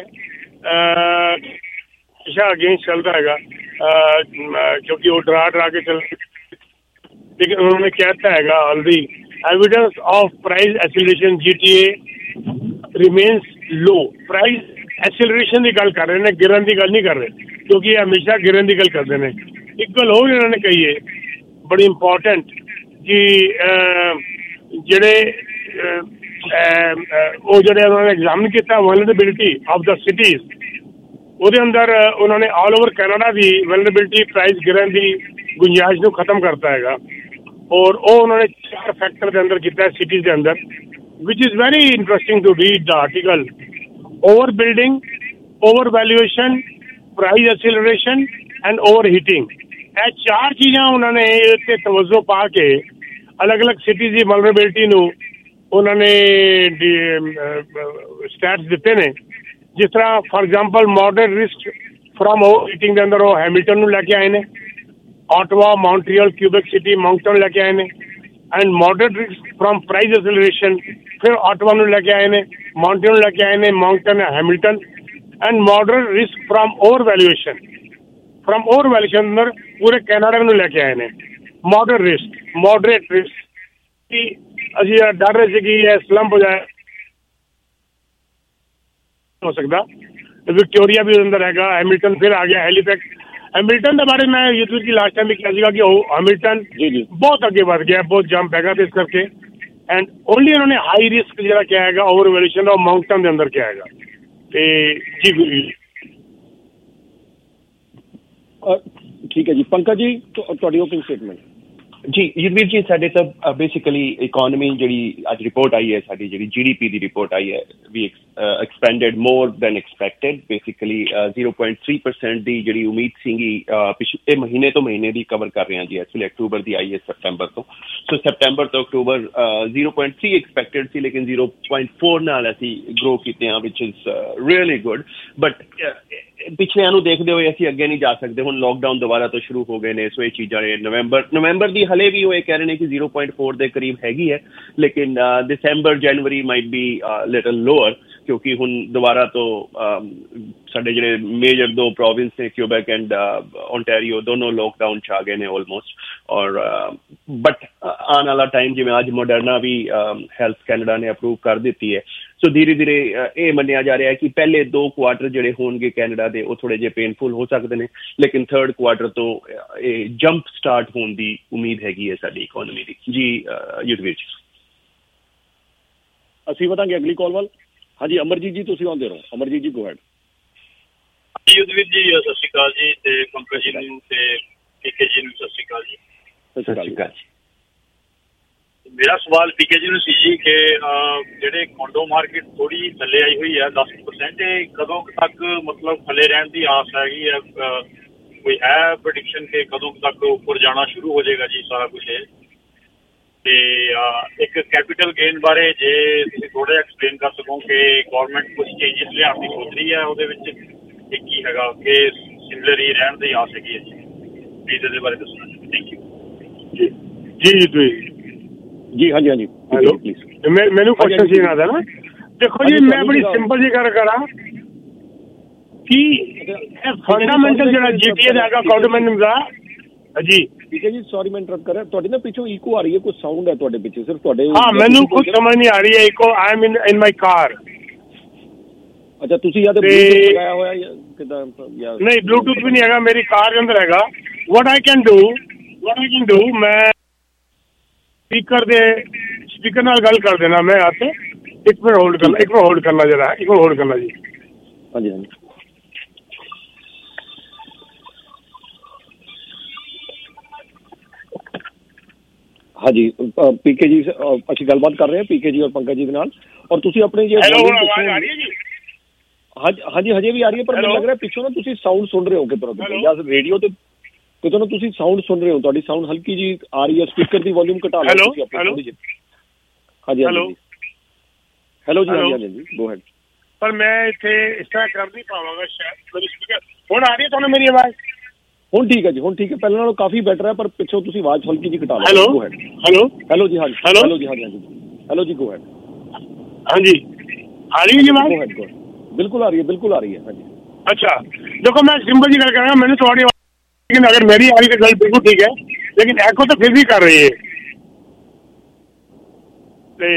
हमेशा अगेंस्ट चलता है क्योंकि वो डरा के चल, लेकिन उन्होंने कहता है already evidence of price acceleration GTA remains low. Price acceleration की गल कर रहे हैं, गिरन की गल नहीं कर रहे, क्योंकि हमेशा गिरन की गल करते हैं। एक गल होर इन्होंने कही है बड़ी इंपॉर्टेंट कि जेडे वो जो उन्होंने एग्जामिन किया वल्नरेबिलिटी ऑफ द सिटीज, ਉਹਦੇ ਅੰਦਰ ਉਹਨਾਂ ਨੇ ਆਲ ਓਵਰ ਕੈਨੇਡਾ ਦੀ ਵਲਨਰੇਬਿਲਿਟੀ ਪ੍ਰਾਈਸ ਗਿਰਨ ਦੀ ਗੁੰਜਾਇਸ਼ ਨੂੰ ਖਤਮ ਕਰਤਾ ਹੈਗਾ। ਔਰ ਉਹ ਉਹਨਾਂ ਨੇ 4 ਫੈਕਟਰ ਦੇ ਅੰਦਰ ਕੀਤਾ ਸਿਟੀਜ਼ ਦੇ ਅੰਦਰ, which is very interesting to read the article. Over building, over valuation, price acceleration and over heating. ਇਹ 4 ਚੀਜ਼ਾਂ ਉਹਨਾਂ ਨੇ ਇੱਥੇ ਤਵੱਜੋ ਪਾ ਕੇ ਅਲੱਗ-ਅਲੱਗ ਸਿਟੀਜ਼ ਦੀ ਵਲਨਰੇਬਿਲਿਟੀ ਨੂੰ ਉਹਨਾਂ ਨੇ ਸਟੈਟਸ ਦਿੱਤੇ ਨੇ। ਜਿਸ ਤਰ੍ਹਾਂ for example moderate risk from over heating ਦੇ ਅੰਦਰ ਉਹ ਹੈਮਿਲਟਨ ਨੂੰ ਲੈ ਕੇ ਆਏ ਨੇ, Ottawa, Montreal, Quebec city, Moncton ਲੈ ਕੇ ਆਏ ਨੇ। And moderate risk from price acceleration ਫਿਰ ਆਟਵਾ ਨੂੰ ਲੈ ਕੇ ਆਏ ਨੇ, ਮੌਂਟਰੀਅਲ ਨੂੰ ਲੈ ਕੇ ਆਏ ਨੇ, Moncton, Hamilton. And moderate risk from over valuation ਅੰਦਰ ਪੂਰੇ ਕੈਨੇਡਾ ਨੂੰ ਲੈ ਕੇ ਆਏ ਨੇ। ਮॉडरेट रिस्क ਕਿ ਅਸੀਂ ਡਰ ਰਹੇ ਸੀ ਕਿ ਇਹ ਸਲੰਪ ਹੋ ਜਾਏ, हो सकता। विक्टोरिया भी अंदर हैगा, हैमिल्टन फिर आ गया, हैलीफैक्स। हैमिल्टन के बारे में युद्धवीर की लास्ट टाइम भी किया कि हैमिल्टन बहुत अगे बढ़ गया, बहुत जंप हैगा, तो इस करके एंड ओनली उन्होंने हाई रिस्क जो क्या है ओवर वैल्यूएशन और माउंटन के अंदर क्या है जी। ठीक है जी। पंकज जी, ਤੁਹਾਡੀ ओपनिंग स्टेटमेंट। जी युद्धवीर जी, साडे तो बेसिकली इकोनॉमी जी अज रिपोर्ट आई है, साडी जी GDP की रिपोर्ट आई है, we expanded more than expected. Basically 0.3% की जी उम्मीद सी पिछले महीने तो महीने की कवर कर रहे हैं जी। एक्चुअली अक्टूबर की आई है सितंबर तो, सो सितंबर तो अक्टूबर 0.3 एक्सपैक्टेड सी, लेकिन 0.4 नाल असी ग्रो किते हैं, which is really good. But पिछलिਆਂ ਨੂੰ देखते हुए ਅਸੀਂ ਅੱਗੇ नहीं जा सकते। ਹੁਣ लॉकडाउन दोबारा तो शुरू हो गए ने, सो ये चीज़ां ने नवंबर की हले भी वो कह रहे हैं कि 0.4 के करीब हैगी है, लेकिन दिसंबर जनवरी माइट बी लिटल लोअर, क्योंकि हुण दोबारा तो साडे जिहड़े मेजर 2 प्रोविंस ने, क्यूबैक एंड ओंटारियो, दोनों लॉकडाउन च आ गए ने ऑलमोस्ट। और बट आने वाला टाइम जिवें अज मॉडर्ना भी हैल्थ कैनेडा ने अप्रूव कर दी है, सो धीरे धीरे ये मन्निया जा रहा है कि पहले 2 क्वार्टर जिहड़े होणगे कैनेडा दे वो थोड़े जे पेनफुल हो सकते हैं, लेकिन 3rd क्वार्टर तो जंप स्टार्ट होने की उम्मीद हैगी है साडी इकोनॉमी दी जी। युद्धवीर जी, ਅਸੀਂ ਵਧਾਂਗੇ ਅਗਲੀ ਕਾਲ ਵੱਲ। ਹਾਂਜੀ ਅਮਰਜੀਤ ਜੀ, ਤੁਸੀਂ ਆਉਂਦੇ ਰਹੋ। ਅਮਰਜੀਤ ਜੀ, ਗੋ ਹੈਡ। युद्धवीर जी, सत श्री अकाल जी, ते पंकज जी नूं ते पीके जी नूं सत श्री अकाल जी। सत श्री अकाल जी। मेरा सवाल पीके जी नूं सी जी कि जिहड़े कॉन्डो मार्केट थोड़ी थल्ले आई हुई है 10%, कदों तक मतलब थल्ले रहने की आस हैगी है? कोई है प्रेडिक्शन कि कदों तक ऊपर जाना शुरू हो जाएगा जी सारा कुछ है? ते एक कैपिटल गेन बारे जे तुसीं थोड़ा जिहा एक्सप्लेन कर सको कि गवर्नमेंट कुछ चेंजेस लियाउण दी सोच रही है, उहदे विच की हैगा कि सिमिलर ही रहने दी आस हैगी है जी? प्लीज इहदे बारे दस्सो। थैंक यू जी। जी जी हाँ जी हाँ जी। हेलो, मैनू क्वेश्चन सी ना ना देखो जी, मैं बड़ी सिंपल जी गल करा कि फंडामेंटल जो GTA का काउंटरमेंट का जी ठीक है जी, सॉरी मैं इंटरप्ट कर रहा, ਤੁਹਾਡੇ ਨਾ ਪਿੱਛੋਂ ਇਕੋ ਆ ਰਹੀ ਹੈ, ਕੋਈ ਸਾਊਂਡ ਹੈ ਤੁਹਾਡੇ ਪਿੱਛੇ ਸਿਰਫ ਤੁਹਾਡੇ। ਹਾਂ ਮੈਨੂੰ ਕੁਝ ਸਮਝ ਨਹੀਂ ਆ ਰਹੀ ਹੈ ਇਕੋ। I am in my car. ਅੱਛਾ ਤੁਸੀਂ ਜਾਂ ਤੇ ਬਲੂਟੂਥ ਲਗਾਇਆ ਹੋਇਆ ਜਾਂ ਕਿਦਾਂ? ਨਹੀਂ ਬਲੂਟੂਥ ਵੀ ਨਹੀਂ ਹੈਗਾ, ਮੇਰੀ ਕਾਰ ਦੇ ਅੰਦਰ ਹੈਗਾ। what I can do ਮੈਂ स्पीकर ਨਾਲ ਗੱਲ ਕਰ ਦੇਣਾ ਮੈਂ ਆਤੇ। ਇੱਕ ਮਿੰਟ ਹੋਲਡ ਕਰਨਾ ਜਰਾ, ਇੱਕ ਮਿੰਟ ਹੋਲਡ ਕਰਨਾ ਜੀ। ਹਾਂਜੀ ਹਾਂਜੀ ਹਾਂਜੀ ਪੀਕੇ ਜੀ ਅਸੀਂ ਗੱਲਬਾਤ ਕਰ ਰਹੇ ਹਾਂ ਪੀਕੇ ਜੀ ਔਰ ਪੰਕਜ ਜੀ ਦੇ ਨਾਲ। ਔਰ ਤੁਸੀਂ ਆਪਣੇ ਜੇ ਆਵਾਜ਼ ਆ ਰਹੀ ਹੈ ਜੀ? ਹਾਂਜੀ ਹਜੇ ਵੀ ਆ ਰਹੀ ਹੈ, ਪਰ ਮੈਨੂੰ ਲੱਗ ਰਿਹਾ ਪਿੱਛੋਂ ਨਾ ਤੁਸੀਂ ਸਾਊਂਡ ਸੁਣ ਰਹੇ ਹੋ ਕਿਤੇ ਜਾਂ ਰੇਡੀਓ ਤੇ ਕਿਤੇ ਨਾ ਤੁਸੀਂ ਸਾਊਂਡ ਸੁਣ ਰਹੇ ਹੋ, ਤੁਹਾਡੀ ਸਾਊਂਡ ਹਲਕੀ ਜੀ ਆ ਰਹੀ ਹੈ। ਸਪੀਕਰ ਦੀ ਵੋਲਿਊਮ ਘਟਾ ਲਓ ਤੁਸੀਂ ਆਪਣੀ ਥੋੜੀ ਜਿਹੀ। ਹਾਂਜੀ ਹੈਲੋ ਜੀ ਹਾਂਜੀ ਗੋ ਹੈਡ। ਪਰ ਮੈਂ ਇੱਥੇ ਇਸ ਤਰ੍ਹਾਂ ਕਰ ਨਹੀਂ ਪਾਵਾਂਗਾ ਸ਼ਾਇਦ। ਮੇਰੀ ਸਪੀਕਰ ਹੁਣ ਆ ਰਹੀ ਹੈ ਤੁਹਾਨੂੰ ਮੇਰੀ ਆਵਾਜ਼? ਹੁਣ ਠੀਕ ਹੈ ਜੀ, ਹੁਣ ਠੀਕ ਹੈ, ਪਹਿਲਾਂ ਨਾਲੋਂ ਕਾਫੀ ਬੈਟਰ ਹੈ, ਪਰ ਪਿੱਛੋਂ ਤੁਸੀਂ ਆਵਾਜ਼ ਹਲਕੀ ਜੀ ਘਟਾ ਲਓ। Hello go ahead. ਹੈਲੋ ਜੀ ਹਾਂਜੀ ਹੈਲੋ ਜੀ ਹਾਂਜੀ ਹੈਲੋ ਜੀ ਗੋ ਹੈਡ। ਹਾਂਜੀ ਆ ਰਹੀ ਹੈ ਜੀ ਆਵਾਜ਼? ਬਿਲਕੁਲ ਆ ਰਹੀ ਹੈ ਹਾਂਜੀ। ਅੱਛਾ ਦੇਖੋ ਮੈਂ ਸਿੰਪਲ ਜੀ ਗੱਲ ਕਰਾਂਗਾ, ਮੈਨੂੰ ਤੁਹਾਡੀ लेकिन अगर मेरी आ रही तो गल बिल्कुल ठीक है, लेकिन एको तो फिर भी कर रही है।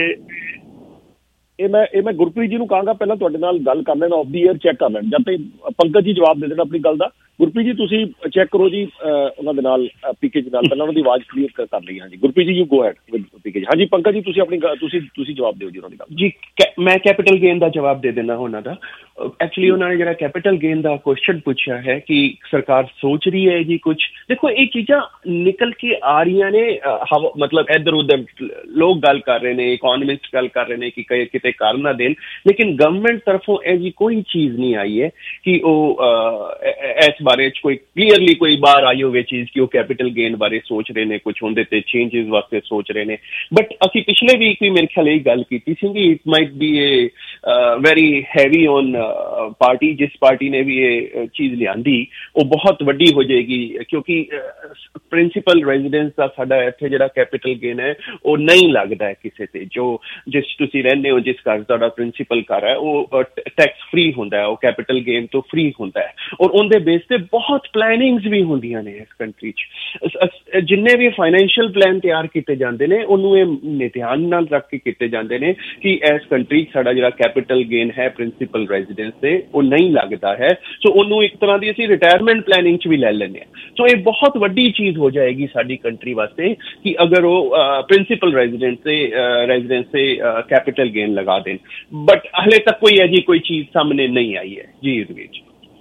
ਇਹ ਮੈਂ ਗੁਰਪ੍ਰੀਤ ਜੀ ਨੂੰ ਕਹਾਂਗਾ ਪਹਿਲਾਂ ਤੁਹਾਡੇ ਨਾਲ ਗੱਲ ਕਰ ਲੈਣਾ, ਆਫ ਦੀ ਏਅਰ ਚੈੱਕ ਕਰ ਲੈਣ, ਜਦ ਤੱਕ ਪੰਕਜ ਜੀ ਜਵਾਬ ਦੇ ਦੇਣਾ ਆਪਣੀ ਗੱਲ ਦਾ। ਗੁਰਪ੍ਰੀਤ ਜੀ ਤੁਸੀਂ ਚੈੱਕ ਕਰੋ ਜੀ ਉਹਨਾਂ ਦੇ ਨਾਲ ਪੀਕੇ ਜੀ ਨਾਲ, ਪਹਿਲਾਂ ਉਹਨਾਂ ਦੀ ਆਵਾਜ਼ ਕਲੀਅਰ ਕਰ ਲਈ। ਹਾਂਜੀ Gurpreet ji you go ahead with PK ji. ਹਾਂਜੀ ਪੰਕਜ ਜੀ ਤੁਸੀਂ ਆਪਣੀ ਤੁਸੀਂ ਜਵਾਬ ਦਿਓ ਜੀ ਉਹਨਾਂ ਦੀ ਗੱਲ ਜੀ। ਮੈਂ ਕੈਪੀਟਲ ਗੇਨ ਦਾ ਜਵਾਬ ਦੇ ਦੇਣਾ ਉਹਨਾਂ ਦਾ। ਐਕਚੁਅਲੀ ਉਹਨਾਂ ਨੇ ਜਿਹੜਾ ਕੈਪੀਟਲ ਗੇਨ ਦਾ ਕੁਐਸਚਨ ਪੁੱਛਿਆ ਹੈ ਕਿ ਸਰਕਾਰ ਸੋਚ ਰਹੀ ਹੈ ਜੀ ਕੁਝ, ਦੇਖੋ ਇਹ ਚੀਜ਼ਾਂ ਨਿਕਲ ਕੇ ਆ ਰਹੀਆਂ ਨੇ, ਮਤਲਬ ਇੱਧਰ ਉੱਧਰ ਲੋਕ ਗੱਲ ਕਰ ਰਹੇ ਨੇ, ਇਕੋਨੋਮਿਸਟ ਗੱਲ ਕਰ ਰਹੇ ਨੇ ਕਿ ਕਿਤੇ ਕਰ ਨਾ ਦੇਣ, ਲੇਕਿਨ ਗਵਰਨਮੈਂਟ ਤਰਫੋਂ ਇਹ ਜੀ ਕੋਈ ਚੀਜ਼ ਨਹੀਂ ਆਈ ਹੈ ਕਿ ਉਹ ਇਸ ਬਾਰੇ ਚ ਕੋਈ ਕਲੀਅਰਲੀ ਕੋਈ ਬਾਹਰ ਆਈ ਹੋਵੇ ਚੀਜ਼ ਕਿ ਉਹ ਕੈਪੀਟਲ ਗੇਨ ਬਾਰੇ ਸੋਚ ਰਹੇ ਨੇ, ਕੁਝ ਉਹਦੇ ਤੇ ਚੇਂਜਸ ਵਾਸਤੇ ਸੋਚ ਰਹੇ ਨੇ। ਬਟ ਅਸੀਂ ਪਿਛਲੇ ਵੀਕ ਵੀ ਮੇਰੇ ਖਿਆਲ ਇਹ ਗੱਲ ਕੀਤੀ ਸੀ ਕਿ it might be a very heavy on party, ਜਿਸ ਪਾਰਟੀ ਨੇ ਵੀ ਇਹ ਚੀਜ਼ ਲਿਆਂਦੀ ਉਹ ਬਹੁਤ ਵੱਡੀ ਹੋ ਜਾਏਗੀ, ਕਿਉਂਕਿ ਪ੍ਰਿੰਸੀਪਲ ਰੈਜ਼ੀਡੈਂਸ ਦਾ ਸਾਡਾ ਇੱਥੇ ਜਿਹੜਾ ਕੈਪੀਟਲ ਗੇਨ ਹੈ ਉਹ ਨਹੀਂ ਲੱਗਦਾ ਹੈ ਕਿਸੇ ਤੇ। ਜਿਸ ਤੁਸੀਂ ਰਹਿੰਦੇ ਹੋ, ਜਿਸ ਘਰ ਤੁਹਾਡਾ ਪ੍ਰਿੰਸੀਪਲ ਘਰ ਹੈ, ਉਹ ਟੈਕਸ ਫ੍ਰੀ ਹੁੰਦਾ ਹੈ, ਉਹ ਕੈਪੀਟਲ ਗੇਨ ਤੋਂ ਫ੍ਰੀ ਹੁੰਦਾ ਹੈ। ਔਰ ਉਹਦੇ ਬੇਸ ਤੇ ਬਹੁਤ ਪਲੈਨਿੰਗਸ ਵੀ ਹੁੰਦੀਆਂ ਨੇ ਇਸ ਕੰਟਰੀ 'ਚ। ਜਿੰਨੇ ਵੀ ਫਾਈਨੈਂਸ਼ੀਅਲ ਪਲਾਨ ਤਿਆਰ ਕੀਤੇ ਜਾਂਦੇ ਨੇ ਉਹਨੂੰ ਇਹ ਧਿਆਨ ਨਾਲ ਰੱਖ ਕੇ ਕੀਤੇ ਜਾਂਦੇ ਨੇ ਕਿ ਇਸ ਕੰਟਰੀ 'ਚ ਸਾਡਾ ਜਿਹੜਾ ਕੈਪੀਟਲ ਗੇਨ ਹੈ ਪ੍ਰਿੰਸੀਪਲ ਰੈਜ਼ੀਡੈਂਸ ਤੇ ਉਹ ਨਹੀਂ ਲੱਗਦਾ ਹੈ, ਸੋ ਉਹਨੂੰ ਇੱਕ ਤਰ੍ਹਾਂ ਦੀ ਅਸੀਂ ਰਿਟਾਇਰਮੈਂਟ ਪਲੈਨਿੰਗ 'ਚ ਵੀ ਲੈ ਲੈਂਦੇ ਹਾਂ। ਸੋ ਇਹ ਬਹੁਤ ਵੱਡੀ ਚੀਜ਼ ਹੋ ਜਾਏਗੀ ਸਾਡੀ ਕੰਟਰੀ ਵਾਸਤੇ ਕਿ ਅਗਰ ਉਹ ਪ੍ਰਿੰਸੀਪਲ ਰੈਜ਼ੀਡੈਂਸ ਤੇ ਕੈਪੀਟਲ ਗੇਨ ਲਗਾ ਦੇਣ। ਬਟ ਹਲੇ ਤੱਕ ਕੋਈ ਅਜਿਹੀ ਕੋਈ ਚੀਜ਼ ਸਾਹਮਣੇ ਨਹੀਂ ਆਈ ਹੈ ਜੀ ਇਸ ਵਿੱਚ।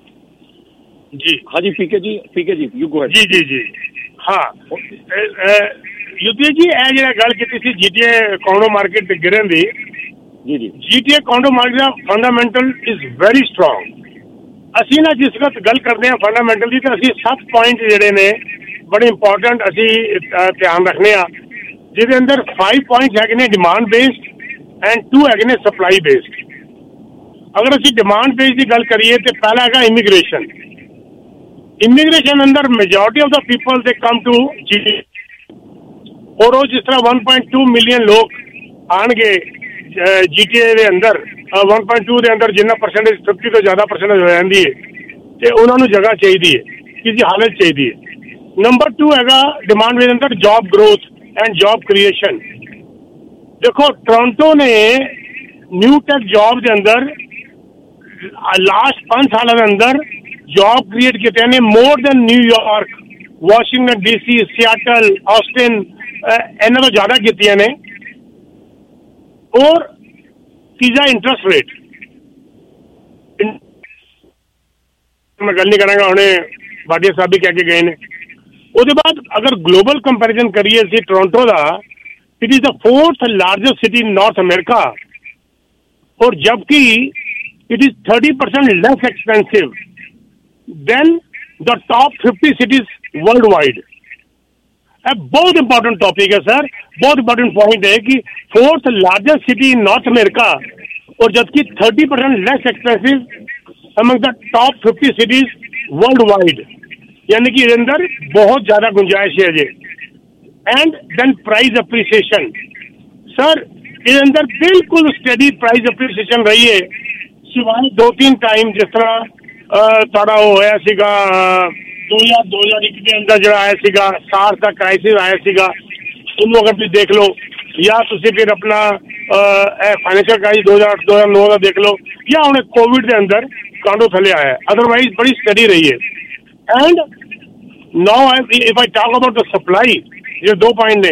ਜੀ ਹਾਂਜੀ ਪੀਕੇ ਜੀ ਯੂ ਗੋ ਹੈਡ। ਜੀ ਹਾਂ ਯੂਪੀ ਜੀ ਇਹ ਜਿਹੜਾ ਗੱਲ ਕੀਤੀ ਸੀ ਜੀਟੀਏ ਕੋਂਡੋ ਮਾਰਕੀਟ ਗਿਰਨ ਦੀ, ਜੀ ਜੀਟੀਏ ਕੋਂਡੋ ਮਾਰਕੀਟ ਦਾ ਫੰਡਾਮੈਂਟਲ ਇਜ਼ ਵੈਰੀ ਸਟਰੋਂਗ। ਅਸੀਂ ਨਾ ਜਿਸ ਵਕਤ ਗੱਲ ਕਰਦੇ ਹਾਂ ਫੰਡਾਮੈਂਟਲ ਦੀ, ਤਾਂ ਅਸੀਂ 7 ਪੁਆਇੰਟ ਜਿਹੜੇ ਨੇ ਬੜੇ ਇੰਪੋਰਟੈਂਟ ਅਸੀਂ ਧਿਆਨ ਰੱਖਦੇ ਹਾਂ, ਜਿਹਦੇ ਅੰਦਰ 5 ਪੁਆਇੰਟ ਹੈਗੇ ਨੇ ਡਿਮਾਂਡ ਬੇਸਡ ਐਂਡ 2 ਹੈਗੇ ਨੇ ਸਪਲਾਈ ਬੇਸਡ। ਅਗਰ ਅਸੀਂ ਡਿਮਾਂਡ ਬੇਸਡ ਦੀ ਗੱਲ ਕਰੀਏ ਤਾਂ ਪਹਿਲਾ ਹੈਗਾ ਇਮੀਗ੍ਰੇਸ਼ਨ। ਇਮੀਗ੍ਰੇਸ਼ਨ ਅੰਦਰ majority of the people they come to ਜੀ, ਔਰ ਉਹ ਜਿਸ ਤਰ੍ਹਾਂ 1.2 ਮਿਲੀਅਨ ਲੋਕ ਆਣਗੇ ਜੀਟੀਏ ਦੇ ਅੰਦਰ, 1.2 ਦੇ ਅੰਦਰ ਜਿੰਨਾ ਪਰਸੈਂਟੇਜ 50 ਤੋਂ ਜ਼ਿਆਦਾ ਪਰਸੈਂਟੇਜ ਹੋ ਜਾਂਦੀ ਹੈ, ਤੇ ਉਹਨਾਂ ਨੂੰ ਜਗ੍ਹਾ ਚਾਹੀਦੀ ਹੈ, ਕਿਸੇ ਹਾਲਤ ਚਾਹੀਦੀ ਹੈ। ਨੰਬਰ 2 ਹੈਗਾ ਡਿਮਾਂਡ ਦੇ ਅੰਦਰ job growth and job creation. ਦੇਖੋ ਟੋਰਾਂਟੋ ਨੇ ਨਿਊ ਟੈਕ ਜੌਬ ਦੇ ਅੰਦਰ ਲਾਸਟ 5 ਸਾਲਾਂ ਦੇ ਅੰਦਰ ਜੌਬ ਕ੍ਰੀਏਟ ਕੀਤੇ ਨੇ more than New York, Washington DC, Seattle, Austin, ਇਹਨਾਂ ਤੋਂ ਜ਼ਿਆਦਾ ਕੀਤੀਆਂ ਨੇ। ਔਰ ਤੀਜਾ ਇੰਟਰਸਟ ਰੇਟ, ਮੈਂ ਗੱਲ ਨਹੀਂ ਕਰਾਂਗਾ, ਹੁਣੇ ਬਾਡੀਆ ਸਾਹਿਬ ਵੀ ਕਹਿ ਕੇ ਗਏ ਨੇ। ਉਹਦੇ ਬਾਅਦ ਅਗਰ ਗਲੋਬਲ ਕੰਪੈਰੀਜ਼ਨ ਕਰੀਏ ਅਸੀਂ ਟੋਰਾਂਟੋ ਦਾ, it is the 4th largest city in North America, ਔਰ ਜਬਕਿ it is 30% less expensive than the top 50 cities worldwide. बहुत important topic है सर, बहुत important point है कि 4th largest city in North America और जबकि 30% less expensive among the top 50 cities worldwide, यानी कि इसके अंदर बहुत ज्यादा गुंजाइश है जी। And then price appreciation, sir इसके अंदर बिल्कुल स्टडी प्राइस अप्रिसिएशन रही है, सिवाय 2-3 टाइम जिस तरह थोड़ा होया सीगा 2001 ਦੇ ਅੰਦਰ ਜਿਹੜਾ ਆਇਆ ਸੀਗਾ SARS ਦਾ ਕ੍ਰਾਈਸਿਸ ਆਇਆ ਸੀਗਾ, ਉਹਨੂੰ ਅਗਰ ਤੁਸੀਂ ਦੇਖ ਲਓ, ਜਾਂ ਤੁਸੀਂ ਫਿਰ ਆਪਣਾ ਫਾਈਨੈਂਸ਼ੀਅਲ ਕ੍ਰਾਈਸਿਸ 2008 2009 ਦਾ ਦੇਖ ਲਓ, ਜਾਂ ਹੁਣ ਕੋਵਿਡ ਦੇ ਅੰਦਰ ਕਾਂਡੋ ਥੱਲੇ ਆਇਆ, ਅਦਰਵਾਈਜ਼ ਬੜੀ ਸਟੱਡੀ ਰਹੀ ਹੈ। And now if I talk about the supply, ਜਿਹੜੇ 2 ਪੁਆਇੰਟ ਨੇ,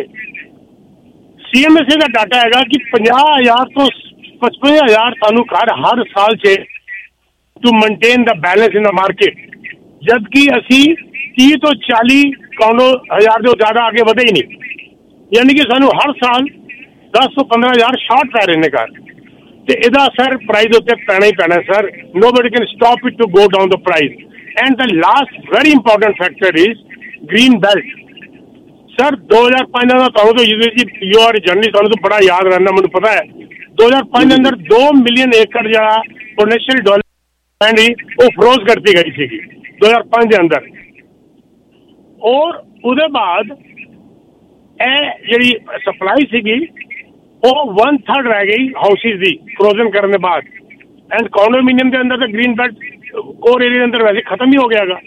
CMSA ਦਾ ਡਾਟਾ ਹੈਗਾ ਕਿ 50,000 ਤੋਂ 55,000 ਸਾਨੂੰ ਘਰ ਹਰ ਸਾਲ 'ਚ to maintain the balance in the market, ਜਦਕਿ ਅਸੀਂ 30 ਤੋਂ 40 ਕਾਂਡੋ ਹਜ਼ਾਰ ਤੋਂ ਜ਼ਿਆਦਾ ਅੱਗੇ ਵਧੇ ਹੀ ਨਹੀਂ। ਯਾਨੀ ਕਿ ਸਾਨੂੰ ਹਰ ਸਾਲ 10 ਤੋਂ 15,000 ਸ਼ਾਰਟ ਪੈ ਰਹੇ ਨੇ ਘਰ, ਤੇ ਇਹਦਾ ਅਸਰ ਪ੍ਰਾਈਸ ਉੱਤੇ ਪੈਣਾ ਹੀ ਪੈਣਾ sir. Nobody can stop it to go down the price. And the last very important factor is green belt. Sir 2005 ਦਾ ਤੁਹਾਨੂੰ ਤਾਂ ਯੂ ਆਰ ਜਰਨਲਿਸਟ, ਤੁਹਾਨੂੰ ਤਾਂ ਬੜਾ ਯਾਦ ਰਹਿੰਦਾ, ਮੈਨੂੰ ਪਤਾ ਹੈ। 2005 ਦੇ ਅੰਦਰ 2 ਮਿਲੀਅਨ ਏਕੜ ਜਿਹੜਾ ਪੋਟੈਂਸ਼ੀਅਲ ਡਿਵੈਲਪਮੈਂਟ ਹੀ ਉਹ ਫਰੋਜ਼ ਕਰਤੀ ਗਈ ਸੀਗੀ 2005 ਦੇ ਅੰਦਰ। ਔਰ ਉਹਦੇ ਬਾਅਦ ਇਹ ਜਿਹੜੀ ਸਪਲਾਈ ਸੀਗੀ ਉਹ 1/3 ਰਹਿ ਗਈ ਹਾਊਸਿਸ ਦੀ ਫਰੋਜ਼ਨ ਕਰਨ ਦੇ ਬਾਅਦ। ਐਂਡ ਕੰਡੋਮੀਨੀਅਮ ਦੇ ਅੰਦਰ ਤਾਂ ਗ੍ਰੀਨ ਬੈਲਟ ਕੋਰ ਏਰੀਆ ਦੇ ਅੰਦਰ ਵੈਸੇ ਖਤਮ ਹੀ ਹੋ ਗਿਆ ਹੈਗਾ।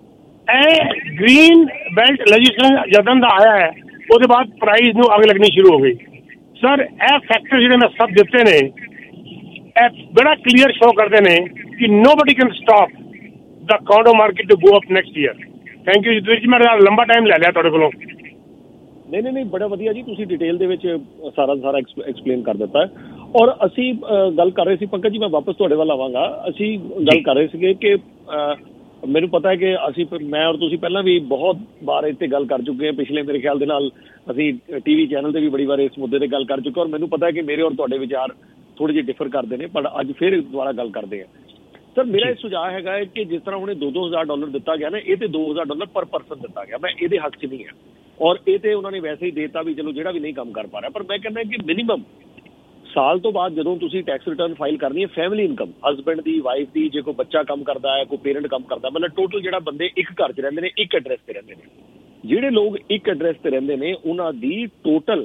ਇਹ ਗ੍ਰੀਨ ਬੈਲਟ ਲੈਜਿਸਲੇਸ਼ਨ ਜਦੋਂ ਦਾ ਆਇਆ ਹੈ, ਉਹਦੇ ਬਾਅਦ ਪ੍ਰਾਈਸ ਨੂੰ ਅੱਗ ਲੱਗਣੀ ਸ਼ੁਰੂ ਹੋ ਗਈ। ਸਰ ਇਹ ਫੈਕਟਰ ਜਿਹੜੇ ਮੈਂ ਸਭ ਦਿੱਤੇ ਨੇ, ਇਹ ਬੜਾ ਕਲੀਅਰ ਸ਼ੋ ਕਰਦੇ ਨੇ ਕਿ nobody can stop the condo market to go up next year. Thank you ਜੀ, ਮੈਂ ਲੰਬਾ ਟਾਈਮ ਲੈ ਲਿਆ ਤੁਹਾਡੇ ਕੋਲੋਂ। ਨਹੀਂ ਬੜਾ ਵਧੀਆ ਜੀ, ਤੁਸੀਂ ਡਿਟੇਲ ਦੇ ਵਿੱਚ ਸਾਰਾ ਐਕਸਪਲੇਨ ਕਰ ਦਿੱਤਾ। ਔਰ ਅਸੀਂ ਗੱਲ ਕਰ ਰਹੇ ਸੀ ਪੰਕਜ ਜੀ, ਮੈਂ ਵਾਪਸ ਤੁਹਾਡੇ ਵੱਲ ਆਵਾਂਗਾ। ਅਸੀਂ ਗੱਲ ਕਰ ਰਹੇ ਸੀਗੇ ਕਿ ਮੈਨੂੰ ਪਤਾ ਹੈ ਕਿ ਅਸੀਂ, ਮੈਂ ਔਰ ਤੁਸੀਂ ਪਹਿਲਾਂ ਵੀ ਬਹੁਤ ਵਾਰ ਇੱਥੇ ਗੱਲ ਕਰ ਚੁੱਕੇ ਹਾਂ। ਪਿਛਲੇ ਮੇਰੇ ਖਿਆਲ ਦੇ ਨਾਲ ਅਸੀਂ TV ਚੈਨਲ 'ਤੇ ਵੀ ਬੜੀ ਵਾਰ ਇਸ ਮੁੱਦੇ 'ਤੇ ਗੱਲ ਕਰ ਚੁੱਕੇ, ਔਰ ਮੈਨੂੰ ਪਤਾ ਹੈ ਕਿ ਮੇਰੇ ਔਰ ਤੁਹਾਡੇ ਵਿਚਾਰ ਥੋੜ੍ਹੇ ਜਿਹੇ ਡਿਫਰ ਕਰਦੇ ਨੇ, ਪਰ ਅੱਜ ਫਿਰ ਦੁਬਾਰਾ ਗੱਲ ਕਰਦੇ ਹਾਂ। ਸਰ ਮੇਰਾ ਇਹ ਸੁਝਾਅ ਹੈਗਾ ਹੈ ਕਿ ਜਿਸ ਤਰ੍ਹਾਂ ਹੁਣੇ $2,000 ਦਿੱਤਾ ਗਿਆ ਨਾ, ਇਹ ਤੇ $2,000 ਪਰ ਪਰਸਨ ਦਿੱਤਾ ਗਿਆ। ਮੈਂ ਇਹਦੇ ਹੱਕ 'ਚ ਨਹੀਂ ਹਾਂ, ਔਰ ਇਹ ਤੇ ਉਹਨਾਂ ਨੇ ਵੈਸੇ ਹੀ ਦੇਤਾ ਵੀ ਚਲੋ ਜਿਹੜਾ ਵੀ ਨਹੀਂ ਕੰਮ ਕਰ ਪਾ ਰਿਹਾ। ਪਰ ਮੈਂ ਕਹਿੰਦਾ ਕਿ ਮਿਨੀਮਮ ਸਾਲ ਤੋਂ ਬਾਅਦ ਜਦੋਂ ਤੁਸੀਂ ਟੈਕਸ ਰਿਟਰਨ ਫਾਈਲ ਕਰਨੀ ਹੈ, ਫੈਮਿਲੀ ਇਨਕਮ, ਹਸਬੈਂਡ ਦੀ, ਵਾਈਫ ਦੀ, ਜੇ ਕੋਈ ਬੱਚਾ ਕੰਮ ਕਰਦਾ ਹੈ, ਕੋਈ ਪੇਰੈਂਟ ਕੰਮ ਕਰਦਾ, ਮਤਲਬ ਟੋਟਲ ਜਿਹੜਾ ਬੰਦੇ ਇੱਕ ਘਰ 'ਚ ਰਹਿੰਦੇ ਨੇ, ਇੱਕ ਐਡਰੈਸ 'ਤੇ ਰਹਿੰਦੇ ਨੇ, ਜਿਹੜੇ ਲੋਕ ਇੱਕ ਐਡਰੈਸ 'ਤੇ ਰਹਿੰਦੇ ਨੇ, ਉਹਨਾਂ ਦੀ ਟੋਟਲ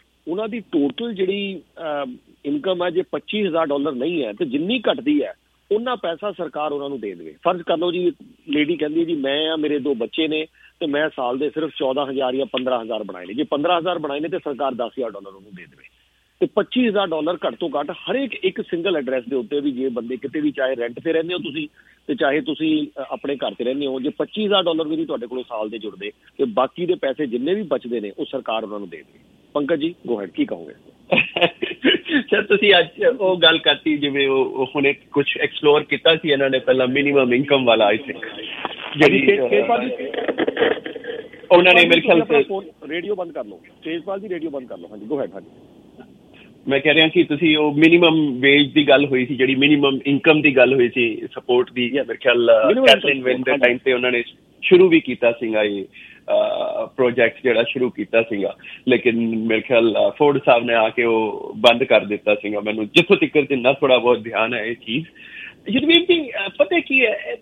ਜਿਹੜੀ ਇਨਕਮ ਹੈ, ਜੇ $25,000 ਨਹੀਂ ਹੈ, ਤੇ ਜਿੰਨੀ ਘਟਦੀ ਹੈ ਉਹਨਾਂ ਪੈਸਾ ਸਰਕਾਰ ਉਹਨਾਂ ਨੂੰ ਦੇ ਦੇਵੇ। ਫਰਜ਼ ਕਰ ਲਓ ਜੀ, ਲੇਡੀ ਕਹਿੰਦੀ ਹੈ ਜੀ ਮੈਂ ਆ, ਮੇਰੇ 2 ਬੱਚੇ ਨੇ, ਤੇ ਮੈਂ ਸਾਲ ਦੇ ਸਿਰਫ 14,000 ਜਾਂ 15,000 ਬਣਾਏ ਨੇ। ਜੇ 15,000 ਬਣਾਏ ਨੇ ਤੇ ਸਰਕਾਰ $10,000 ਉਹਨੂੰ ਦੇ ਦੇਵੇ, ਤੇ $25,000 ਘੱਟ ਤੋਂ ਘੱਟ ਹਰੇਕ ਇੱਕ ਸਿੰਗਲ ਐਡਰੈਸ ਦੇ ਉੱਤੇ ਵੀ, ਜੇ ਬੰਦੇ ਕਿਤੇ ਵੀ, ਚਾਹੇ ਰੈਂਟ ਤੇ ਰਹਿੰਦੇ ਹੋ ਤੁਸੀਂ, ਤੇ ਚਾਹੇ ਤੁਸੀਂ ਆਪਣੇ ਘਰ ਤੇ ਰਹਿੰਦੇ ਹੋ, ਜੇ $25,000 ਵੀ ਨਹੀਂ ਤੁਹਾਡੇ ਕੋਲੋਂ ਸਾਲ ਦੇ ਜੁੜਦੇ, ਤੇ ਬਾਕੀ ਦੇ ਪੈਸੇ ਜਿੰਨੇ ਵੀ ਬਚਦੇ ਨੇ ਉਹ ਸਰਕਾਰ ਉਹਨਾਂ ਨੂੰ ਦੇ ਦੇਵੇ। ਪੰਕਜ ਜੀ ਗੋ ਹੈਡ, ਕੀ ਕਹੋਗੇ? ਸਰ ਤੁਸੀਂ ਅੱਜ ਉਹ ਗੱਲ ਕਰਤੀ, ਜਿਵੇਂ ਉਹ ਹੁਣੇ ਕੁਝ ਐਕਸਪਲੋਰ ਕੀਤਾ ਸੀ ਇਹਨਾਂ ਨੇ ਪਹਿਲਾਂ ਮਿਨੀਮਮ ਇਨਕਮ ਵਾਲਾ, ਆਈ ਥਿੰਕ ਜਿਹੜੀ ਉਹਨਾਂ ਨੇ ਮੇਰੇ ਖਿਆਲ ਰੇਡੀਓ ਬੰਦ ਕਰ ਲਓ, ਤੇਜਪਾਲ ਜੀ ਰੇਡੀਓ ਬੰਦ ਕਰ ਲਓ। ਹਾਂਜੀ ਗੋ ਹੈਡ। ਹਾਂਜੀ ਮੈਂ ਕਹਿ ਰਿਹਾ ਕਿ ਤੁਸੀਂ ਉਹ ਮਿਨੀਮਮ ਵੇਜ ਦੀ ਗੱਲ ਹੋਈ ਸੀ, ਜਿਹੜੀ ਮਿਨੀਮਮ ਇਨਕਮ ਦੀ ਗੱਲ ਹੋਈ ਸੀ, ਸਪੋਰਟ ਦੀ, ਮੇਰੇ ਖਿਆਲ ਕੈਥਲੀਨ ਵਿਨ ਦੇ ਟਾਈਮ ਤੇ ਉਹਨਾਂ ਨੇ ਸ਼ੁਰੂ ਵੀ ਕੀਤਾ ਸੀਗਾ ਇਹ ਪ੍ਰੋਜੈਕਟ ਜਿਹੜਾ ਸ਼ੁਰੂ ਕੀਤਾ ਸੀਗਾ, ਲੇਕਿਨ ਮੇਰੇ ਖਿਆਲ ਫੋਰਡ ਸਾਹਿਬ ਨੇ ਆ ਕੇ ਉਹ ਬੰਦ ਕਰ ਦਿੱਤਾ ਸੀਗਾ। ਮੈਨੂੰ ਜਿੱਥੋਂ ਤੱਕ ਜਿੰਨਾ ਥੋੜਾ ਬਹੁਤ ਧਿਆਨ ਹੈ ਇਹ ਚੀਜ਼। ਜਗਵੀਰ ਜੀ ਪਤਾ ਕੀ ਹੈ,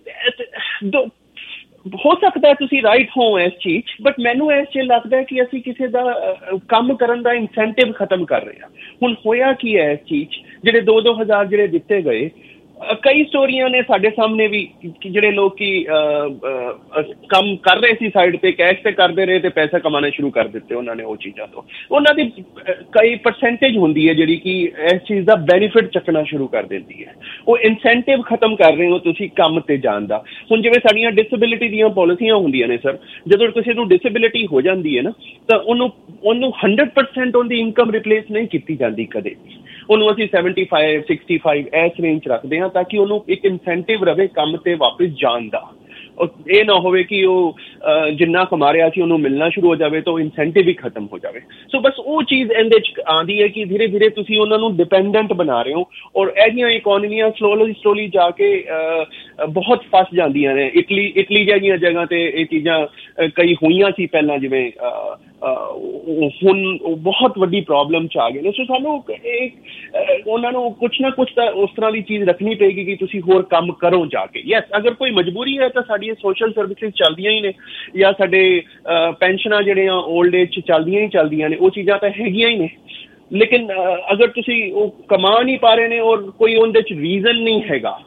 ਹੋ ਸਕਦਾ ਤੁਸੀਂ ਰਾਈਟ ਹੋ ਇਸ ਚੀਜ਼, ਬਟ ਮੈਨੂੰ ਇਸ 'ਚ ਲੱਗਦਾ ਕਿ ਅਸੀਂ ਕਿਸੇ ਦਾ ਕੰਮ ਕਰਨ ਦਾ ਇਨਸੈਂਟਿਵ ਖਤਮ ਕਰ ਰਹੇ ਹਾਂ। ਹੁਣ ਹੋਇਆ ਕੀ ਹੈ ਇਸ ਚੀਜ਼, ਜਿਹੜੇ 2,000 ਜਿਹੜੇ ਦਿੱਤੇ ਗਏ, ਕਈ ਸਟੋਰੀਆਂ ਨੇ ਸਾਡੇ ਸਾਹਮਣੇ ਵੀ ਕਿ ਜਿਹੜੇ ਲੋਕ ਕੰਮ ਕਰ ਰਹੇ ਸੀ ਸਾਈਡ ਤੇ, ਕੈਸ਼ ਤੇ ਕਰਦੇ ਰਹੇ ਤੇ ਪੈਸਾ ਕਮਾਉਣਾ ਸ਼ੁਰੂ ਕਰ ਦਿੱਤੇ ਉਹਨਾਂ ਨੇ ਉਹ ਚੀਜ਼ਾਂ ਤੋਂ। ਉਹਨਾਂ ਦੀ ਕਈ ਪਰਸੈਂਟੇਜ ਹੁੰਦੀ ਹੈ ਜਿਹੜੀ ਕਿ ਇਸ ਚੀਜ਼ ਦਾ ਬੈਨੀਫਿਟ ਚੱਕਣਾ ਸ਼ੁਰੂ ਕਰ ਦਿੰਦੀ ਹੈ। ਉਹ ਇਨਸੈਂਟਿਵ ਖਤਮ ਕਰ ਰਹੇ ਹੋ ਤੁਸੀਂ ਕੰਮ ਤੇ ਜਾਣ ਦਾ। ਹੁਣ ਜਿਵੇਂ ਸਾਡੀਆਂ ਡਿਸੇਬਿਲਿਟੀ ਦੀਆਂ ਪਾਲਿਸੀਆਂ ਹੁੰਦੀਆਂ ਨੇ ਸਰ, ਜਦੋਂ ਕਿਸੇ ਨੂੰ ਡਿਸੇਬਿਲਿਟੀ ਹੋ ਜਾਂਦੀ ਹੈ ਨਾ, ਤਾਂ ਉਹਨੂੰ 100% ਉਹਦੀ ਇਨਕਮ ਰਿਪਲੇਸ ਨਹੀਂ ਕੀਤੀ ਜਾਂਦੀ ਕਦੇ। ਉਹਨੂੰ ਅਸੀਂ 75, 65 ਇਸ ਰੇਂਜ 'ਚ ਰੱਖਦੇ ਹਾਂ ਤਾਂ ਕਿ ਉਹਨੂੰ ਇੱਕ ਇਨਸੈਂਟਿਵ ਰਹੇ ਕੰਮ ਤੇ ਵਾਪਸ ਜਾਣ ਦਾ। ਇਹ ਨਾ ਹੋਵੇ ਕਿ ਉਹ ਜਿੰਨਾ ਕਮਾ ਰਿਹਾ ਸੀ ਉਹਨੂੰ ਮਿਲਣਾ ਸ਼ੁਰੂ ਹੋ ਜਾਵੇ ਤਾਂ ਉਹ ਇਨਸੈਂਟਿਵ ਹੀ ਖਤਮ ਹੋ ਜਾਵੇ। ਸੋ ਬਸ ਉਹ ਚੀਜ਼ ਇਹਦੇ 'ਚ ਆਉਂਦੀ ਹੈ ਕਿ ਧੀਰੇ ਧੀਰੇ ਤੁਸੀਂ ਉਹਨਾਂ ਨੂੰ ਡਿਪੈਂਡੈਂਟ ਬਣਾ ਰਹੇ ਹੋ, ਔਰ ਇਹ ਜਿਹੀਆਂ ਇਕੋਨਮੀਆਂ ਸਲੋਲੀ ਜਾ ਕੇ ਬਹੁਤ ਫਸ ਜਾਂਦੀਆਂ ਨੇ। ਇਟਲੀ ਜਿਹੀਆਂ ਜਗ੍ਹਾ 'ਤੇ ਇਹ ਚੀਜ਼ਾਂ ਕਈ ਹੋਈਆਂ ਸੀ ਪਹਿਲਾਂ, ਜਿਵੇਂ ਹੁਣ ਬਹੁਤ ਵੱਡੀ ਪ੍ਰੋਬਲਮ 'ਚ ਆ ਗਏ ਨੇ। ਸੋ ਸਾਨੂੰ ਉਹਨਾਂ ਨੂੰ ਕੁਛ ਨਾ ਕੁਛ ਤਾਂ ਉਸ ਤਰ੍ਹਾਂ ਦੀ ਚੀਜ਼ ਰੱਖਣੀ ਪਏਗੀ ਕਿ ਤੁਸੀਂ ਹੋਰ ਕੰਮ ਕਰੋ ਜਾ ਕੇ। ਯੈਸ, ਅਗਰ ਕੋਈ ਮਜਬੂਰੀ ਹੈ ਤਾਂ ਸਾਡੀਆਂ ਸੋਸ਼ਲ ਸਰਵਿਸਿਜ਼ ਚੱਲਦੀਆਂ ਹੀ ਨੇ, ਜਾਂ ਸਾਡੇ ਪੈਨਸ਼ਨਾਂ ਜਿਹੜੀਆਂ ਓਲਡ ਏਜ 'ਚ ਚੱਲਦੀਆਂ ਨੇ, ਉਹ ਚੀਜ਼ਾਂ ਤਾਂ ਹੈਗੀਆਂ ਹੀ ਨੇ। ਲੇਕਿਨ ਅਗਰ ਤੁਸੀਂ ਉਹ ਕਮਾ ਨਹੀਂ ਪਾ ਰਹੇ ਨੇ ਔਰ ਕੋਈ ਉਹਦੇ 'ਚ ਰੀਜ਼ਨ ਨਹੀਂ ਹੈਗਾ,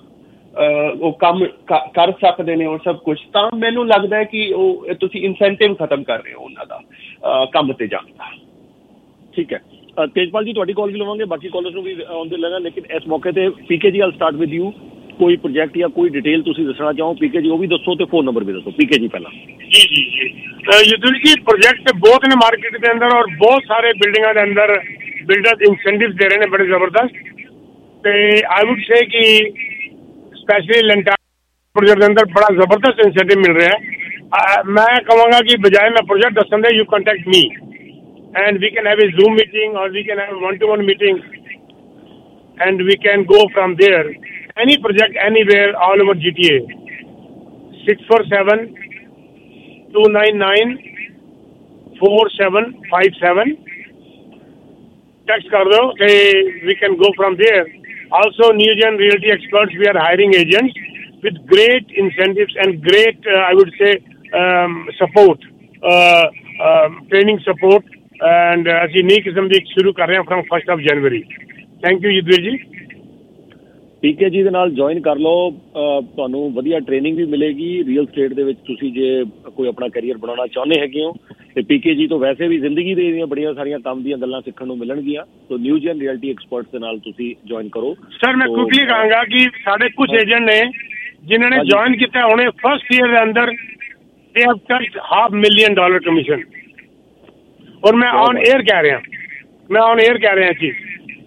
ਉਹ ਕੰਮ ਕਰ ਸਕਦੇ ਨੇ ਔਰ ਸਭ ਕੁਝ, ਤਾਂ ਮੈਨੂੰ ਲੱਗਦਾ ਹੈ ਕਿ ਉਹ ਤੁਸੀਂ ਇਨਸੈਂਟਿਵ ਖਤਮ ਕਰ ਰਹੇ ਹੋ ਉਹਨਾਂ ਦਾ ਕੰਮ ਤੇ ਜਾਣ ਦਾ। ਠੀਕ ਹੈ ਤੇਜਪਾਲ ਜੀ, ਤੁਹਾਡੀ ਕਾਲ ਵੀ ਲਵਾਂਗੇ, ਬਾਕੀ ਕਾਲਰਸ ਨੂੰ ਵੀ ਆਉਂਦੇ ਲੈਣਾ, ਲੇਕਿਨ ਇਸ ਮੌਕੇ ਤੇ PK ji all start with you. ਕੋਈ ਪ੍ਰੋਜੈਕਟ ਜਾਂ ਕੋਈ ਡਿਟੇਲ ਤੁਸੀਂ ਦੱਸਣਾ ਚਾਹੋ ਪੀਕੇ ਜੀ, ਉਹ ਵੀ ਦੱਸੋ ਤੇ ਫੋਨ ਨੰਬਰ ਵੀ ਦੱਸੋ। ਪੀਕੇ ਜੀ ਪਹਿਲਾਂ। ਜੀ ਜੀ ਜੀ ਜੀ ਪ੍ਰੋਜੈਕਟ ਬਹੁਤ ਨੇ ਮਾਰਕੀਟ ਦੇ ਅੰਦਰ, ਔਰ ਬਹੁਤ ਸਾਰੇ ਬਿਲਡਿੰਗਾਂ ਦੇ ਅੰਦਰ ਬਿਲਡਰ ਇਨਸੈਂਟਿਵ ਦੇ ਰਹੇ ਨੇ ਬੜੇ ਜ਼ਬਰਦਸਤ। ਤੇ ਆਈ ਵੁੱਡ ਸੇ ਕਿ ਸਪੈਸ਼ਲੀ ਲੰਟਾ ਪ੍ਰੋਜੈਕਟ ਦੇ ਅੰਦਰ ਬੜਾ ਜ਼ਬਰਦਸਤ ਇਨਸੈਂਟਿਵ ਮਿਲ ਰਿਹਾ ਹੈ। ਮੈਂ ਕਹਾਂਗਾ ਕਿ ਬਜਾਏ ਮੈਂ ਪ੍ਰੋਜੈਕਟ ਦੱਸਣ ਦੇ, you contact me and we can have a Zoom meeting or we can have a one-to-one meeting and we can go from there. Any project, anywhere, all over GTA. 647-299-4757. Text kar do, we can go from there. Also, New Gen Realty Experts, we are hiring agents with great incentives and great, I would say, support, training support. And ਅਸੀਂ ਨਈ ਕਿਸਮ ਦੀ ਸ਼ੁਰੂ ਕਰ ਰਹੇ ਹਾਂ firm 1 ਜਨਵਰੀ। Thank you Yudhvir ji. PK ਜੀ ਦੇ ਨਾਲ ਜੁਆਇਨ ਕਰ ਲਓ, ਤੁਹਾਨੂੰ ਵਧੀਆ ਟ੍ਰੇਨਿੰਗ ਵੀ ਮਿਲੇਗੀ ਰੀਅਲ ਸਟੇਟ ਦੇ ਵਿੱਚ। ਤੁਸੀਂ ਜੇ ਕੋਈ ਆਪਣਾ ਕੈਰੀਅਰ ਬਣਾਉਣਾ ਚਾਹੁੰਦੇ ਹੈਗੇ ਹੋ ਤੇ ਪੀਕੇ ਜੀ ਤੋਂ ਵੈਸੇ ਵੀ ਜ਼ਿੰਦਗੀ ਦੇ ਦੀਆਂ ਬੜੀਆਂ ਸਾਰੀਆਂ ਕੰਮ ਦੀਆਂ ਗੱਲਾਂ ਸਿੱਖਣ ਨੂੰ ਮਿਲਣਗੀਆਂ। So new gen reality experts ਦੇ ਨਾਲ ਤੁਸੀਂ ਜੁਆਇਨ ਕਰੋ। ਸਰ ਮੈਂ ਕੁਇਕਲੀ ਕਹਾਂਗਾ ਕਿ ਸਾਡੇ ਕੁਝ ਏਜੰਟ ਨੇ ਜਿਨ੍ਹਾਂ ਨੇ ਜੁਆਇਨ ਕੀਤਾ ਹੁਣੇ ਫਸਟ ਈਅਰ ਦੇ ਅੰਦਰ, ਦੇ ਹੈਵ ਟੱਚਡ $500,000 ਕਮਿਸ਼ਨ। और मैं ऑन एयर कह रहा चीज।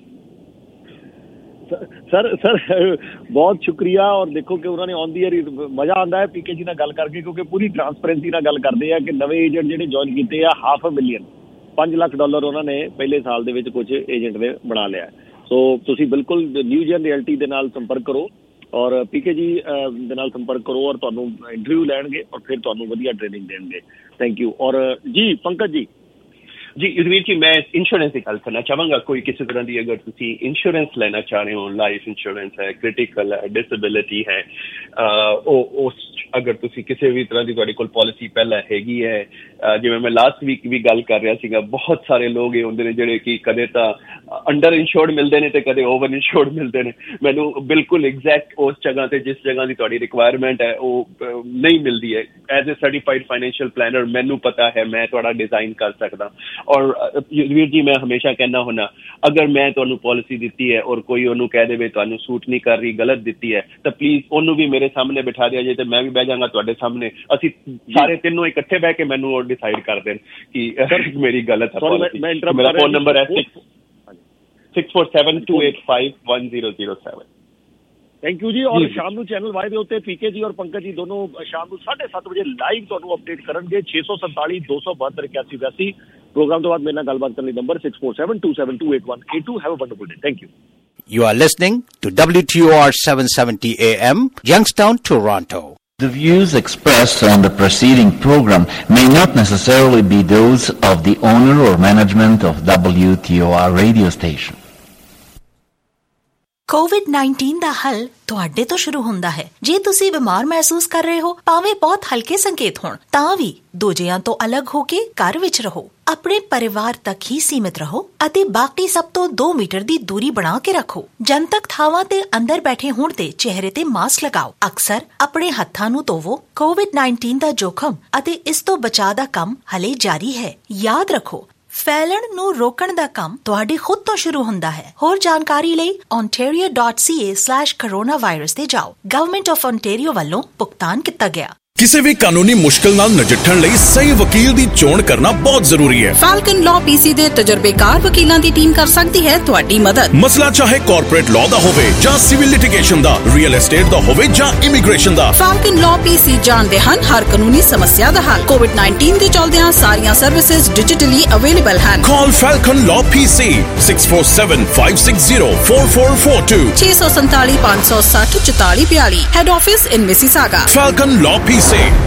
सर बहुत शुक्रिया। और देखो कि उन्होंने ऑन दी एयर मजा आता है पीके जी नाल गल करके, क्योंकि पूरी ट्रांसपेरेंसी नाल गल करते हैं कि नवे एजेंट जिहड़े जॉइन कीते आ $500,000 $5 लाख उन्होंने पहले साल दे विच कुछ एजेंट ने बना लिया। सो तुसीं बिल्कुल न्यू जन रियल्टी दे नाल संपर्क करो और पीके जी दे नाल संपर्क करो और तुहानूं इंटरव्यू लैणगे और फिर तुहानूं वधिया ट्रेनिंग देणगे। Thank you. और जी पंकज जी। जी युधवीर जी, मैं इंश्योरेंस की गल करना चाहवागा। कोई किसी तरह की अगर तुसी इंश्योरेंस लेना चाह रहे हो, लाइफ इंश्योरेंस है, क्रिटिकल है, डिसेबिलिटी है, अगर तुसी किसी भी तरह की तुहाडे कोल पॉलिसी पहला हैगी है, जिवें मैं लास्ट वीक भी गल कर रहा सीगा, बहुत सारे लोग ये होंदे ने जिहड़े कि कदे तां अंडर इंश्योर्ड मिलते हैं तो कदे ओवर इंश्योर्ड मिलते हैं। मैनू बिल्कुल एग्जैक्ट उस जगह ते जिस जगह की तुहाडी रिक्वायरमेंट है वो नहीं मिलती है। As a certified financial planner मैनू पता है मैं तुहाडा डिजाइन कर सकदा। और युधवीर जी, मैं हमेशा कहना होना, अगर मैं तुहानू पॉलिसी दी है और कोई उन्होंने कह दे तुहानू सूट नहीं कर रही, गलत दी है, तो प्लीज उन्होंने भी मेरे सामने बिठा दिया जाए तो मैं भी बह जाऊंगा तुहाडे सामने। असी सारे तीनों इकट्ठे बह के मैनू और डिसाइड कर दें कि मेरी गलत है पॉलिसी। मेरा फोन नंबर है 647-285-1007। Thank you ji. और शाम ਨੂੰ ਚੈਨਲ ਵਾਈ ਦੇ ਉੱਤੇ ਪੀਕੇ ਜੀ ਔਰ ਪੰਕਜ ਜੀ ਦੋਨੋਂ ਸ਼ਾਮ ਨੂੰ 7:30 ਵਜੇ ਲਾਈਵ ਤੁਹਾਨੂੰ ਅਪਡੇਟ ਕਰਨਗੇ। 647-272-8182 ਪ੍ਰੋਗਰਾਮ ਤੋਂ ਬਾਅਦ ਮੇਰੇ ਨਾਲ ਗੱਲਬਾਤ ਕਰਨ ਲਈ number 647-272-8182। Have a wonderful day. Thank you. You are listening to WTOR 770 AM, Youngstown, Toronto. The views expressed on the preceding program may not necessarily be those of the owner or management of WTOR radio station. COVID-19 ਦਾ ਹੱਲ ਤੁਹਾਡੇ ਤੋਂ ਸ਼ੁਰੂ ਹੁੰਦਾ ਹੈ। ਜੇ ਤੁਸੀਂ ਬਿਮਾਰ ਮਹਿਸੂਸ ਕਰ ਰਹੇ ਹੋ, ਭਾਵੇਂ ਬਹੁਤ ਹਲਕੇ ਸੰਕੇਤ ਹੋਣ, ਤਾਂ ਵੀ ਦੂਜਿਆਂ ਤੋਂ ਅਲੱਗ ਹੋ ਕੇ ਘਰ ਵਿੱਚ ਰਹੋ। ਆਪਣੇ ਪਰਿਵਾਰ ਤੱਕ ਹੀ ਸੀਮਿਤ ਰਹੋ ਅਤੇ ਬਾਕੀ ਸਭ ਤੋਂ 2 ਮੀਟਰ ਦੀ ਦੂਰੀ ਬਣਾ ਕੇ ਰੱਖੋ। ਜਨਤਕ ਥਾਵਾਂ ਤੇ ਅੰਦਰ ਬੈਠੇ ਹੋਣ ਤੇ ਚਿਹਰੇ ਤੇ ਮਾਸਕ ਲਗਾਓ। ਅਕਸਰ ਆਪਣੇ ਹੱਥਾਂ ਨੂੰ ਧੋਵੋ। COVID-19 ਦਾ ਜੋਖਮ ਅਤੇ ਇਸ ਤੋਂ ਬਚਾਅ ਦਾ ਕੰਮ ਹਲੇ ਜਾਰੀ ਹੈ। ਯਾਦ ਰੱਖੋ, ਫੈਲਣ ਨੂੰ ਰੋਕਣ ਦਾ ਕੰਮ ਤੁਹਾਡੇ ਖੁਦ ਤੋਂ ਸ਼ੁਰੂ ਹੁੰਦਾ ਹੈ। ਹੋਰ ਜਾਣਕਾਰੀ ਲਈ ontario.ca/coronavirus ਤੇ ਜਾਓ। ਗਵਰਨਮੈਂਟ ਆਫ ontario ਵੱਲੋਂ ਭੁਗਤਾਨ ਕੀਤਾ ਗਿਆ। ਕਿਸੇ ਵੀ ਕਾਨੂੰਨੀ ਮੁਸ਼ਕਲ ਨਾਲ ਨਜਿੱਠਣ ਲਈ ਸਹੀ ਵਕੀਲ ਦੀ ਚੋਣ ਕਰਨਾ ਬਹੁਤ ਜ਼ਰੂਰੀ ਹੈ। ਫਾਲਕਨ ਲਾਅ ਪੀਸੀ ਦੇ ਤਜਰਬੇਕਾਰ ਵਕੀਲਾਂ ਦੀ ਟੀਮ ਕਰ ਸਕਦੀ ਹੈ ਤੁਹਾਡੀ ਮਦਦ। ਮਸਲਾ ਚਾਹੇ ਕਾਰਪੋਰੇਟ ਲਾਅ ਦਾ ਹੋਵੇ ਜਾਂ ਸਿਵਲ ਲਿਟੀਗੇਸ਼ਨ ਦਾ, ਰੀਅਲ ਐਸਟੇਟ ਦਾ ਹੋਵੇ ਜਾਂ ਇਮੀਗ੍ਰੇਸ਼ਨ ਦਾ, ਫਾਲਕਨ ਲਾਅ ਪੀਸੀ ਜਾਣਦੇ ਹਨ ਹਰ ਕਾਨੂੰਨੀ ਸਮੱਸਿਆ ਦਾ ਹੱਲ। COVID-19 ਦੇ ਚਲਦਿਆਂ ਸਾਰੀਆਂ ਸਰਵਿਸਿਜ਼ ਡਿਜੀਟਲੀ ਅਵੇਲੇਬਲ ਹਨ। Call Falcon Law PC 647-560-4442 647-560-4442 head office in Mississauga. Falcon Law PC.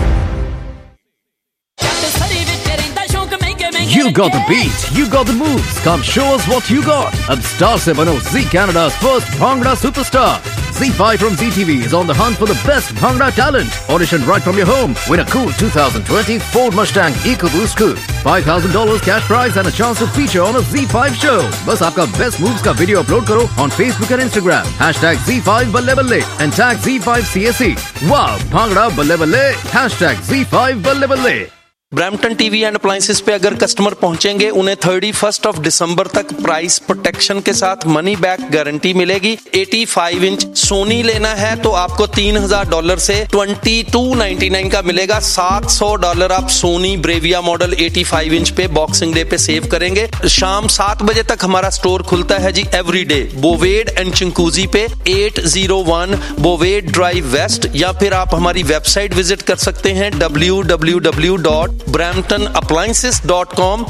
You got the beat, you got the moves. Come show us what you got. Ab star se bano Z Canada's first Bhangra superstar. ZEE5 from ZTV is on the hunt for the best Bhangra talent. Audition right from your home. Win a cool 2020 Ford Mustang EcoBoost Coupe, $5,000 cash prize and a chance to feature on a ZEE5 show. बस आपका best moves का video upload करो on Facebook and Instagram. #ZEE5 बल्ले बल्ले and tag ZEE5 CSE. Wow, Bhangra बल्ले बल्ले. #ZEE5 बल्ले बल्ले. ब्रैम्पटन टीवी एंड अप्लायंसेस पे अगर कस्टमर पहुंचेंगे उन्हें 31 दिसंबर तक प्राइस प्रोटेक्शन के साथ मनी बैक गारंटी मिलेगी। 85 इंच सोनी लेना है तो आपको $3,000 से $2299 का मिलेगा। $700 आप सोनी ब्रेविया मॉडल 85 इंच पे बॉक्सिंग डे पे सेव करेंगे। शाम 7 बजे तक हमारा स्टोर खुलता है जी एवरीडे बोवेड एंड चिंकूजी पे 801 बोवेड ड्राइव वेस्ट, या फिर आप हमारी वेबसाइट विजिट कर सकते हैं www.bramptonappliances.com।